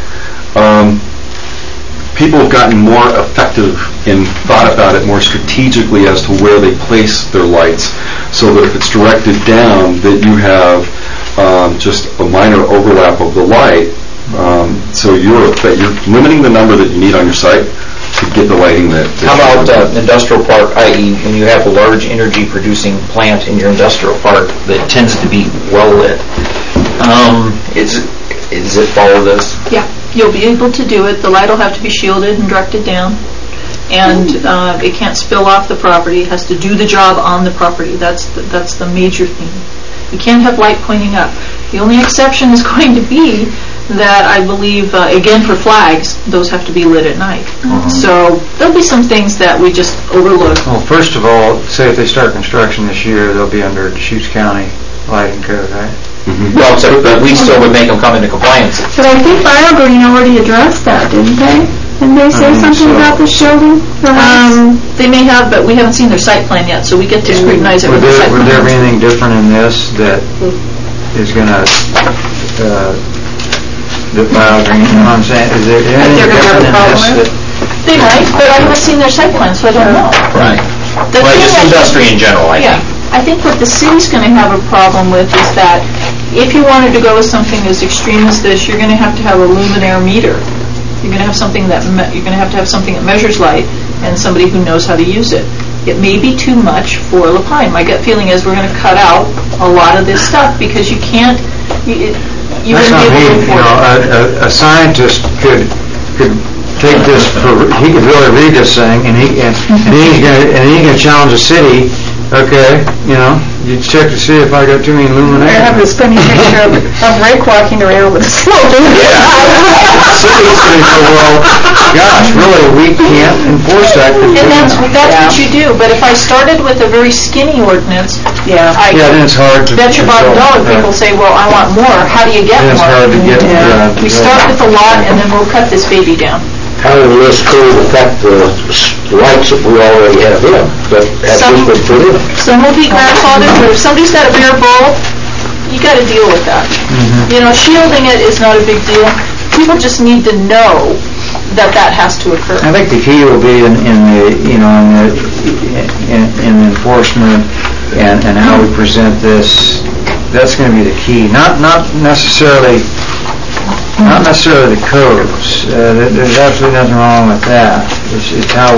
people have gotten more effective and thought about it more strategically as to where they place their lights, so that if it's directed down, that you have just a minor overlap of the light. So you're limiting the number that you need on your site to get the lighting that. How about industrial park, i.e. when you have a large energy producing plant in your industrial park that tends to be well lit? Is it follow this? Yeah, you'll be able to do it. The light will have to be shielded and directed down. And it can't spill off the property. It has to do the job on the property. That's the major thing. You can't have light pointing up. The only exception is going to be that I believe, again for flags, those have to be lit at night. So there'll be some things that we just overlook. Well, first of all, say if they start construction this year, they'll be under Deschutes County lighting code, right? Well, except that we still would make them come into compliance. But I think BioGreen already addressed that, didn't they? Didn't they say something about the shielding? They may have, but we haven't seen their site plan yet, so we get to scrutinize it with the site plan. Would there be anything different in this that is going to, the BioGreen, you know what I'm saying? Is there anything different in this? They might, but I haven't seen their site plan, so I don't know. Right. The Well, thing just I think- industry in general, I think. Yeah, I think what the city's going to have a problem with is that if you wanted to go with something as extreme as this, you're going to have a luminaire meter. You're going to have something that you're going to have something that measures light and somebody who knows how to use it. It may be too much for La Pine. My gut feeling is we're going to cut out a lot of this stuff because you can't. You That's wouldn't not be able me. to afford it. A scientist could take this, he could really read this thing, and he's gonna challenge the city. Okay, you check to see if I got too many luminaires. I have this funny picture of Rick walking around with a smoke. City's gonna go, well, gosh, really, we can't enforce that. And that's what you do. But if I started with a very skinny ordinance, Yeah, then it's hard to. bet your bottom dollar people say, well, I want more. How do you get Then it's more? hard to get. We start with a lot and then we'll cut this baby down. How will this code affect the lights that we already have in, that have just been put in? Some will be grandfathered, but if somebody's got a bare bulb, you got to deal with that. Shielding it is not a big deal. People just need to know that has to occur. I think the key will be in the enforcement and how we present this. That's going to be the key. Not necessarily the codes. There's absolutely nothing wrong with that. It's how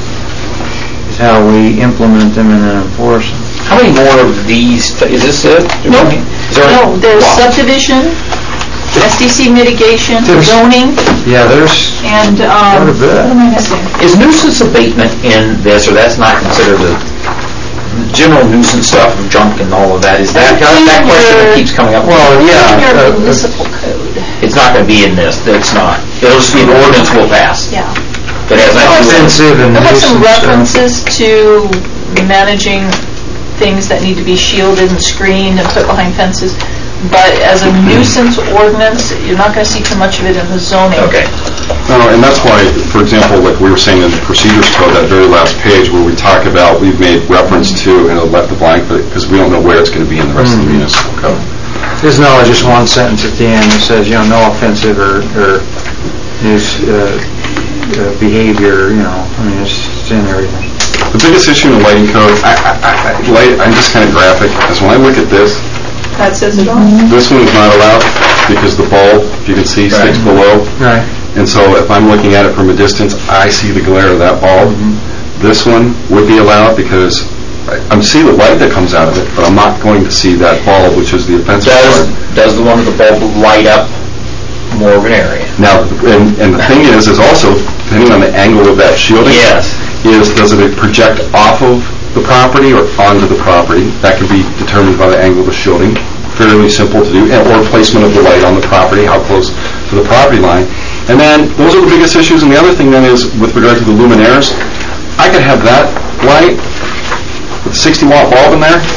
we implement them and then enforce them. How many more of these, is this it? Nope. No, there's subdivision, SDC mitigation, zoning, Yeah, there's and, quite a what bit. am I missing? Is nuisance abatement in this, or that's not considered the general nuisance stuff of junk and all of that? Is that question that keeps coming up? Well, In yeah. your municipal code. It's not going to be in this. It's not. It'll just be an ordinance will pass. Yeah. But as I Offensive and We'll have some nuisance stuff. references to managing things that need to be shielded and screened and put behind fences, but as a nuisance ordinance, you're not going to see too much of it in the zoning. Okay. No, and that's why, for example, like we were saying in the procedures code, that very last page where we talk about, we've made reference to, and left the blank, because we don't know where it's going to be in the rest of the municipal code. There's no just one sentence at the end that says, no offensive or behavior, it's in everything. The biggest issue in the lighting code, I'm just kind of graphic, is when I look at this, That says it all. this one is not allowed because the bulb, if you can see, sticks below. Right. And so if I'm looking at it from a distance, I see the glare of that bulb. This one would be allowed because I'm seeing the light that comes out of it, but I'm not going to see that bulb, which is the offensive part. Does the one with the bulb light up more of an area? Now, and the thing is also, depending on the angle of that shielding, Yes. does it project off of the property or onto the property? That can be determined by the angle of the shielding. Fairly simple to do, or placement of the light on the property, how close to the property line. And then, those are the biggest issues. And the other thing then is, with regard to the luminaires, I could have that light with a 60-watt bulb in there.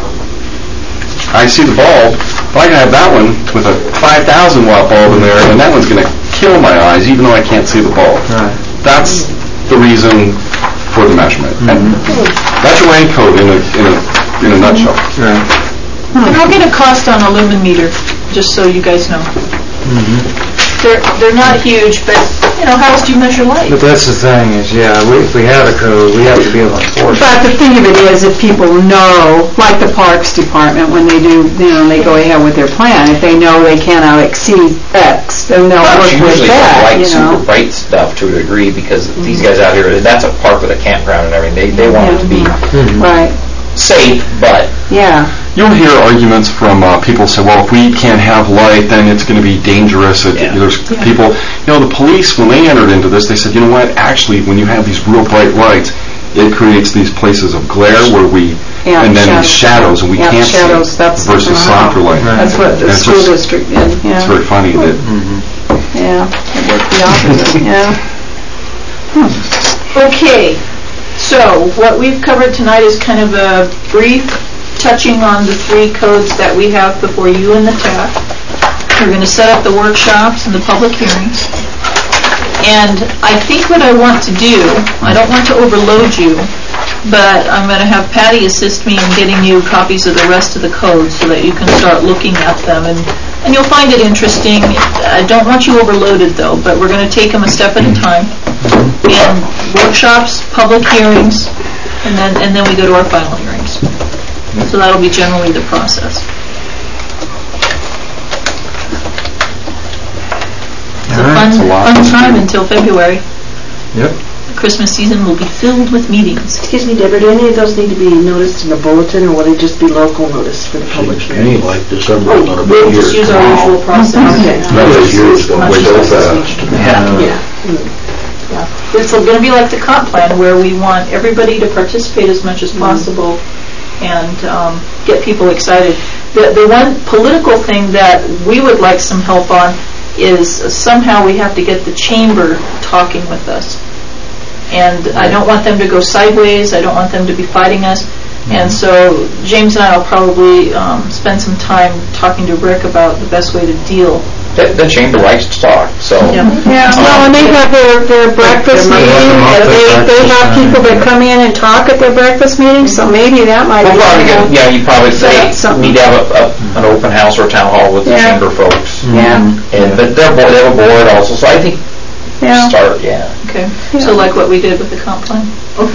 I see the bulb, but I can have that one with a 5,000-watt bulb in there, and that one's going to kill my eyes, even though I can't see the bulb. Right. That's the reason for the measurement. And that's your rain code in a nutshell. And I'll get a cost on a lumen meter, just so you guys know. They're not huge, but, how else do you measure light? But that's the thing is, if we have a code, we have to be able to enforce it. But the thing of it is, if people know, like the Parks Department, when they do, they go ahead with their plan, if they know they cannot exceed X, then they'll work with Usually that, like super bright stuff to a degree, because these guys out here, that's a park with a campground and everything, they want it to be Right, safe, but yeah. You'll hear arguments from people say, well, if we can't have light, then it's going to be dangerous. There's people, the police, when they entered into this, they said, you know what, actually, when you have these real bright lights, it creates these places of glare where and then these shadows, and we can't shadows, see that's versus softer light. That's what the school district did, It's very funny that... it worked the opposite, Okay, so what we've covered tonight is kind of a brief touching on the 3 codes that we have before you and the TAC. We're going to set up the workshops and the public hearings. And I think what I want to do, I don't want to overload you, but I'm going to have Patty assist me in getting you copies of the rest of the codes so that you can start looking at them. And you'll find it interesting. I don't want you overloaded, though, but we're going to take them a step at a time. And workshops, public hearings, and then we go to our final hearings. So that'll be generally the process. It's a fun time until February. Yep. The Christmas season will be filled with meetings. Excuse me, Deborah, do any of those need to be noticed in the bulletin, or will they just be local notice for the public? Any like December is going to be We'll here. just use our usual process. Okay. This year's going way so fast. It's going to be like the comp plan, where we want everybody to participate as much as possible and get people excited. The one political thing that we would like some help on is somehow we have to get the chamber talking with us. And I don't want them to go sideways. I don't want them to be fighting us. And so James and I will probably spend some time talking to Rick about the best way to deal. the chamber likes to talk, so. Well, and they have their breakfast meeting, and they have people that come in and talk at their breakfast meeting, so maybe that might be. We'll probably get, you probably say, need to have an open house or a town hall with the chamber folks. But they have a board also, so I think start, Okay, so like what we did with the comp plan?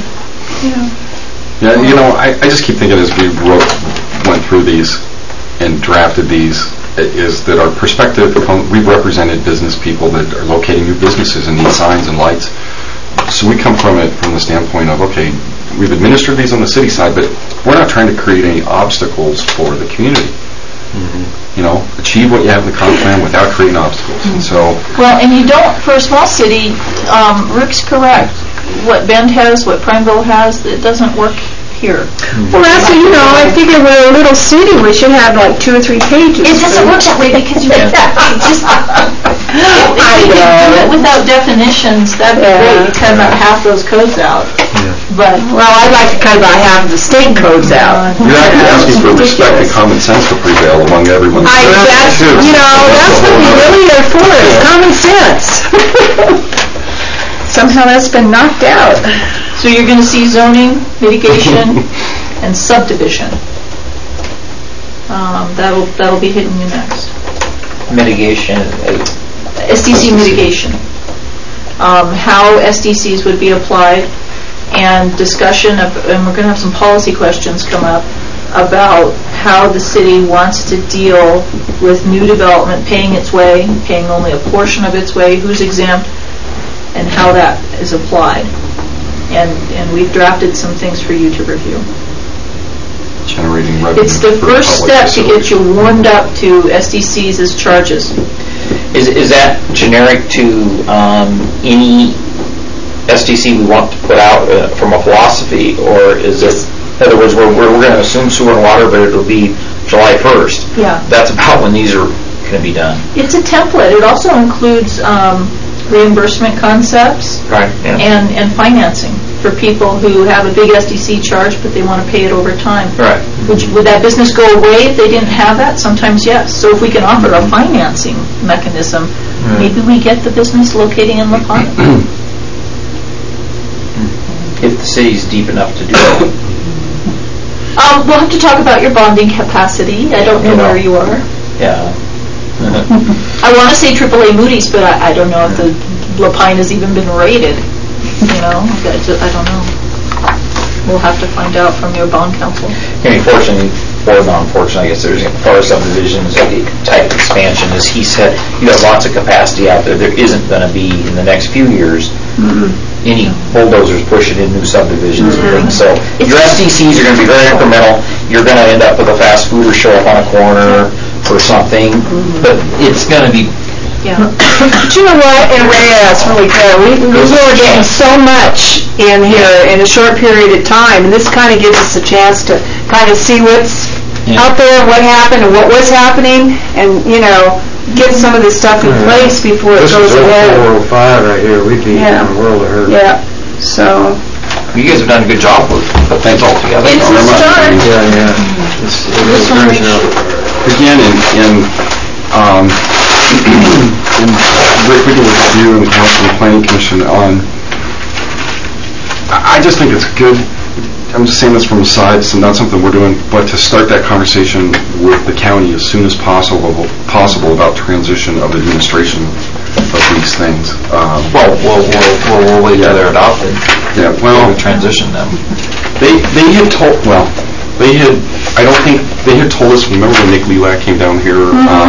I just keep thinking as we went through these and drafted these, is that our perspective, we've represented business people that are locating new businesses and need signs and lights. So we come from it from the standpoint of, okay, we've administered these on the city side, but we're not trying to create any obstacles for the community. Achieve what you have in the comp plan without creating obstacles. And so, well, and you don't, for a small city, Rick's correct. What Bend has, what Prineville has, it doesn't work here. Well, that's, I figure we're a little city, we should have like 2 or 3 pages. It doesn't work that way because you just... If you could do it without definitions, that'd be great. You cut about half those codes out. But I'd like to cut about half of the state codes out. you're actually asking for respect and common sense to prevail among everyone. That's what we really are for, is common sense. Somehow that's been knocked out. so you're going to see zoning, mitigation, and subdivision. That'll be hitting you next. Mitigation. SDC mitigation. How SDCs would be applied, and discussion of, and we're going to have some policy questions come up about how the city wants to deal with new development paying its way, paying only a portion of its way, who's exempt, and how that is applied. And we've drafted some things for you to review. Generating revenue. It's the for first public step to get facilities. you warmed up to SDCs as charges. Is that generic to any SDC we want to put out from a philosophy, or is it, in other words, we're going to assume sewer and water, but it'll be July 1st? Yeah. That's about when these are going to be done. It's a template. It also includes reimbursement concepts and financing for people who have a big SDC charge, but they want to pay it over time. Right. Would that business go away if they didn't have that? Sometimes yes. So if we can offer a financing mechanism, maybe we get the business locating in La Plata. if the city's deep enough to do it. We'll have to talk about your bonding capacity. I don't know where you are. Yeah. I want to say AAA Moody's, but I don't know if the Lapine has even been rated. You know, I don't know. We'll have to find out from your bond counsel. I mean, fortunately, or non-fortunately, I guess there's far subdivisions type expansion. As he said, you have lots of capacity out there. There isn't going to be, in the next few years, any bulldozers pushing in new subdivisions and things. So your SDCs are going to be very incremental. You're going to end up with a fast fooder show up on a corner or something, but it's going to be. Yeah. But you know what, and Ray, that's really good. We were getting so much in here in a short period of time, and this kind of gives us a chance to kind of see what's out there, what happened, and what was happening, and, you know, get some of this stuff in place before it goes ahead. This is 405 right here, we'd be in a world of hurt. Yeah, so. You guys have done a good job with putting things all together. It's a start. Yeah. Again, in great big with you and the Council and Planning Commission on, I just think it's good, I'm just saying this from the side, so not something we're doing, but to start that conversation with the county as soon as possible about transition of administration of these things. Well, we'll wait till they're adopted. Yeah, well, we transition them. They had told, I don't think, they had told us, remember when Nick Lelak came down here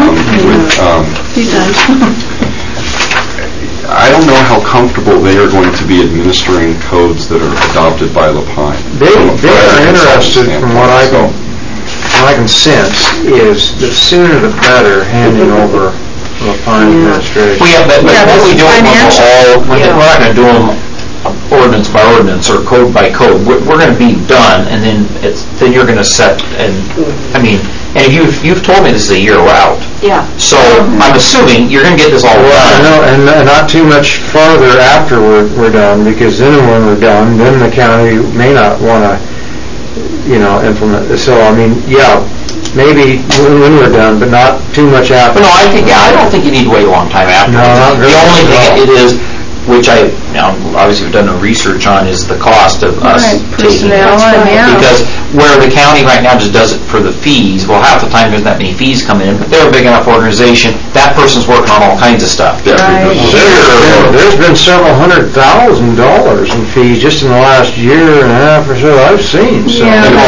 I don't know how comfortable they are going to be administering codes that are adopted by Lapine. They are interested, from what I can sense, is the sooner the better handing over Lapine administration. Well, yeah, but what we do, we're not going to do them ordinance by ordinance or code by code. We're going to be done, and then you're going to set. And I mean, and you've told me this is a year out. Yeah. So I'm assuming you're going to get this all done. No, and not too much farther after we're done, because then when we're done, then the county may not want to, implement this. So I mean, maybe when we're done, but not too much after. But no, I don't think you need to wait a long time after. No, not really. The only thing it is, which I obviously have done no research on, is the cost of us taking it. Because where the county right now just does it for the fees, well, half the time there's not many fees coming in, but they're a big enough organization, that person's working on all kinds of stuff. There's been several $100,000 in fees just in the last year and a half or so I've seen. So.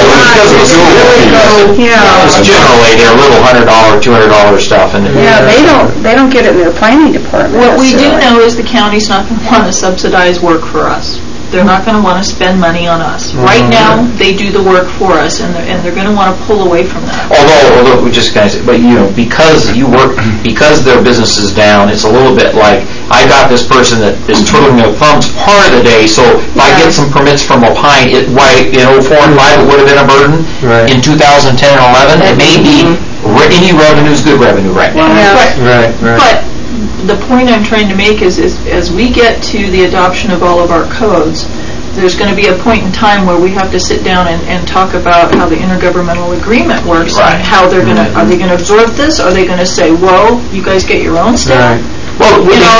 It's generally they're little $100, $200 stuff. And they don't get it in their planning department. What we do know is the county's not going to want to subsidize work for us. They're not going to want to spend money on us. Right now, they do the work for us, and they're going to want to pull away from that. Although we just guys, but because their business is down, it's a little bit like I got this person that is twiddling their thumbs part of the day. So if I get some permits from Lapine, in 04 and 05 it would have been a burden. Right. In 2010 and 11, it may be any revenue is good revenue right now. Right. But the point I'm trying to make is as we get to the adoption of all of our codes, there's going to be a point in time where we have to sit down and talk about how the intergovernmental agreement works, and how they're going to, are they going to absorb this? Are they going to say, whoa, you guys get your own stuff? Right. Well,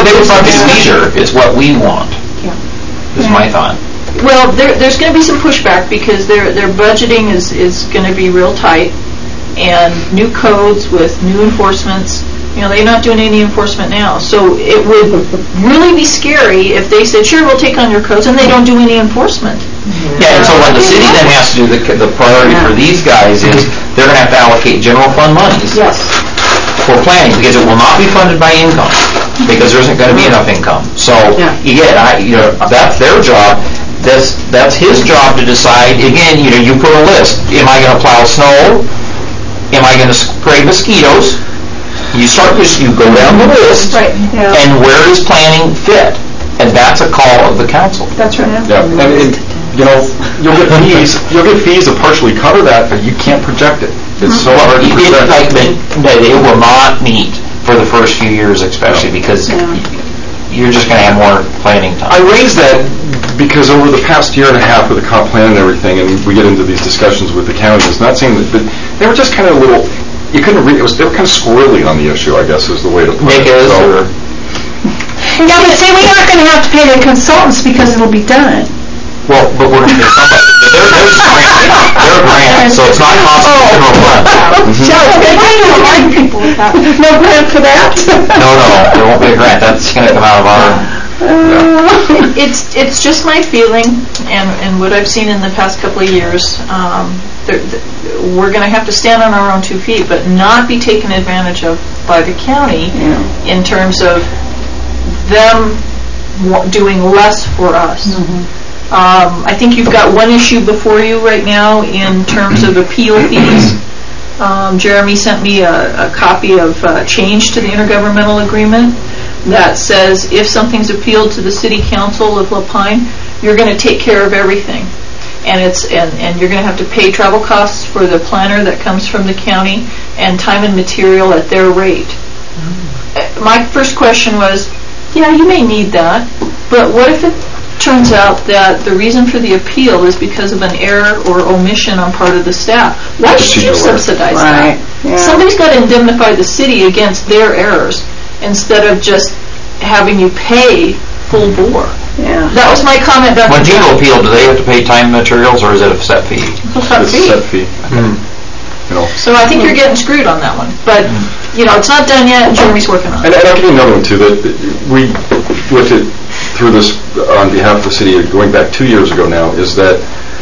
it's what we want. Is my thought. Well, there's going to be some pushback because their budgeting is going to be real tight, and new codes with new enforcements. They're not doing any enforcement now. So it would really be scary if they said, sure, we'll take on your codes, and they don't do any enforcement. Yeah, and so what the city then has to do, the priority for these guys is they're going to have to allocate general fund monies for planning, because it will not be funded by income, because there isn't going to be enough income. So, again, that's their job. That's his job to decide. Again, you put a list. Am I going to plow snow? Am I going to spray mosquitoes? You go down the list, and where does planning fit? And that's a call of the council. That's right. Yeah. And you'll get fees to partially cover that, but you can't project it. It's so hard to project. They will not meet for the first few years, especially because you're just going to have more planning time. I raised that because over the past year and a half with the comp plan and everything, and we get into these discussions with the county, it's not saying that they were just kind of a little. You couldn't read. They were kind of squirrely on the issue, I guess, is the way to put it. Yeah, but see, we aren't going to have to pay the consultants because it'll be done. Well, but we're going to pay somebody. There's a grant. They're a grant, so it's not costing the general fund. No grant for that? No, there won't be a grant. That's going to come out of our... It's just my feeling, and what I've seen in the past couple of years, we're going to have to stand on our own 2 feet, but not be taken advantage of by the county in terms of them doing less for us. I think you've got one issue before you right now in terms of appeal fees. Jeremy sent me a copy of change to the intergovernmental agreement that says if something's appealed to the city council of La Pine, you're going to take care of everything. And you're going to have to pay travel costs for the planner that comes from the county and time and material at their rate. My first question was, yeah, you may need that, but what if it turns out that the reason for the appeal is because of an error or omission on part of the staff? Why should you subsidize that? Yeah. Somebody's got to indemnify the city against their errors instead of just having you pay full bore. Yeah. That was my comment. When people appeal, do they have to pay time and materials, or is it a set fee? It's a set fee. So I think you're getting screwed on that one. But, it's not done yet, and Jeremy's working on it. And I'll give you another one, too, that we looked at through this on behalf of the city, going back 2 years ago now, is that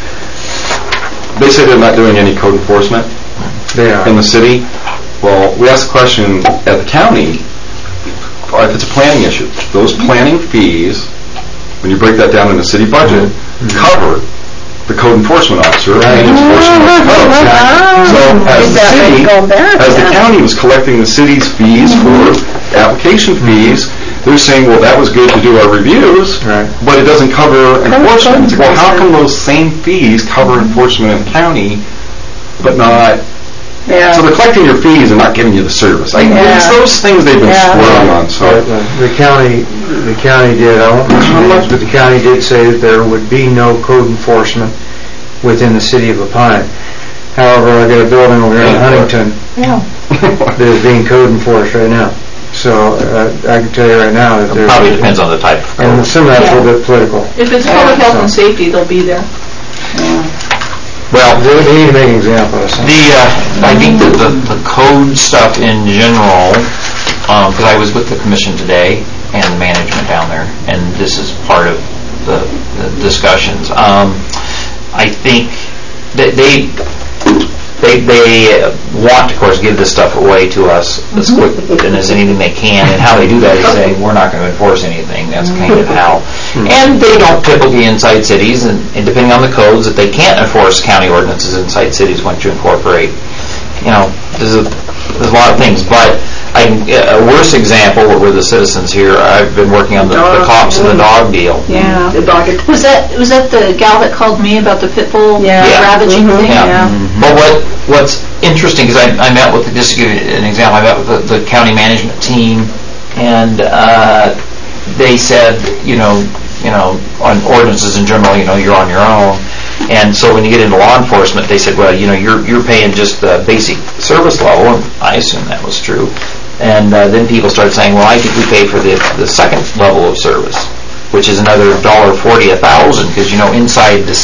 they say they're not doing any code enforcement in the city. Well, we asked the question at the county, if it's a planning issue, those planning fees, when you break that down in the city budget, cover the code enforcement officer and enforcement of code. So as the county was collecting the city's fees for application fees, they're saying, well, that was good to do our reviews, but it doesn't cover enforcement. Well, how come those same fees cover enforcement in the county, but not... Yeah. So they're collecting your fees and not giving you the service. It's those things they've been swirling on. So the county did, I won't mention names, but the county did say that there would be no code enforcement within the city of La Pine. However, I got a building over here in Huntington that is being code enforced right now. So I can tell you right now that It probably depends on the type of code. and some of that's a little bit political. If it's public health and safety, they'll be there. Well, They need to make an example of something. I think that the code stuff in general, because I was with the commission today and the management down there, and this is part of the discussions. I think that they want, of course, give this stuff away to us as quick and as anything they can, and how they do that is saying, we're not going to enforce anything. That's kind of how. And they don't typically inside cities, and depending on the codes, that they can't enforce county ordinances inside cities once you incorporate. There's a lot of things, but a worse example were the citizens here. I've been working on the cops and the dog deal. Yeah. The dog. Was that the gal that called me about the pit bull ravaging thing? Yeah. But what's interesting, because I met with, just to give you an example, I met with the county management team, and they said, on ordinances in general, you're on your own. And so when you get into law enforcement, they said, well, you're paying just the basic service level, and I assume that was true. And then people started saying, well, I think we pay for the second level of service, which is another $1.40 $1,000, because inside the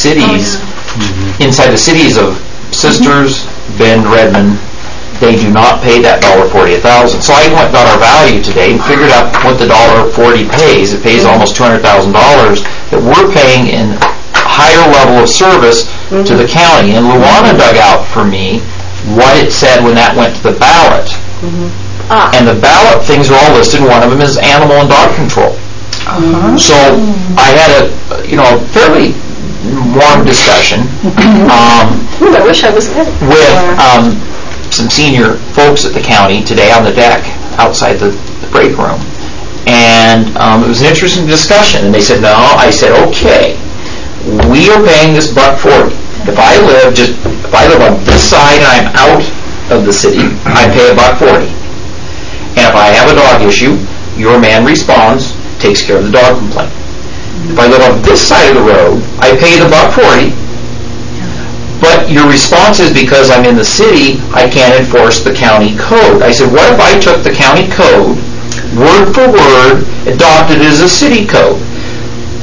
cities of Sisters, Bend, Redmond, they do not pay that $1.40 $1,000. So I went and got our value today and figured out what the $1.40 pays. It pays almost $200,000 that we're paying in higher level of service to the county. And Luana dug out for me what it said when that went to the ballot. And the ballot things are all listed. One of them is animal and dog control. So I had a fairly warm discussion I wish I was there. with some senior folks at the county today on the deck outside the break room. And it was an interesting discussion. And they said, no. I said, okay, we are paying this $1.40. If I live on this side and I'm out of the city, I pay $1.40. And if I have a dog issue, your man responds, takes care of the dog complaint. If I live on this side of the road, I pay the $1.40. But your response is because I'm in the city, I can't enforce the county code. I said, what if I took the county code, word for word, adopted it as a city code?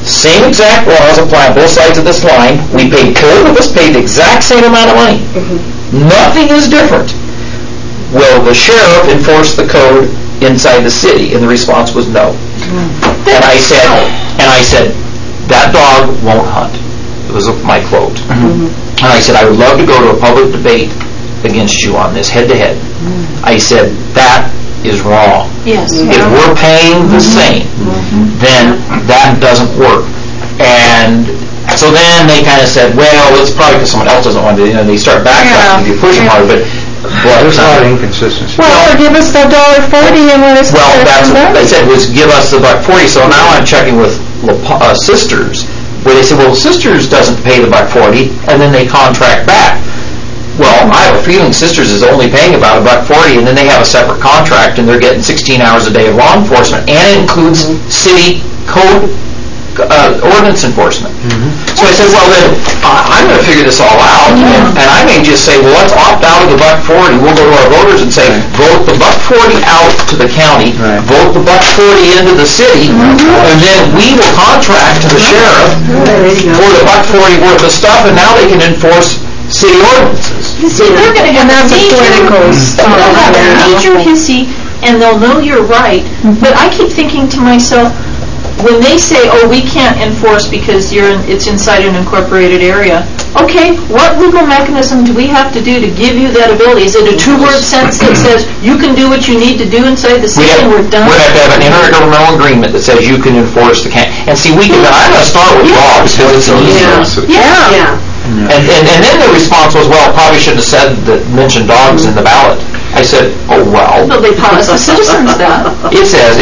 Same exact laws apply on both sides of this line. We paid, both of us paid the exact same amount of money. Nothing is different. Will the sheriff enforce the code inside the city? And the response was no. And I said, that dog won't hunt. It was my quote. And I said, I would love to go to a public debate against you on this, head to head. I said, that is wrong. Yes. If we're paying the same, then that doesn't work. And so then they kind of said, well, it's probably because someone else doesn't want to, they start backtracking if you push them hard, but There's a lot of inconsistency. Well, or give us the $1.40 and when it's. well, that's what they said, was give us the $1.40. So now I'm checking with Sisters, where they said, well, Sisters doesn't pay the $1.40, and then they contract back. Well, I have a feeling Sisters is only paying about $1.40, and then they have a separate contract, and they're getting 16 hours a day of law enforcement, and it includes city code ordinance enforcement. So I said, well, then I'm going to figure this all out, and I may just say, well, let's opt out of the $1.40. We'll go to our voters and say, vote the $1.40 out to the county, vote the $1.40 into the city, and then we will contract to the sheriff for the $1.40 worth of stuff, and now they can enforce city ordinances. You see, they're going to have a major hissy, and they'll know you're right, but I keep thinking to myself, when they say, oh, we can't enforce because it's inside an incorporated area, okay, what legal mechanism do we have to do to give you that ability? Is it a two-word sentence that says you can do what you need to do inside the city and we're done? We have to have an intergovernmental agreement that says you can enforce the county. And see, I'm going to start with dogs because it's easier. Yeah. And then the response was, well, probably shouldn't have mentioned dogs in the ballot. I said, oh, well. No, they promised the citizens that. It says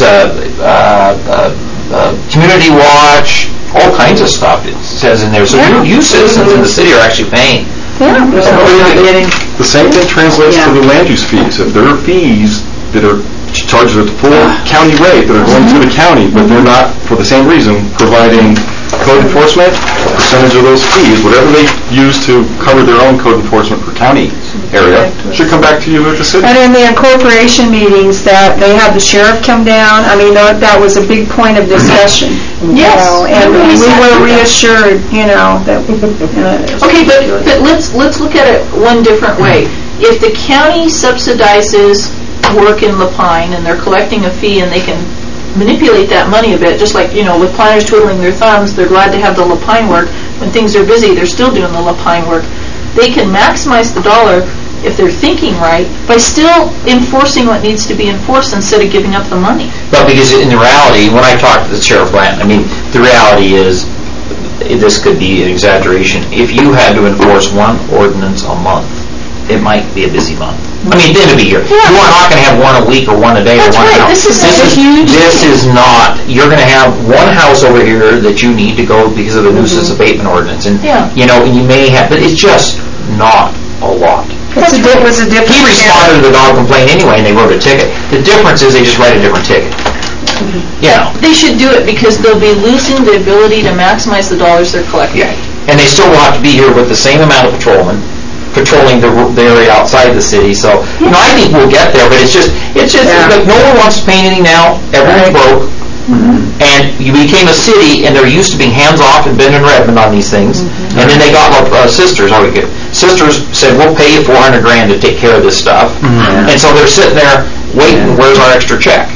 community watch, all kinds of stuff it says in there. So you citizens in the city are actually paying. The same thing translates to the land use fees. If there are fees that are charged at the full county rate that are going to the county, but they're not, for the same reason, providing code enforcement, a percentage of those fees, whatever they use to cover their own code enforcement per county area, should come back to you at the city. And in the incorporation meetings that they had the sheriff come down, I mean, that was a big point of discussion. Yes. And we were reassured, that. Okay, but let's look at it one different way. If the county subsidizes work in Lapine and they're collecting a fee and they can manipulate that money a bit, just like, with planners twiddling their thumbs, they're glad to have the Lapine work. When things are busy, they're still doing the Lapine work. They can maximize the dollar, if they're thinking right, by still enforcing what needs to be enforced instead of giving up the money. But because in the reality, when I talked to the Sheriff Blanton, the reality is, this could be an exaggeration. If you had to enforce one ordinance a month, it might be a busy month. Then it'd be here. You are not going to have one a week or one a day or one house. This is not. You're going to have one house over here that you need to go because of the nuisance abatement ordinance, and and you may have, but it's just not a lot. It was a different. He responded to the dog complaint anyway, and they wrote a ticket. The difference is they just write a different ticket. They should do it because they'll be losing the ability to maximize the dollars they're collecting. And they still will have to be here with the same amount of patrolmen, patrolling the area outside the city. So, I think we'll get there, but it's just like no one wants to pay anything now. Everyone's broke. And you became a city, and they're used to being hands-off in Bend and Redmond on these things. And then they got Sisters. Sisters said, we'll pay you $400,000 to take care of this stuff. And so they're sitting there waiting, where's our extra check?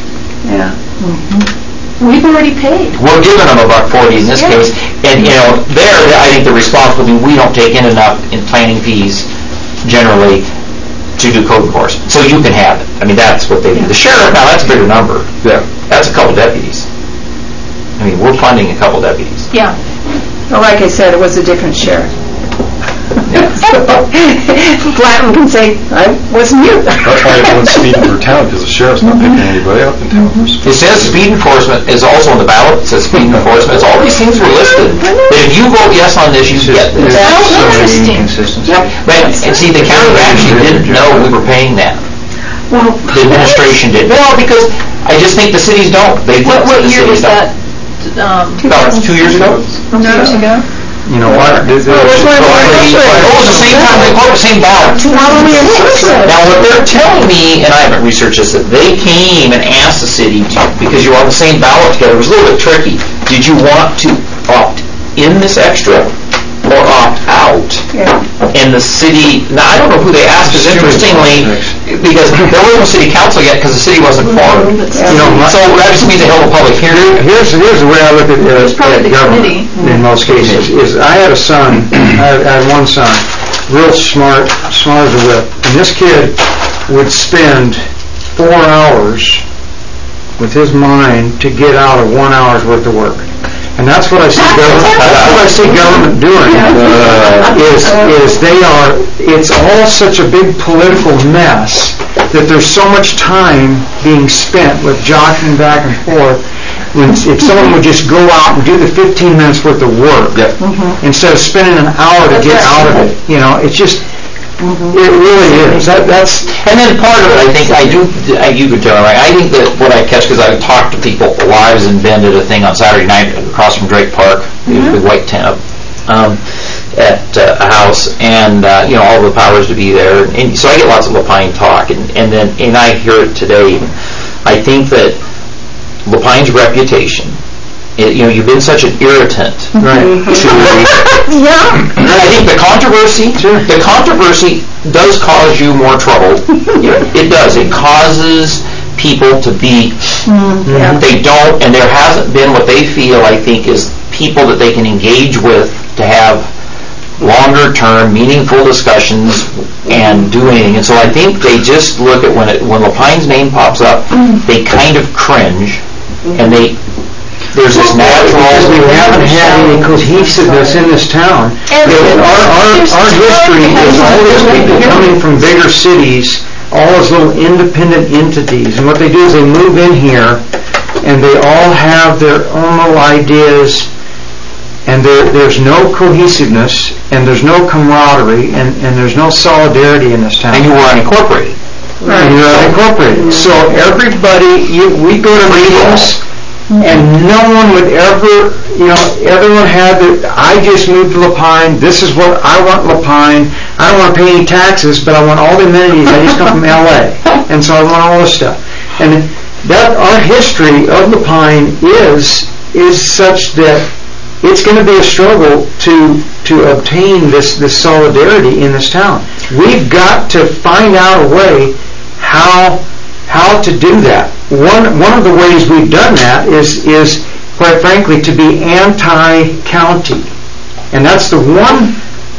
We've already paid. We're giving them $1.40 in this case, and I think the response will be we don't take in enough in planning fees generally to do code enforcement, so you can have it. That's what they do. The sheriff, now that's a bigger number. That's a couple deputies. We're funding a couple deputies. Well, like I said, it was a different sheriff. Blanton can say, I wasn't you. That's why everyone's speeding through town, because the sheriff's not picking anybody up in town. It says speed enforcement is also on the ballot. It says speed enforcement. All these things were listed. But if you vote yes on this, you get this. Interesting. And see, the county actually didn't know we were paying that. Well, the administration did. Well, because I just think the cities don't. What year was that? About 2 years ago. 2 years ago? You know what? It was the same time they called the same ballot. Now what they're telling me, and I haven't researched this, that they came and asked the city to, because you're on the same ballot together. It was a little bit tricky. did you want to opt in this extra or opt out? And the city, now I don't know who they asked, because interestingly, because there wasn't a city council yet, because the city wasn't formed. So that just means they held a public hearing. Here's the way I look at government in most cases, is I had a son, I had one son, real smart as a whip, and this kid would spend 4 hours with his mind to get out of 1 hour's worth of work. And that's what I see government doing, it's all such a big political mess that there's so much time being spent with jockeying back and forth. If someone would just go out and do the 15 minutes worth of work, instead of spending an hour to get out of it, it's just, it really is. And then part of it, I think, you could tell me, right? I think that what I catch, because I've talked to people, Lives and Ben did a thing on Saturday night across from Drake Park, the big white tent up, at a house, and all the powers to be there, and so I get lots of Lapine talk, and I hear it today. I think that Lapine's reputation, you've been such an irritant to I think the controversy does cause you more trouble. It does. It causes people to be, they don't, and there hasn't been what they feel, I think, is people that they can engage with to have longer term, meaningful discussions and do anything. And so I think they just look at when Lapine's name pops up, they kind of cringe, and there's this natural... Because we haven't had any cohesiveness in this town. Our history is all these people coming from bigger cities, all as little independent entities, and what they do is they move in here, and they all have their own little ideas, and there's no cohesiveness, and there's no camaraderie, and there's no solidarity in this town. And you were unincorporated. Right. And you're unincorporated. So everybody, we go to meetings, and no one would ever, everyone had I just moved to Lapine, this is what I want Lapine, I don't want to pay any taxes, but I want all the amenities, I just come from LA, and so I want all this stuff. And our history of Lapine is such that it's going to be a struggle to obtain this solidarity in this town. We've got to find out a way how to do that. One of the ways we've done that is quite frankly, to be anti-county. And that's the one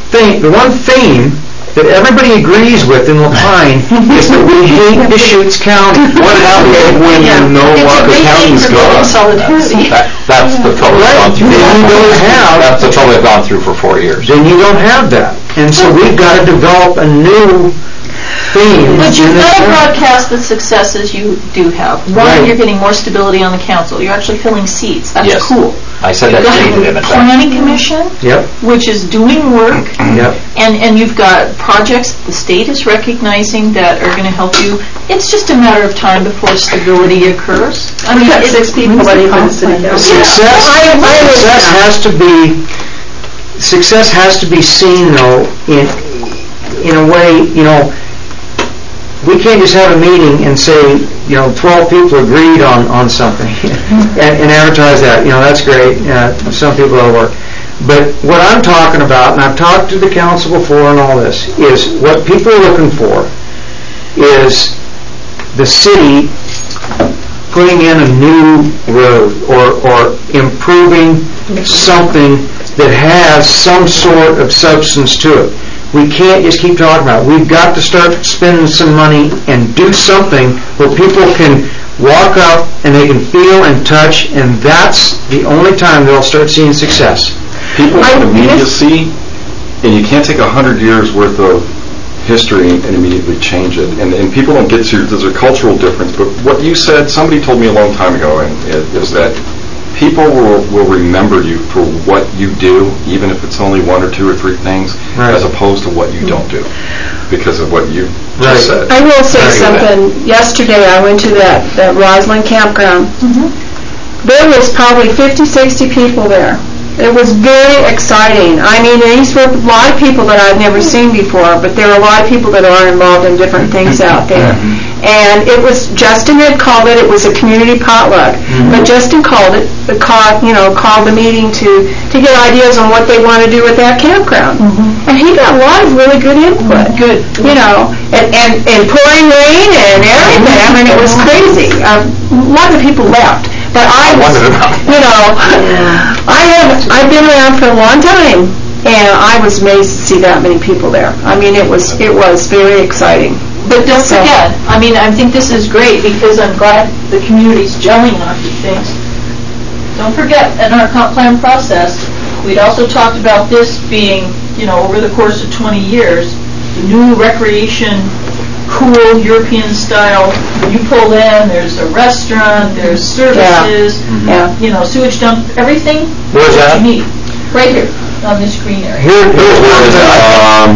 theme that everybody agrees with in Lapine is that we hate Deschutes County. What happens when you know what the county's gone? That's the trouble I've gone through. That's the trouble I've gone through for 4 years. Then you don't have that. And so we've got to develop a new theme. But you've got to broadcast the successes you do have. One, you're getting more stability on the council. You're actually filling seats. That's cool. I said that to him. Planning Commission, which is doing work, and you've got projects the state is recognizing that are going to help you. It's just a matter of time before stability occurs. I mean, got 6 people running for the city council. Success has to be seen, though, in a way, we can't just have a meeting and say, 12 people agreed on something and advertise that. That's great. Some people will work. But what I'm talking about, and I've talked to the council before and all this, is what people are looking for is the city putting in a new road or improving something that has some sort of substance to it. We can't just keep talking about it. We've got to start spending some money and do something where people can walk up and they can feel and touch, and that's the only time they'll start seeing success. People want immediacy, and you can't take 100 years worth of history and immediately change it. And people don't get to, there's a cultural difference, but what you said, somebody told me a long time ago, is that people will remember you for what you do, even if it's only 1 or 2 or 3 things, as opposed to what you don't do, because of what you just said. I will say something. Yesterday I went to that Roslyn campground. There was probably 50, 60 people there. It was very exciting. I mean, these were a lot of people that I've never seen before, but there are a lot of people that are involved in different things out there. And it was, Justin had called it was a community potluck. But Justin called the meeting to get ideas on what they want to do with that campground. And he got a lot of really good input. Good. And pouring rain and everything. I mean, it was crazy. A lot of people left. But I've been around for a long time, and I was amazed to see that many people there. I mean, it was very exciting. But don't forget, I mean, I think this is great because I'm glad the community's gelling on these things. Don't forget, in our comp plan process, we'd also talked about this being, over the course of 20 years, the new recreation, cool European style. When you pull in, there's a restaurant, there's services, sewage dump, everything. Where's that? You need. Right here, on this green area. Here's where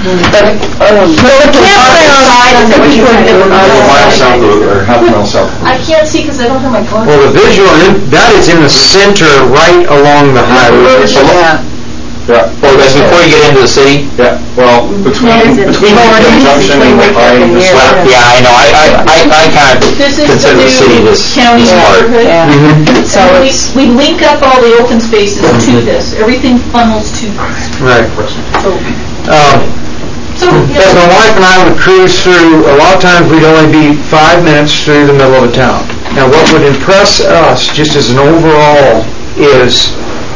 I can't see because I don't have my glasses. Well, the visual, that is in the center, right along the highway. Yeah. Oh, that's before you get into the city? Yeah, well, between the junction and the pine, the slab. Yeah, I know. I kind of This is consider the city this county part. neighborhood. So we link up all the open spaces to this. Everything funnels to this. Right. So, As my wife and I would cruise through, a lot of times we'd only be 5 minutes through the middle of the town. Now, what would impress us, just as an overall, is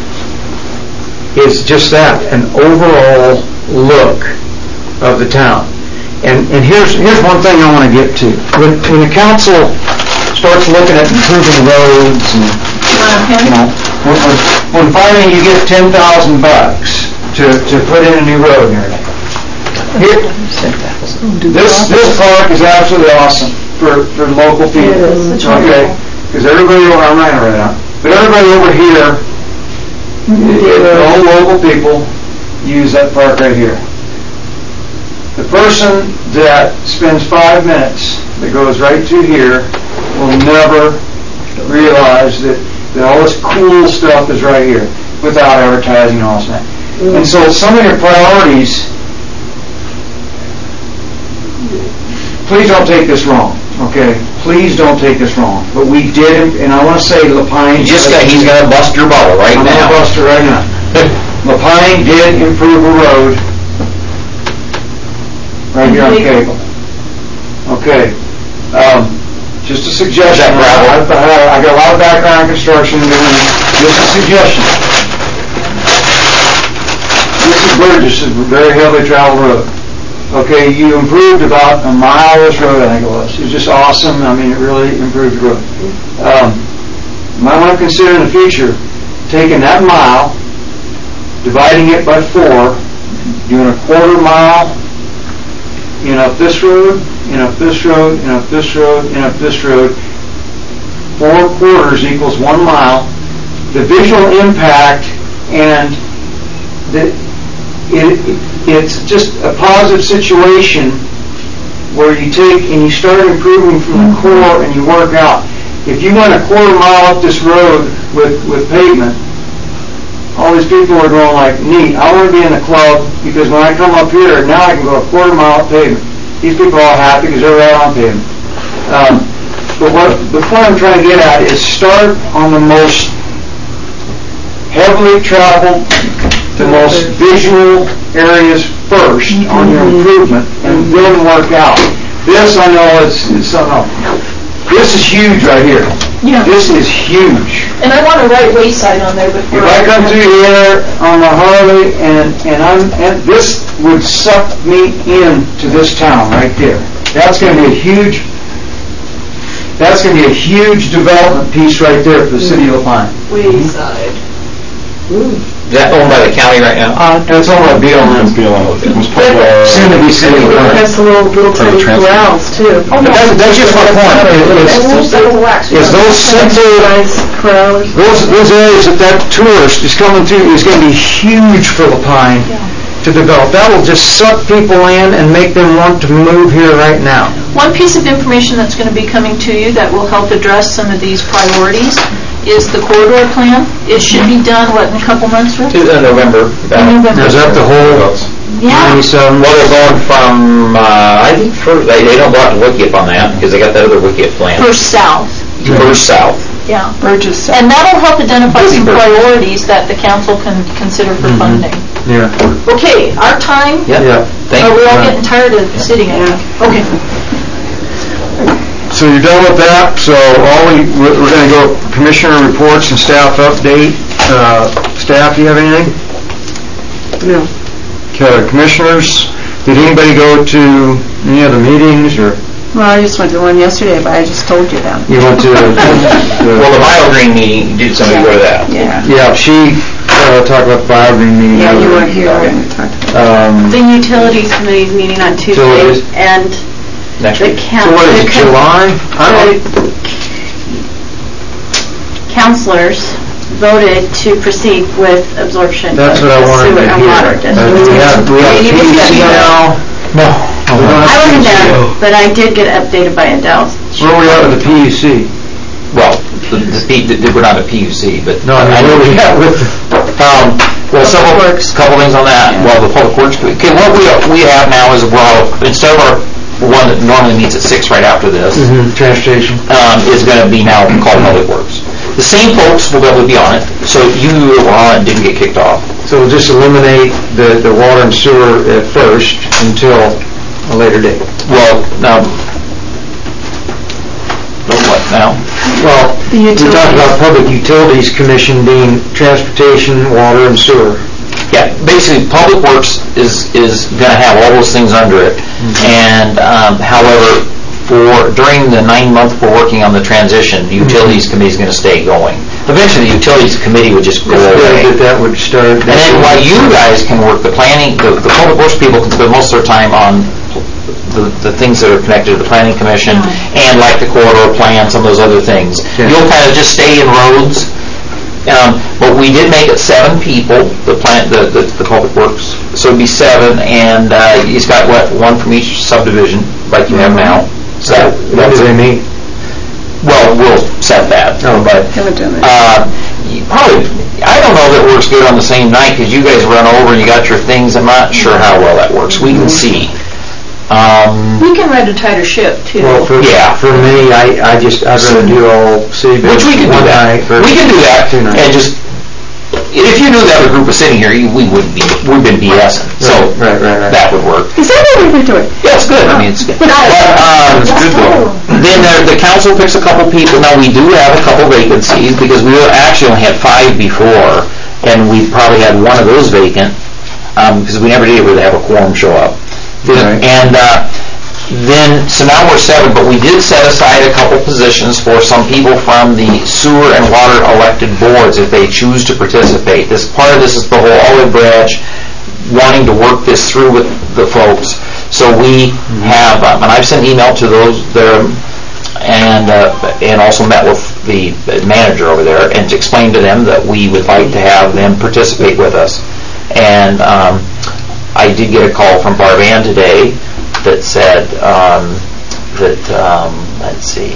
just that, an overall look of the town. And here's one thing I want to get to. When the council starts looking at improving roads and, when finally you get $10,000 to put in a new road and everything. This park is absolutely awesome for local people. Okay, because everybody over, I'm right now, but everybody over here, all local people use that park right here. The person that spends 5 minutes that goes right through here will never realize that all this cool stuff is right here without advertising and all that. And so some of your priorities, please don't take this wrong, okay? Please don't take this wrong. But we did, and I want to say Lapine... He's going to bust your bubble right now. I'm going to bust it right now. Lapine did improve a road right here on Cable. Okay. Just a suggestion. I got a lot of background in construction. Just a suggestion. This is Burgess, a very heavily traveled road. Okay, you improved about a mile of this road, I think it was. It was just awesome. I mean, it really improved the road. You might want to consider in the future taking that mile, dividing it by 4, doing a quarter mile, up this road, up this road, up this road, up this road. 4 quarters equals 1 mile. The visual impact and it's just a positive situation where you take and you start improving from the core and you work out. If you went a quarter mile up this road with pavement, all these people are going like, neat, I want to be in the club because when I come up here, now I can go a quarter mile up pavement. These people are all happy because they're right on pavement. But the point I'm trying to get at is start on the most heavily traveled, the most visual areas first on your improvement, and then work out. This I know is something else. This is huge right here. Yeah. This is huge. And I want to write Wayside on there before. If I come through here on my Harley and this would suck me into this town right there. That's going to be a huge development piece right there for the city of Lapine. Wayside. Is that owned by the county right now? That's all about BLM. Soon to be city of Lapine. That's a little tiny corrals too. But that's just my point. Is those central, those areas that tourist is coming through is going to be huge for Lapine to develop. That will just suck people in and make them want to move here right now. One piece of information that's going to be coming to you that will help address some of these priorities is the corridor plan. It should be done, in a couple months, Rick? November. In November. Is that the whole Yeah. 97. Well, they're going from, I think first, they don't go out to Wickiup on that, because they got that other Wickiup plan. First south, First south. yeah. Burgess. And that'll help identify some priorities that the council can consider for funding. Yeah. Okay, our time, Yeah. Thank are you. we all getting tired of sitting at it? Okay. So you're done with that, so we're gonna go commissioner reports and staff update. Staff, you have anything? No. Okay, commissioners, did anybody go to any other meetings, or Well, I just went to one yesterday, but I just told you that. you went to? Well, the BioGreen meeting, did somebody go to that? Yeah. Yeah, she talked about the BioGreen meeting. Yeah, you weren't here when we talked about it. The utilities committee's meeting on Tuesday, Utilities. and Next the week. So what is it, July? councilors voted to proceed with absorption. That's of what I the wanted sewer to and hear. water district. We have PUC now. No. I wasn't there, but I did get updated by Adele. Where are we at with the PUC? Well, we're not a PUC, but. No, I mean, where are we at with? Well, couple things on that. Well, the Public Works, okay, what we have now is, instead of our one that normally meets at 6 right after this, Transportation. is going to be now called Public Works. The same folks will be on it, so you who were on it didn't get kicked off. So we'll just eliminate the water and sewer at first until a later date. Well, now, what now? Well, we talked about Public Utilities Commission being transportation, water, and sewer. Yeah, basically, Public Works is going to have all those things under it. And however, during the 9-month we're working on the transition, the Utilities Committee is going to stay going. Eventually, the Utilities Committee would just go away. That would start. And then while you guys can work the planning, the Public Works people can spend most of their time on the things that are connected to the Planning Commission and like the corridor plan, some of those other things. Yeah. You'll kind of just stay in roads. But we did make it 7 people, the Public Works, so it'd be 7, and he's got, one from each subdivision, like you have now. So When do they meet? well, we'll set that. But probably, I don't know if it works good on the same night, because you guys run over and you got your things. I'm not sure how well that works. We can see. We can ride a tighter ship, too. Well, for me, I'd rather do all city Which we can do one that. night. We can do that, 2 nights. and just, if you knew the other group was sitting here, we've been BSing, so Right. that would work. Is that what we're doing? Yeah, it's good, I mean, it's good. But, It's good though. then the council picks a couple people. Now, we do have a couple vacancies, because we actually only had 5 before, and we probably had 1 of those vacant, because we never did really have a quorum show up. Right. And so now we're 7, but we did set aside a couple positions for some people from the sewer and water elected boards if they choose to participate. Part of this is the whole olive branch wanting to work this through with the folks. So we have, and I've sent email to those there, and also met with the manager over there and explained to them that we would like to have them participate with us. And I did get a call from Barb Ann today that said let's see.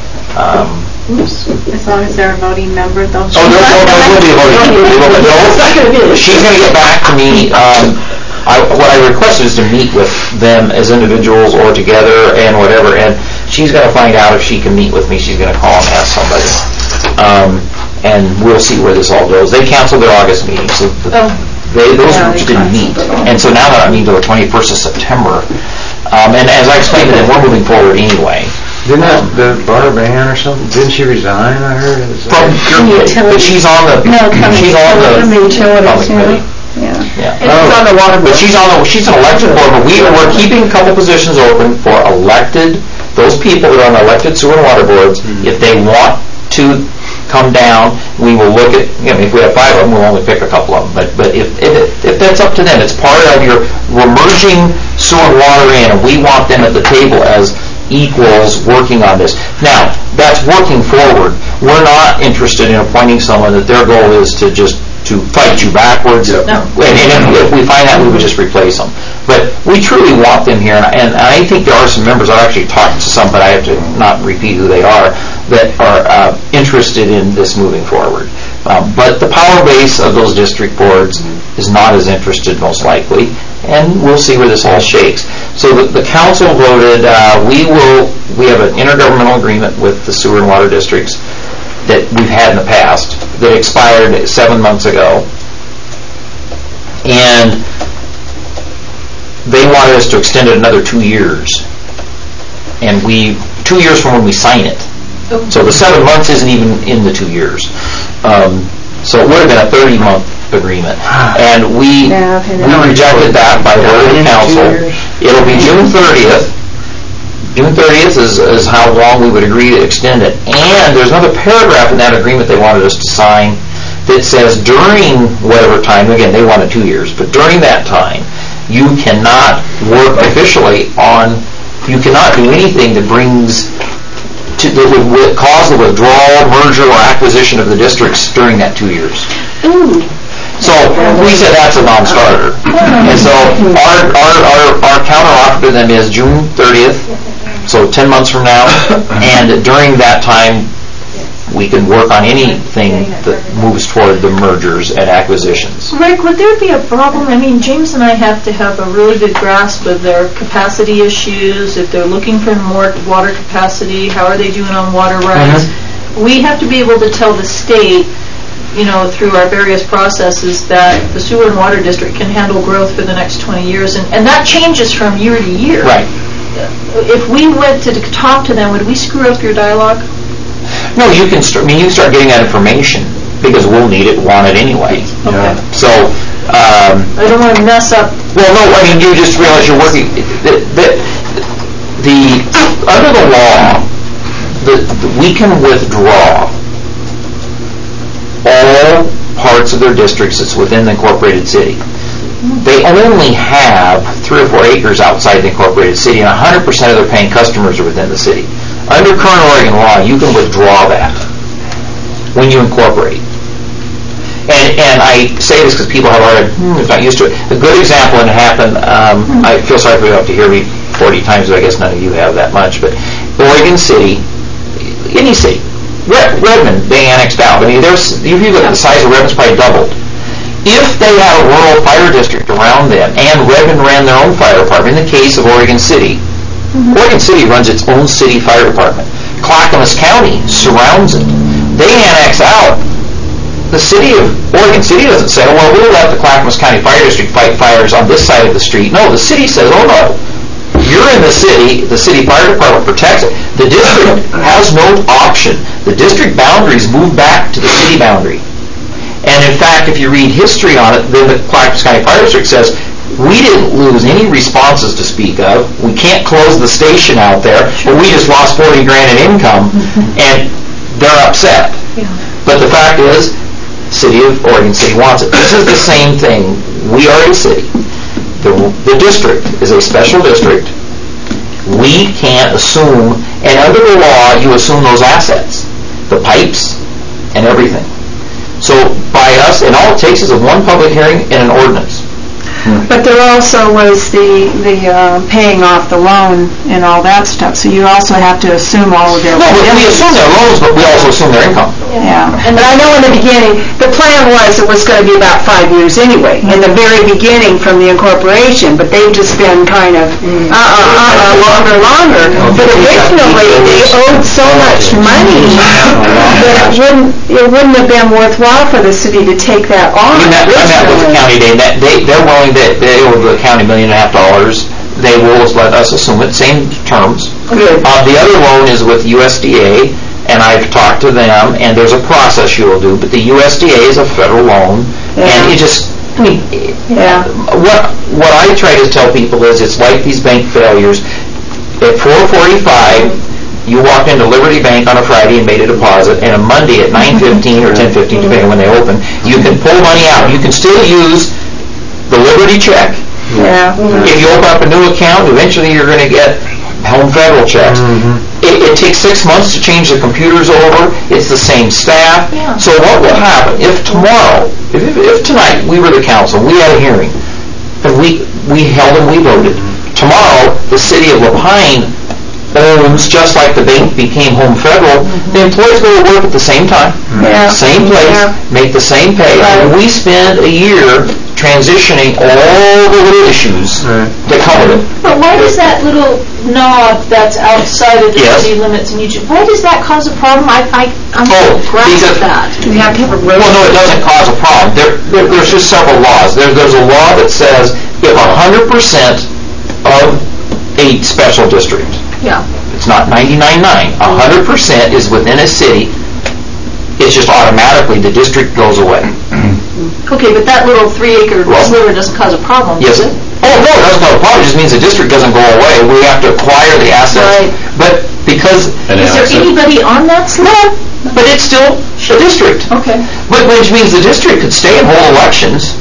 As long as they're a voting member, though. Oh, no, we'll be a voting member. No, she's going to get back to me. What I requested is to meet with them as individuals or together and whatever, and she's going to find out if she can meet with me. She's going to call and ask somebody. And we'll see where this all goes. They canceled their August meeting, so those groups didn't meet. And so now that I mean until the 21st of September. And as I explained to them, we're moving forward anyway. Didn't the Barb Ann or something, didn't she resign, I heard? From but she's on the Utilities, public committee. yeah. And she's on the water board. But she's an elected board, but we're keeping a couple positions open for elected, those people that are on elected sewer and water boards. If they want to come down, we will look at, if we have 5 of them, we'll only pick a couple of them. But if that's up to them, it's part of we're merging sewer and water in, and we want them at the table as equals working on this. Now, that's working forward. We're not interested in appointing someone that their goal is to fight you backwards. No. And if we find that, we would just replace them. But we truly want them here, and I think there are some members, I've actually talked to some, but I have to not repeat who they are, that are interested in this moving forward. But the power base of those district boards is not as interested, most likely, and we'll see where this all shakes. So the council voted, we have an intergovernmental agreement with the sewer and water districts that we've had in the past that expired 7 months ago. And they wanted us to extend it another 2 years. And 2 years from when we sign it. So the 7 months isn't even in the 2 years. So it would have been a 30-month agreement. And we rejected that by word of the council. It'll be June 30th. June 30th is how long we would agree to extend it. And there's another paragraph in that agreement they wanted us to sign that says during whatever time, again, they wanted 2 years, but during that time, you cannot work officially you cannot do anything that that would cause the withdrawal, merger, or acquisition of the districts during that 2 years. Ooh. So we said that's a non-starter. And so our counter offer to them is June 30th, so 10 months from now, and during that time we can work on anything that moves toward the mergers and acquisitions. Rick, would there be a problem? I mean, James and I have to have a really good grasp of their capacity issues, if they're looking for more water capacity, how are they doing on water rights? We have to be able to tell the state, through our various processes, that the sewer and water district can handle growth for the next 20 years, and that changes from year to year. Right. If we went to talk to them, would we screw up your dialogue? No, you can start getting that information because we'll need it, want it anyway. Okay. So I don't want to mess up. Well, no, I mean, you just realize you're working. Under the law, we can withdraw all parts of their districts that's within the incorporated city. They only have 3 or 4 acres outside the incorporated city, and 100% of their paying customers are within the city. Under current Oregon law, you can withdraw that when you incorporate. And I say this because people have already not used to it. A good example, and it happened, I feel sorry for you have to hear me 40 times, but I guess none of you have that much, but Oregon City, any city, Redmond, they annexed out. I mean, if you look at the size of Redmond's probably doubled. If they had a rural fire district around them, and Redmond ran their own fire department, in the case of Oregon City, Oregon City runs its own city fire department. Clackamas County surrounds it. They annex out. The city of Oregon City doesn't say, well, we'll let the Clackamas County Fire District fight fires on this side of the street. No, the city says, oh no, you're in the city fire department protects it. The district has no option. The district boundaries move back to the city boundary. And in fact, if you read history on it, then the Clackamas County Fire District says, we didn't lose any responses to speak of. We can't close the station out there, but we just lost 40 grand in income, and they're upset. Yeah. But the fact is, City of Oregon City wants it. This is the same thing. We are a city. The district is a special district. We can't assume, and under the law, you assume those assets, the pipes and everything. So by us, and all it takes is one public hearing and an ordinance. But there also was the paying off the loan and all that stuff, so you also have to assume all of their... No, but we assume their loans, but we also assume their income. Yeah. But I know in the beginning, the plan was it was going to be about 5 years anyway, in the very beginning from the incorporation, but they've just been kind of longer. But originally, they owed so much money that it wouldn't have been worthwhile for the city to take that on. I met with the county today. They're willing they owe the county $1.5 million. They will let us assume it, same terms. Good. The other loan is with USDA, and I've talked to them, and there's a process you will do, but the USDA is a federal loan, and it just, what I try to tell people is it's like these bank failures. At 4:45, you walked into Liberty Bank on a Friday and made a deposit, and a Monday at 9:15 or 10:15, depending on when they open, you can pull money out. You can still use the Liberty check. Yeah. If you open up a new account, eventually you're going to get Home Federal checks. It takes 6 months to change the computers over. It's the same staff. Yeah. So what will happen if tomorrow, if tonight we were the council, we had a hearing, and we held and we voted. Tomorrow, the city of Lapine owns, just like the bank became Home Federal, the employees go to work at the same time, same place, make the same pay, and we spend a year transitioning all the little issues that come with it. But why does that little knob that's outside of the city limits in Eugene, why does that cause a problem? I'm grasp that. Do we have to have a road? Well, no, it doesn't cause a problem. There's just several laws. There's a law that says if 100% of a special district, it's not 99.9, 100% is within a city, it's just automatically the district goes away. Okay, but that little 3-acre sliver doesn't cause a problem, does it? Oh, no, it doesn't cause a problem. It just means the district doesn't go away. We have to acquire the assets. Right. But because... Is there anybody on that sliver? But it's still a district. Okay. Which means the district could stay and hold elections,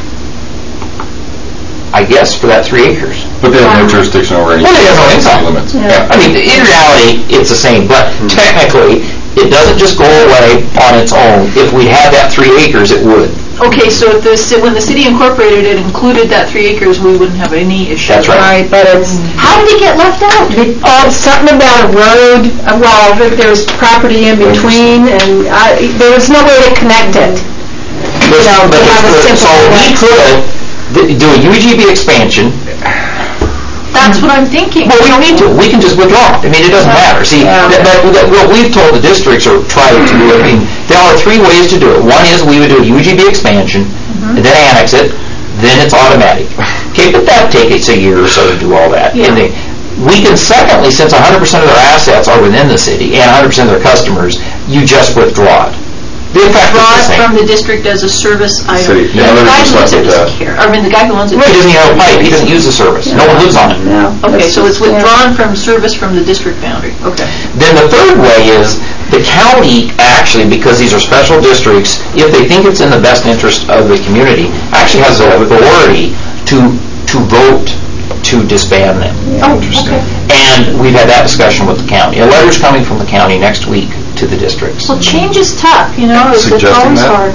I guess, for that 3 acres. But they have no jurisdiction over any city limits. I mean, in reality, it's the same, but technically, it doesn't just go away on its own. If we had that 3 acres, it would. Okay, so if when the city incorporated it, included that 3 acres, we wouldn't have any issue. That's right. But it's... How did it get left out? Something about a road, well, there's property in between, and there was no way to connect it. So we could do a UGB expansion. That's what I'm thinking. Well, we don't need to. We can just withdraw. I mean, it doesn't matter. See, what we've told the districts or tried to do, I mean, there are 3 ways to do it. One is we would do a UGB expansion, and then annex it, then it's automatic. Okay, but that takes a year or so to do all that. Yeah. And we can, secondly, since 100% of their assets are within the city and 100% of their customers, you just withdraw it. The effect is the same. From the district as a service item. Yeah, the guy who owns it doesn't care. I mean, the guy who owns it He doesn't even have a pipe. He doesn't use the service. No one lives on it. Okay, so it's withdrawn from service from the district boundary. Okay. Then the third way is the county actually, because these are special districts, if they think it's in the best interest of the community, actually has the authority to vote to disband them. Oh, interesting. And we've had that discussion with the county. A letter's coming from the county next week to the districts. Well, change is tough, you know. It's always hard.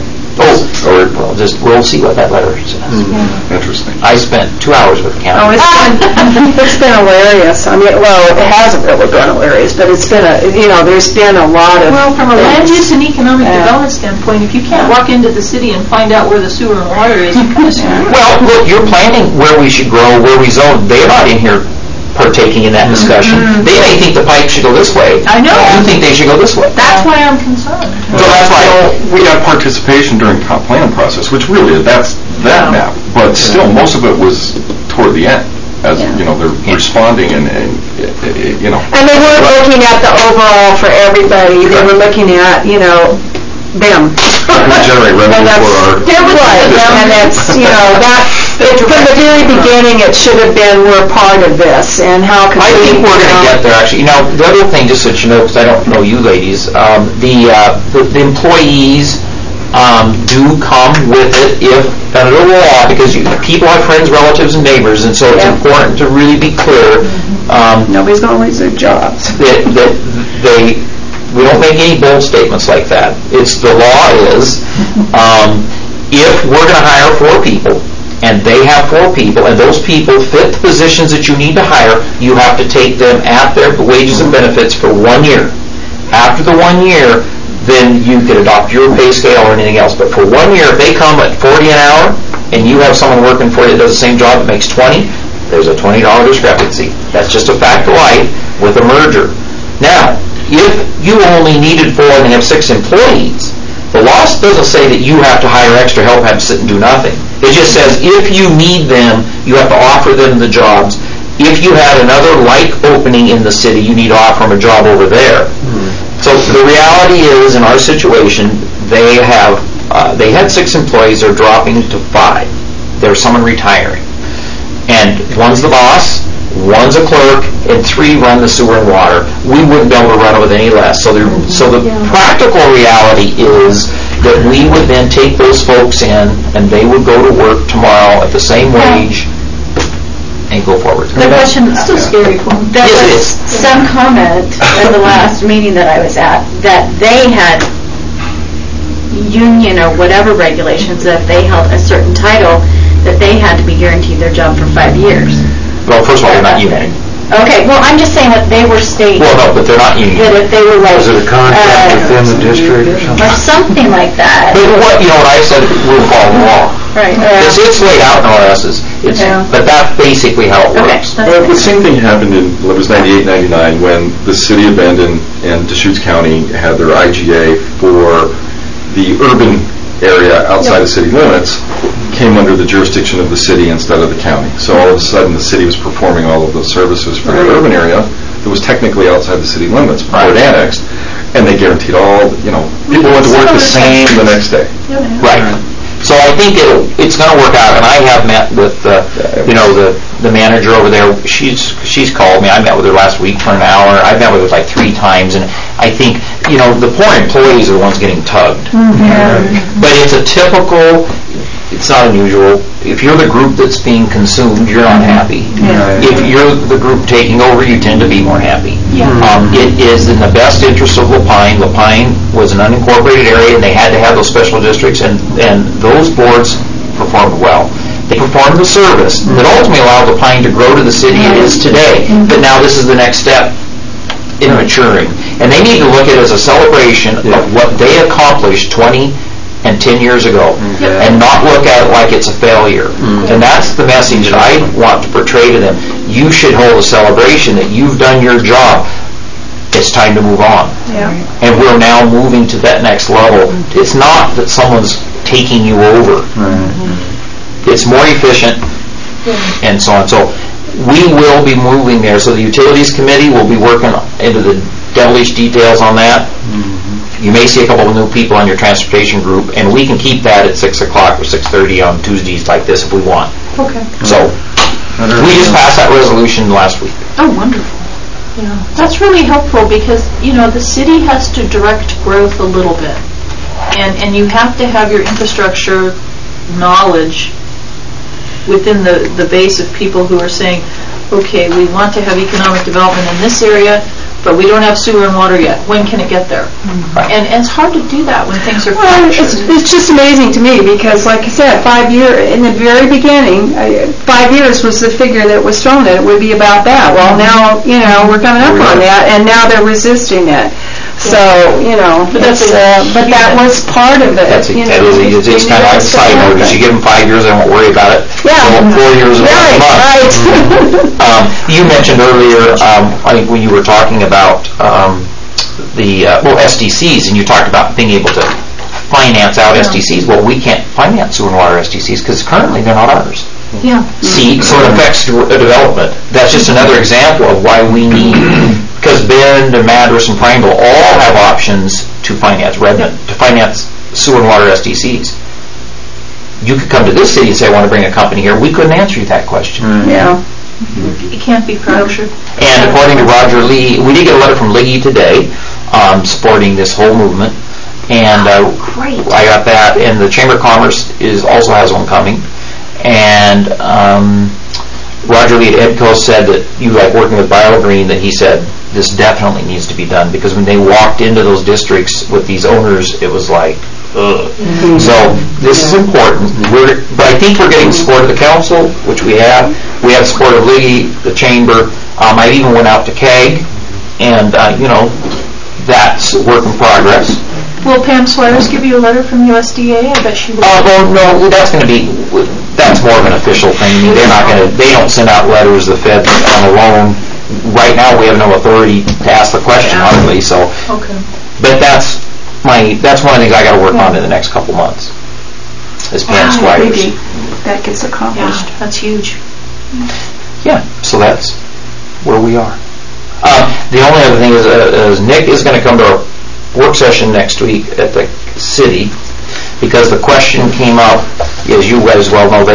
We'll see what that letter says. Interesting. I spent 2 hours with the county. It's been hilarious. I mean, well, it hasn't really been hilarious, but it's been there's been a lot of... Well, from a land use and economic development standpoint, if you can't walk into the city and find out where the sewer and water is, you kind of screwed. Well, look, you're planning where we should grow, where we zone. They're not in here partaking in that discussion. They may think the pipe should go this way. I know. You think they should go this way. That's why I'm concerned. So that's why we got participation during the comp planning process, which really, that's that map. But still, most of it was toward the end, as, they're responding and And they weren't looking at the overall for everybody. They were looking at, them. generate revenue for our... And that's, from the very beginning, it should have been, we're part of this, and how can we... I think we're going to get there, actually. The other thing, just so you know, because I don't know you ladies, the employees do come with it if under the law, because people have friends, relatives, and neighbors, and so it's important to really be clear. Nobody's going to lose their jobs. We don't make any bold statements like that. The law is, if we're going to hire 4 people, and they have 4 people, and those people fit the positions that you need to hire, you have to take them at their wages and benefits for 1 year. After the 1 year, then you can adopt your pay scale or anything else. But for 1 year, if they come at $40 an hour, and you have someone working for you that does the same job that makes $20, there's a $20 discrepancy. That's just a fact of life with a merger. Now, if you only needed 4 and have 6 employees, the law doesn't say that you have to hire extra help, have to sit and do nothing. It just says if you need them, you have to offer them the jobs. If you had another like opening in the city, you need to offer them a job over there. So the reality is, in our situation, they had 6 employees, they're dropping to 5. There's someone retiring. And one's the boss, one's a clerk, and 3 run the sewer and water. We wouldn't be able to run it with any less. So the practical reality is that we would then take those folks in, and they would go to work tomorrow at the same wage and go forward. The question, It's so scary. there Yes, it was is. some comment at the last meeting that I was at that they had union or whatever regulations that if they held a certain title that they had to be guaranteed their job for 5 years. Well, first of all, they're not union. Okay, well, I'm just saying what they were stating. Well, no, but they're not union. That if they were like... Is it a contract within the district or something? Or something like that. But what I said, we'll follow the law. Right. It's laid out in OSs, but that's basically how it works. Well, the same thing happened in, it was 98, 99, when the city of Bandon and Deschutes County had their IGA for the urban area outside the city limits came under the jurisdiction of the city instead of the county. So all of a sudden, the city was performing all of those services for the urban area that was technically outside the city limits before it annexed, and they guaranteed all, people went to work the same the next day. Right. So I think it's going to work out, and I have met with, the manager over there. She's called me. I met with her last week for an hour. I've met with her like 3 times, and I think, the poor employees are the ones getting tugged. But it's a typical, it's not unusual. If you're the group that's being consumed, you're not happy. If you're the group taking over, you tend to be more happy. It is in the best interest of Lapine. Lapine was an unincorporated area, and they had to have those special districts, and those boards performed well. They performed the service that ultimately allowed Lapine to grow to the city it is today. But now this is the next step in maturing. And they need to look at it as a celebration of what they accomplished 20 and 10 years ago, and not look at it like it's a failure. And that's the message that I want to portray to them. You should hold a celebration that you've done your job. It's time to move on. And we're now moving to that next level. It's not that someone's taking you over. It's more efficient, and so on. So we will be moving there. So the Utilities Committee will be working into the devilish details on that. You may see a couple of new people on your transportation group, and we can keep that at 6 o'clock or 6:30 on Tuesdays like this if we want. Okay. So we just passed that resolution last week. Oh, wonderful. That's really helpful because, the city has to direct growth a little bit. And you have to have your infrastructure knowledge within the base of people who are saying, okay, we want to have economic development in this area, but we don't have sewer and water yet. When can it get there? And it's hard to do that when things are fractured. It's just amazing to me because, like I said, 5 years, in the very beginning, 5 years was the figure that was thrown that it would be about that. Well, now, we're coming up on that, and now they're resisting it. So, but that was part of it. It's kind of like a side note. You give them 5 years, they won't worry about it. 4 years and a month. You mentioned earlier, I think when you were talking about the SDCs, and you talked about being able to finance out SDCs. Well, we can't finance sewer and water SDCs because currently they're not ours. See, so it affects development. That's just another example of why we need, because Bend and Madras and Prineville all have options to finance sewer and water SDCs. You could come to this city and say, I want to bring a company here. We couldn't answer you that question. It can't be fractured. And according to Roger Lee, we did get a letter from Liggy today supporting this whole movement. And I got that. And the Chamber of Commerce also has one coming. And Roger Lee at EDCO said that you like working with BioGreen, that he said this definitely needs to be done because when they walked into those districts with these owners, it was like, ugh. So this is important. But I think we're getting support of the council, which we have. We have support of Liggy, the Chamber. I even went out to CAG, and that's work in progress. Will Pam Swires give you a letter from USDA? I bet she will. Well, no, that's more of an official thing. I mean, they don't send out letters. The Fed on a loan. Right now, we have no authority to ask the question, honestly. So, but that's one of the things I got to work on in the next couple months. Is Pam Swires. That gets accomplished. Yeah, that's huge. Yeah, so that's where we are. The only other thing is Nick is going to come to our work session next week at the city because the question came up, as you guys well know,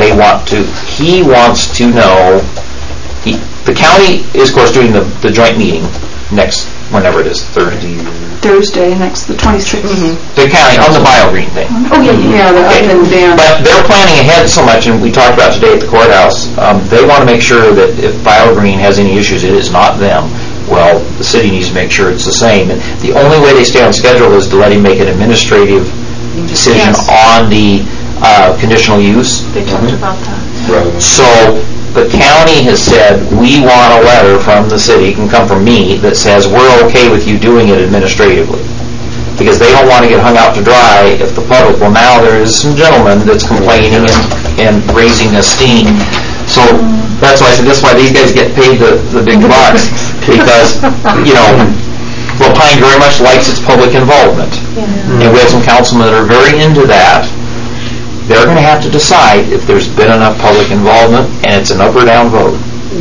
he wants to know, the county is of course doing the joint meeting next, whenever it is, Thursday, next, the 26th. The county, on the BioGreen thing. Oh, yeah, the up and down. But they're planning ahead so much, and we talked about today at the courthouse, they want to make sure that if BioGreen has any issues, it is not them. Well, the city needs to make sure it's the same. And the only way they stay on schedule is to let him make an administrative decision on the conditional use. They talked about that. So the county has said, we want a letter from the city, it can come from me, that says we're okay with you doing it administratively. Because they don't want to get hung out to dry if the public, well, now there is some gentleman that's complaining and raising a steam. So that's why I said, that's why these guys get paid the big bucks, because, Lapine very much likes its public involvement. And we have some councilmen that are very into that. They're going to have to decide if there's been enough public involvement, and it's an up or down vote.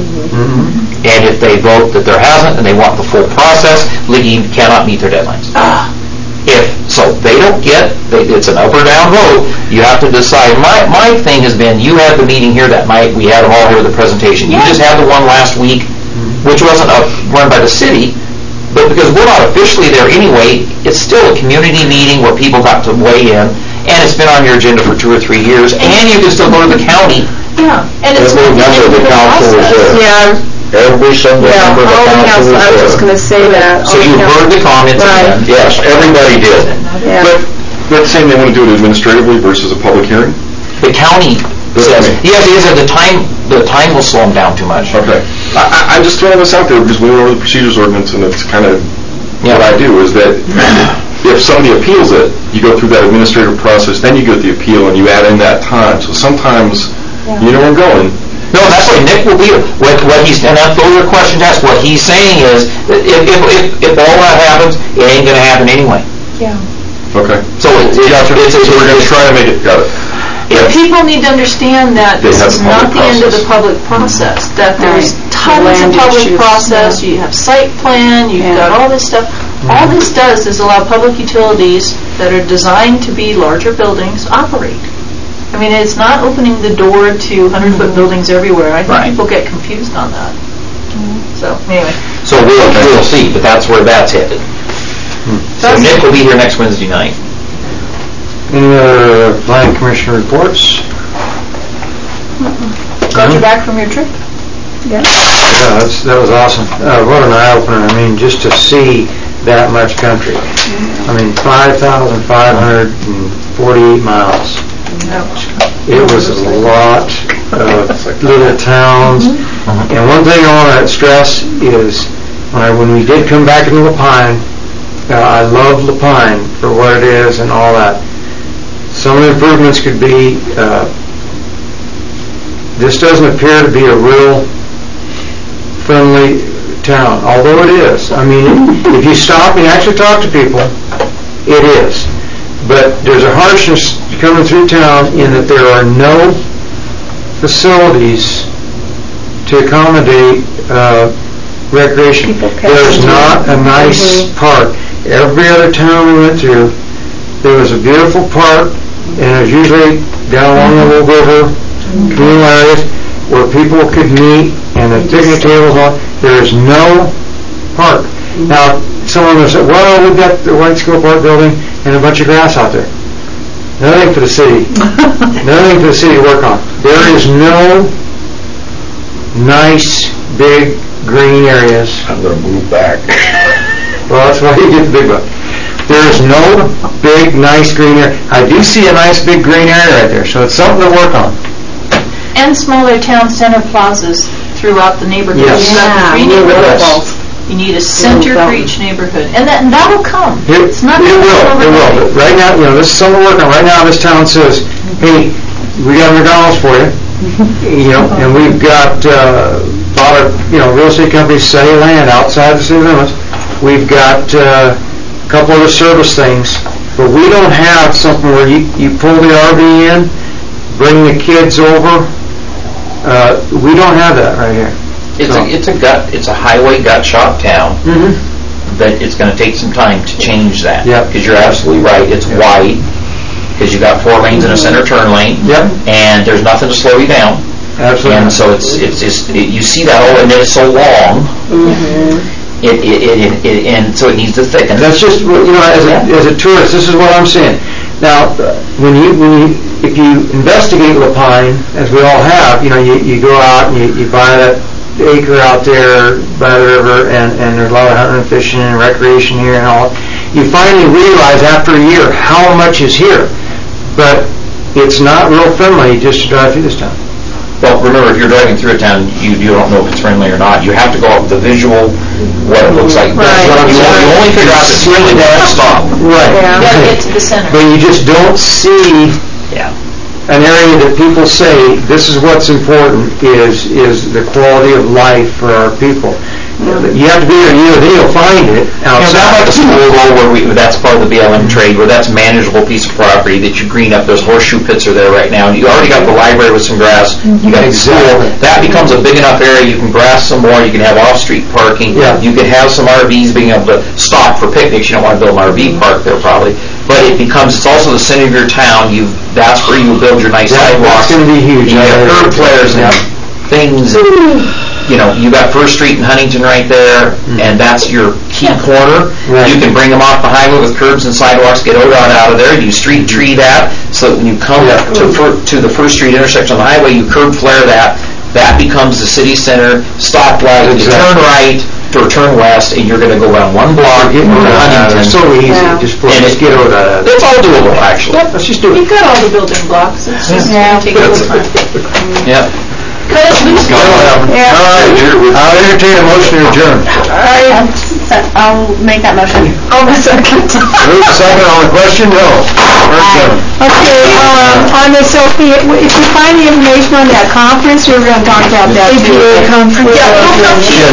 And if they vote that there hasn't, and they want the full process, League cannot meet their deadlines. If so, they don't get, it's an up or down vote. You have to decide. My thing has been, you had the meeting here that night, we had them all here with the presentation. You just had the one last week, which wasn't run by the city, but because we're not officially there anyway, it's still a community meeting where people got to weigh in, and it's been on your agenda for 2 or 3 years, and you can still go to the county. Yeah, and it's Every not member of the council was there. Yeah, Every single member of the all the council council, I was just was going there. to say that. So you heard the comments again. Yes, everybody did. Yeah. But they're saying they want to do it administratively versus a public hearing? The county says, yes, the time will slow them down too much. Okay. I'm just throwing this out there because we went over the procedures ordinance, and it's kind of what I do, is that if somebody appeals it, you go through that administrative process, then you get the appeal, and you add in that time. So sometimes, you know where I'm going. No, that's why Nick will be, what he's, and that's those are questions asked. What he's saying is, that if all that happens, it ain't going to happen anyway. Okay. So So we're going to try to make it, got it. And people need to understand that They this have is the not public the end of the process. public process, that there's Right. tons of Land public issues, process, you have site plan, you've got all this stuff. All this does is allow public utilities that are designed to be larger buildings operate. I mean, it's not opening the door to 100-foot buildings everywhere. I think Right. people get confused on that. So, anyway. So we'll see, but that's where that's headed. So Nick will be here next Wednesday night. Any other planning commission reports? Got you back from your trip? Yeah, that was awesome. What an eye-opener. I mean, just to see that much country. I mean, 5,548 miles. It was a lot of little towns. And one thing I want to stress is, when we did come back into Lapine, I love Lapine for what it is and all that. Some of the improvements could be, this doesn't appear to be a real friendly town, although it is. I mean, if you stop and actually talk to people, it is. But there's a harshness coming through town in that there are no facilities to accommodate recreation. There's not a nice park. Every other town we went to, there was a beautiful park, and it was usually down along the little river, communal areas where people could meet, and the picnic tables on. There is no park. Now, someone will say, well, we've got the White School Park building and a bunch of grass out there. Another thing for the city. Another thing for the city to work on. There is no nice, big, green areas. I'm going to move back. Well, that's why you get the big buck. There is no big, nice green area. I do see a nice, big green area right there, so it's something to work on. And smaller town center plazas throughout the neighborhood. Yes. You have 3 neighborhoods. Yes. You need a center for each neighborhood, and that'll come. It's not It going to come will, overnight. but right now, this is something we're working on. Right now, this town says, hey, we got a McDonald's for you, and we've got a lot of, real estate companies selling land outside the city limits. We've got a couple other service things, but we don't have something where you pull the RV in, bring the kids over. We don't have that right here. It's a highway gut shop town. But it's going to take some time to change that. Yep. Because you're absolutely right. It's wide. Because you got 4 lanes and a center turn lane. Yep. And there's nothing to slow you down. Absolutely. And so it's just you see that and then it's so long. And so it needs to thicken. That's just, as a tourist, this is what I'm saying. Now, if you investigate Lapine, as we all have, you go out and you buy that acre out there by the river, and there's a lot of hunting and fishing and recreation here and all. You finally realize after a year how much is here, but it's not real friendly just to drive through this town. Well, remember, if you're driving through a town, you don't know if it's friendly or not. You have to go off the visual, what it looks like. Right. You only figure out if it's really bad, stop. Right. You gotta get to the center. But you just don't see Yeah. an area that people say, this is what's important, is the quality of life for our people. You have to be there, then you'll find it Down by outside. the school though, that's part of the BLM trade, where that's manageable piece of property that you green up, those horseshoe pits are there right now, and you already got the library with some grass, you got the school, Exactly. that becomes a big enough area, you can grass some more, you can have off-street parking, Yeah. you can have some RVs being able to stop for picnics, you don't want to build an RV park there probably, but it becomes, it's also the center of your town, that's where you build your nice That's sidewalks. gonna be huge. You have curb flares and things, you got First Street in Huntington right there, and that's your key corner. Right. You can bring them off the highway with curbs and sidewalks, get ODOT out of there, you street tree that, so that when you come to the First Street intersection on the highway, you curb flare that becomes the city center, stoplight, you turn right, or turn west, and you're gonna go around one block, Getting to around, Huntington. it's so easy, Yeah. just get out of It's all doable, actually. Let's just do it. You've got all the building blocks, it's just gonna take a little time. Yep. Cut it loose. All right, I'll entertain a motion to adjourn. I'll make that motion. Oh, a second. Move second on the question, no. Okay, on this, Sophie, if you find the information on that conference, you're gonna talk about that too. APA conference. Yeah,